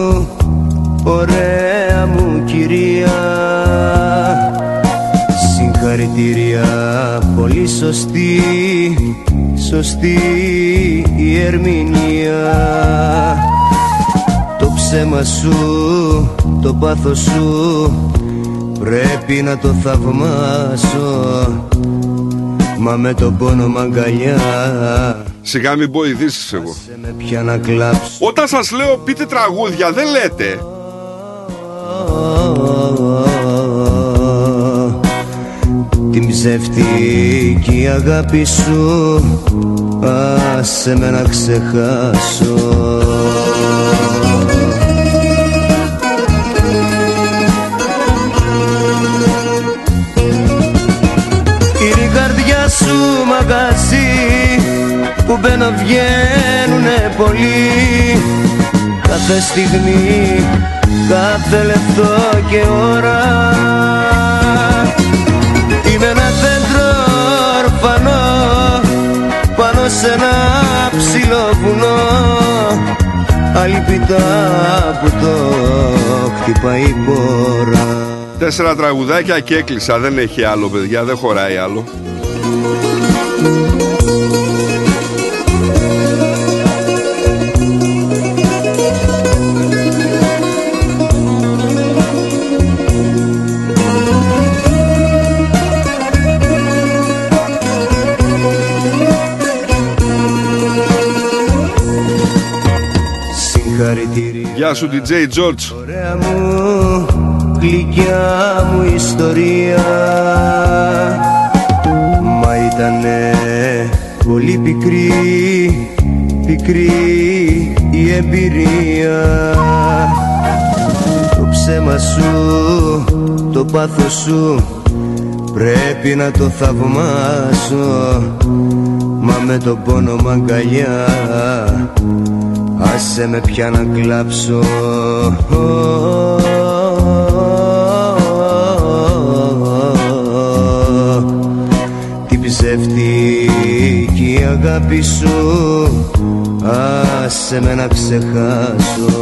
ωραία μου κυρία. Συγχαρητήρια, πολύ σωστή η ερμηνεία. Το ψέμα σου, το πάθος σου πρέπει να το θαυμάσω, μα με τον πόνο μ' αγκαλιά. Σιγά μην πω ειδήσεις εγώ. Να όταν σας λέω πείτε τραγούδια δεν λέτε. Την ψεύτικη αγάπη σου άσε με να ξεχάσω. Είναι η καρδιά σου μαγαζί που μπαίνω βγαίνουνε πολλοί, κάθε στιγμή, κάθε λεπτό και ώρα. Είμαι ένα δέντρο ορφανό πάνω σε ένα ψηλό βουνό, αλυπητά που το χτυπάει η πόρα. 4 τραγουδάκια και έκλεισα, δεν έχει άλλο παιδιά, δεν χωράει άλλο. Γεια σου DJ George. Ωραία μου, γλυκιά μου ιστορία, μα ήτανε πολύ πικρή η εμπειρία. Το ψέμα σου, το πάθος σου πρέπει να το θαυμάσω, μα με τον πόνο μ' αγκαλιά άσε με πια να κλάψω. Την ψεύτικη αγάπη σου άσε με να ξεχάσω.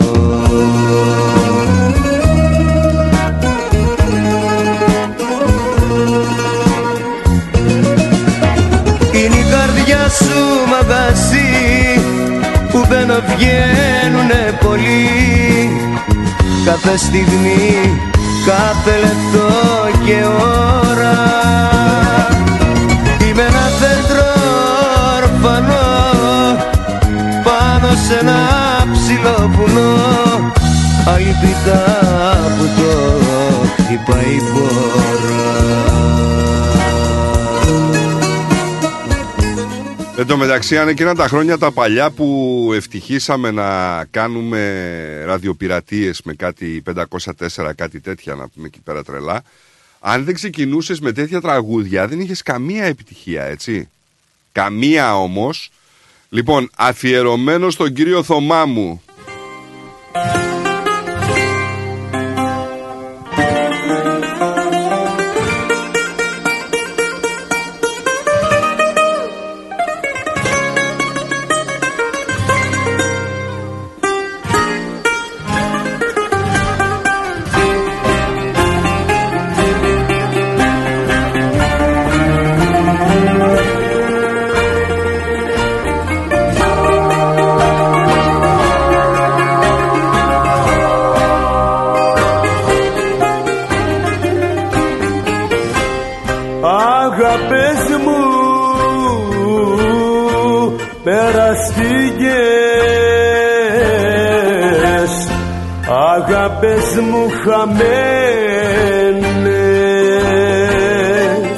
Είναι η καρδιά σου μαγαζί που μπαίνω βγαίνουνε πολλοί, κάθε στιγμή, κάθε λεπτό και ώρα. Είμαι ένα δέντρο ορφανό βουνό, αλπιτά που το χτυπάει η πόρα. Εν τω μεταξύ, αν εκείνα τα χρόνια τα παλιά που ευτυχήσαμε να κάνουμε ραδιοπειρατείες με κάτι 504, κάτι τέτοια να πούμε εκεί πέρα τρελά, αν δεν ξεκινούσες με τέτοια τραγούδια δεν είχες καμία επιτυχία, έτσι. Καμία όμως. Λοιπόν, αφιερωμένο στον κύριο Θωμά μου. Αγάπες μου χαμένες,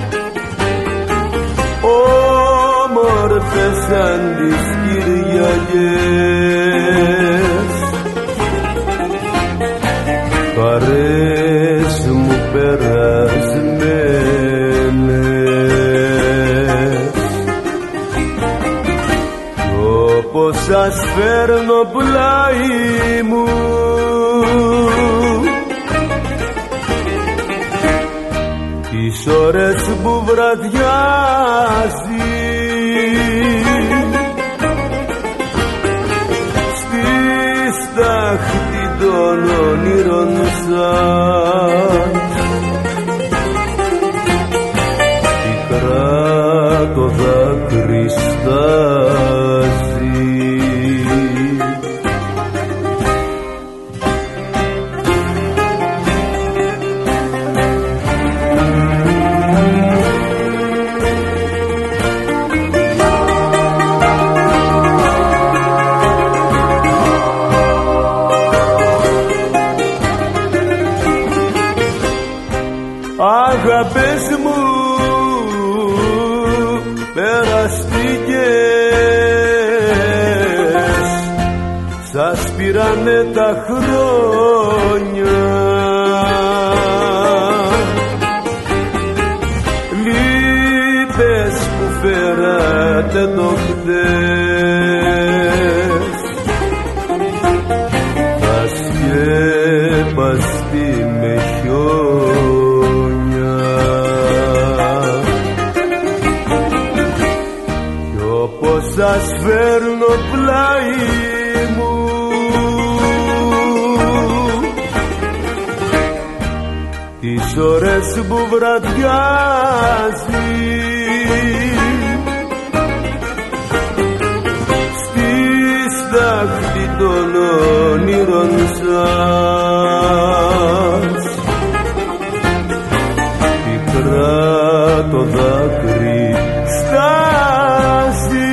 όμορφες σαν τις Κυριακές, παρές μου περασμένες, κι όπως σας φέρνω πλάι μου, τις ώρες που βραδιάζει στη στάχτη των όνειρων σας, πικρά το δάκρυ στάζει. Αγάπες μου περαστικές, σας πήρανε τα χρόνια, λύπες που φέρατε το χτες, θα σκέπαστη με χιόνια, κι όπως σας φέρνω πλάι μου, τις ώρες που βραδιάζει στη στάχτη των όνειρων σας, πικρά το δάκρυ στάζει.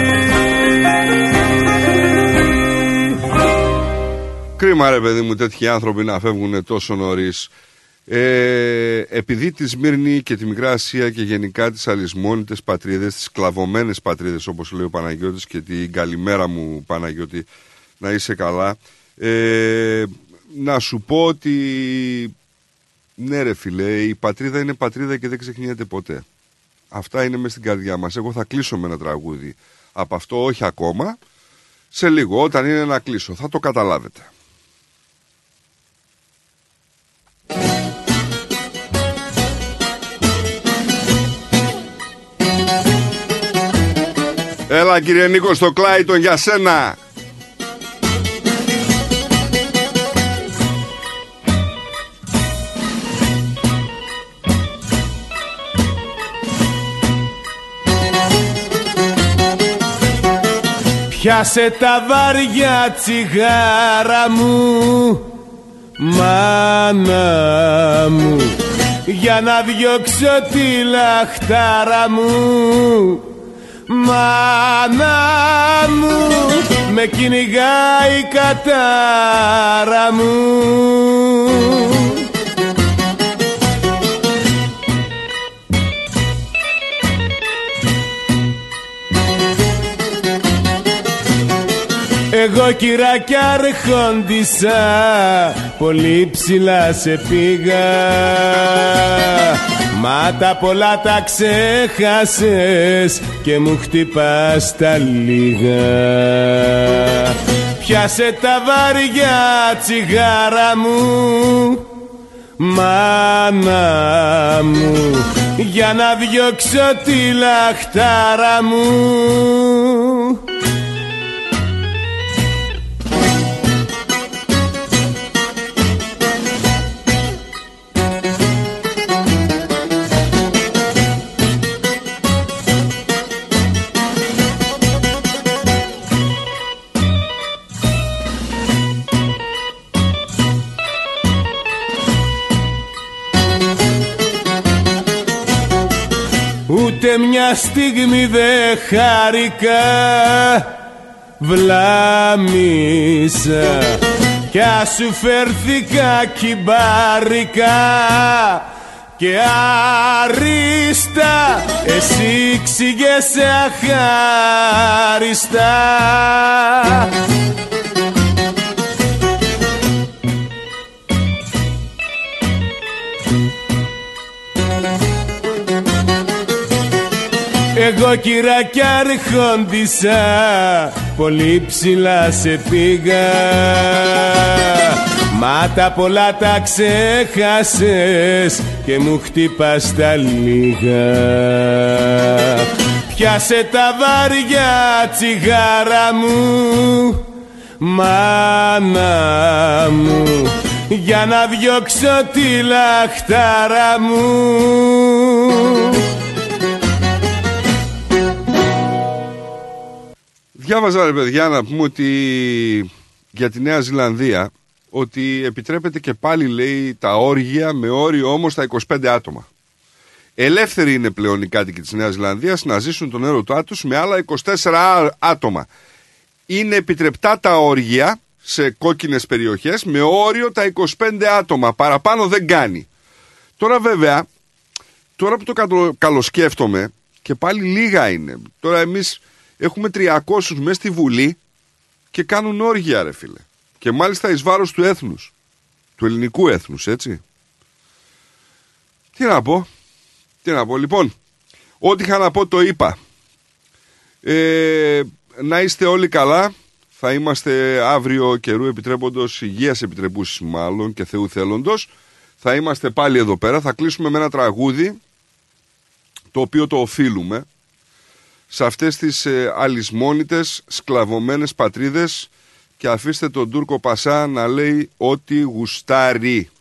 Κρίμα ρε παιδί μου τέτοιοι άνθρωποι να φεύγουν τόσο νωρίς. Επειδή τη Σμύρνη και τη Μικρά Ασία και γενικά τις αλυσμόνητες πατρίδες, τις κλαβωμένες πατρίδες όπως λέει ο Παναγιώτης, και την καλημέρα μου Παναγιώτη, να είσαι καλά, να σου πω ότι ναι ρε φίλε, η πατρίδα είναι πατρίδα και δεν ξεχνιέται ποτέ. Αυτά είναι μες στην καρδιά μας. Εγώ θα κλείσω με ένα τραγούδι από αυτό, όχι ακόμα, σε λίγο, όταν είναι να κλείσω θα το καταλάβετε. Έλα κύριε Νίκο στο Κλάιτον για σένα. Πιάσε τα βαριά τσιγάρα μου, μάνα μου, για να διώξω τη λαχτάρα μου. Μάνα μου, με κυνηγάει η κατάρα μου. Εγώ κυράκια αρχόντισα, πολύ ψηλά σε πήγα. Μα τα πολλά τα ξέχασες και μου χτυπάς τα λίγα. Πιάσε τα βαριά τσιγάρα μου, μάνα μου, για να διώξω τη λαχτάρα μου. Ούτε μια στιγμή δε χάρηκα, βλάμισα κι ας σου φέρθηκα κυμπάρικα και άριστα εσύ ξηγέσαι αχάριστα. Εγώ κυράκια αρχόντισα, πολύ ψηλά σε πήγα. Μα τα πολλά τα ξέχασες και μου χτυπάς τα λίγα. Πιάσε τα βαριά τσιγάρα μου, μάνα μου, για να διώξω τη λαχτάρα μου. Διάβαζα, ρε παιδιά, να πούμε ότι για τη Νέα Ζηλανδία ότι επιτρέπεται και πάλι, λέει, τα όργια, με όριο όμως τα 25 άτομα. Ελεύθεροι είναι πλέον οι κάτοικοι της Νέας Ζηλανδίας να ζήσουν τον έρωτά τους με άλλα 24 άτομα. Είναι επιτρεπτά τα όργια σε κόκκινες περιοχές με όριο τα 25 άτομα. Παραπάνω δεν κάνει. Τώρα βέβαια, τώρα που το καλοσκέφτομαι, και πάλι λίγα είναι. Τώρα εμείς έχουμε 300 μέσα στη Βουλή και κάνουν όργια, ρε φίλε. Και μάλιστα εις βάρος του έθνους. Του ελληνικού έθνους, έτσι. Τι να πω. Λοιπόν, ό,τι είχα να πω το είπα. Να είστε όλοι καλά. Θα είμαστε αύριο καιρού επιτρέποντος, υγείας επιτρεπούσης μάλλον και Θεού θέλοντος. Θα είμαστε πάλι εδώ πέρα. Θα κλείσουμε με ένα τραγούδι, το οποίο το οφείλουμε σε αυτές τις αλυσμόνητες, σκλαβωμένες πατρίδες, και αφήστε τον Τούρκο Πασά να λέει ό,τι γουστάρει.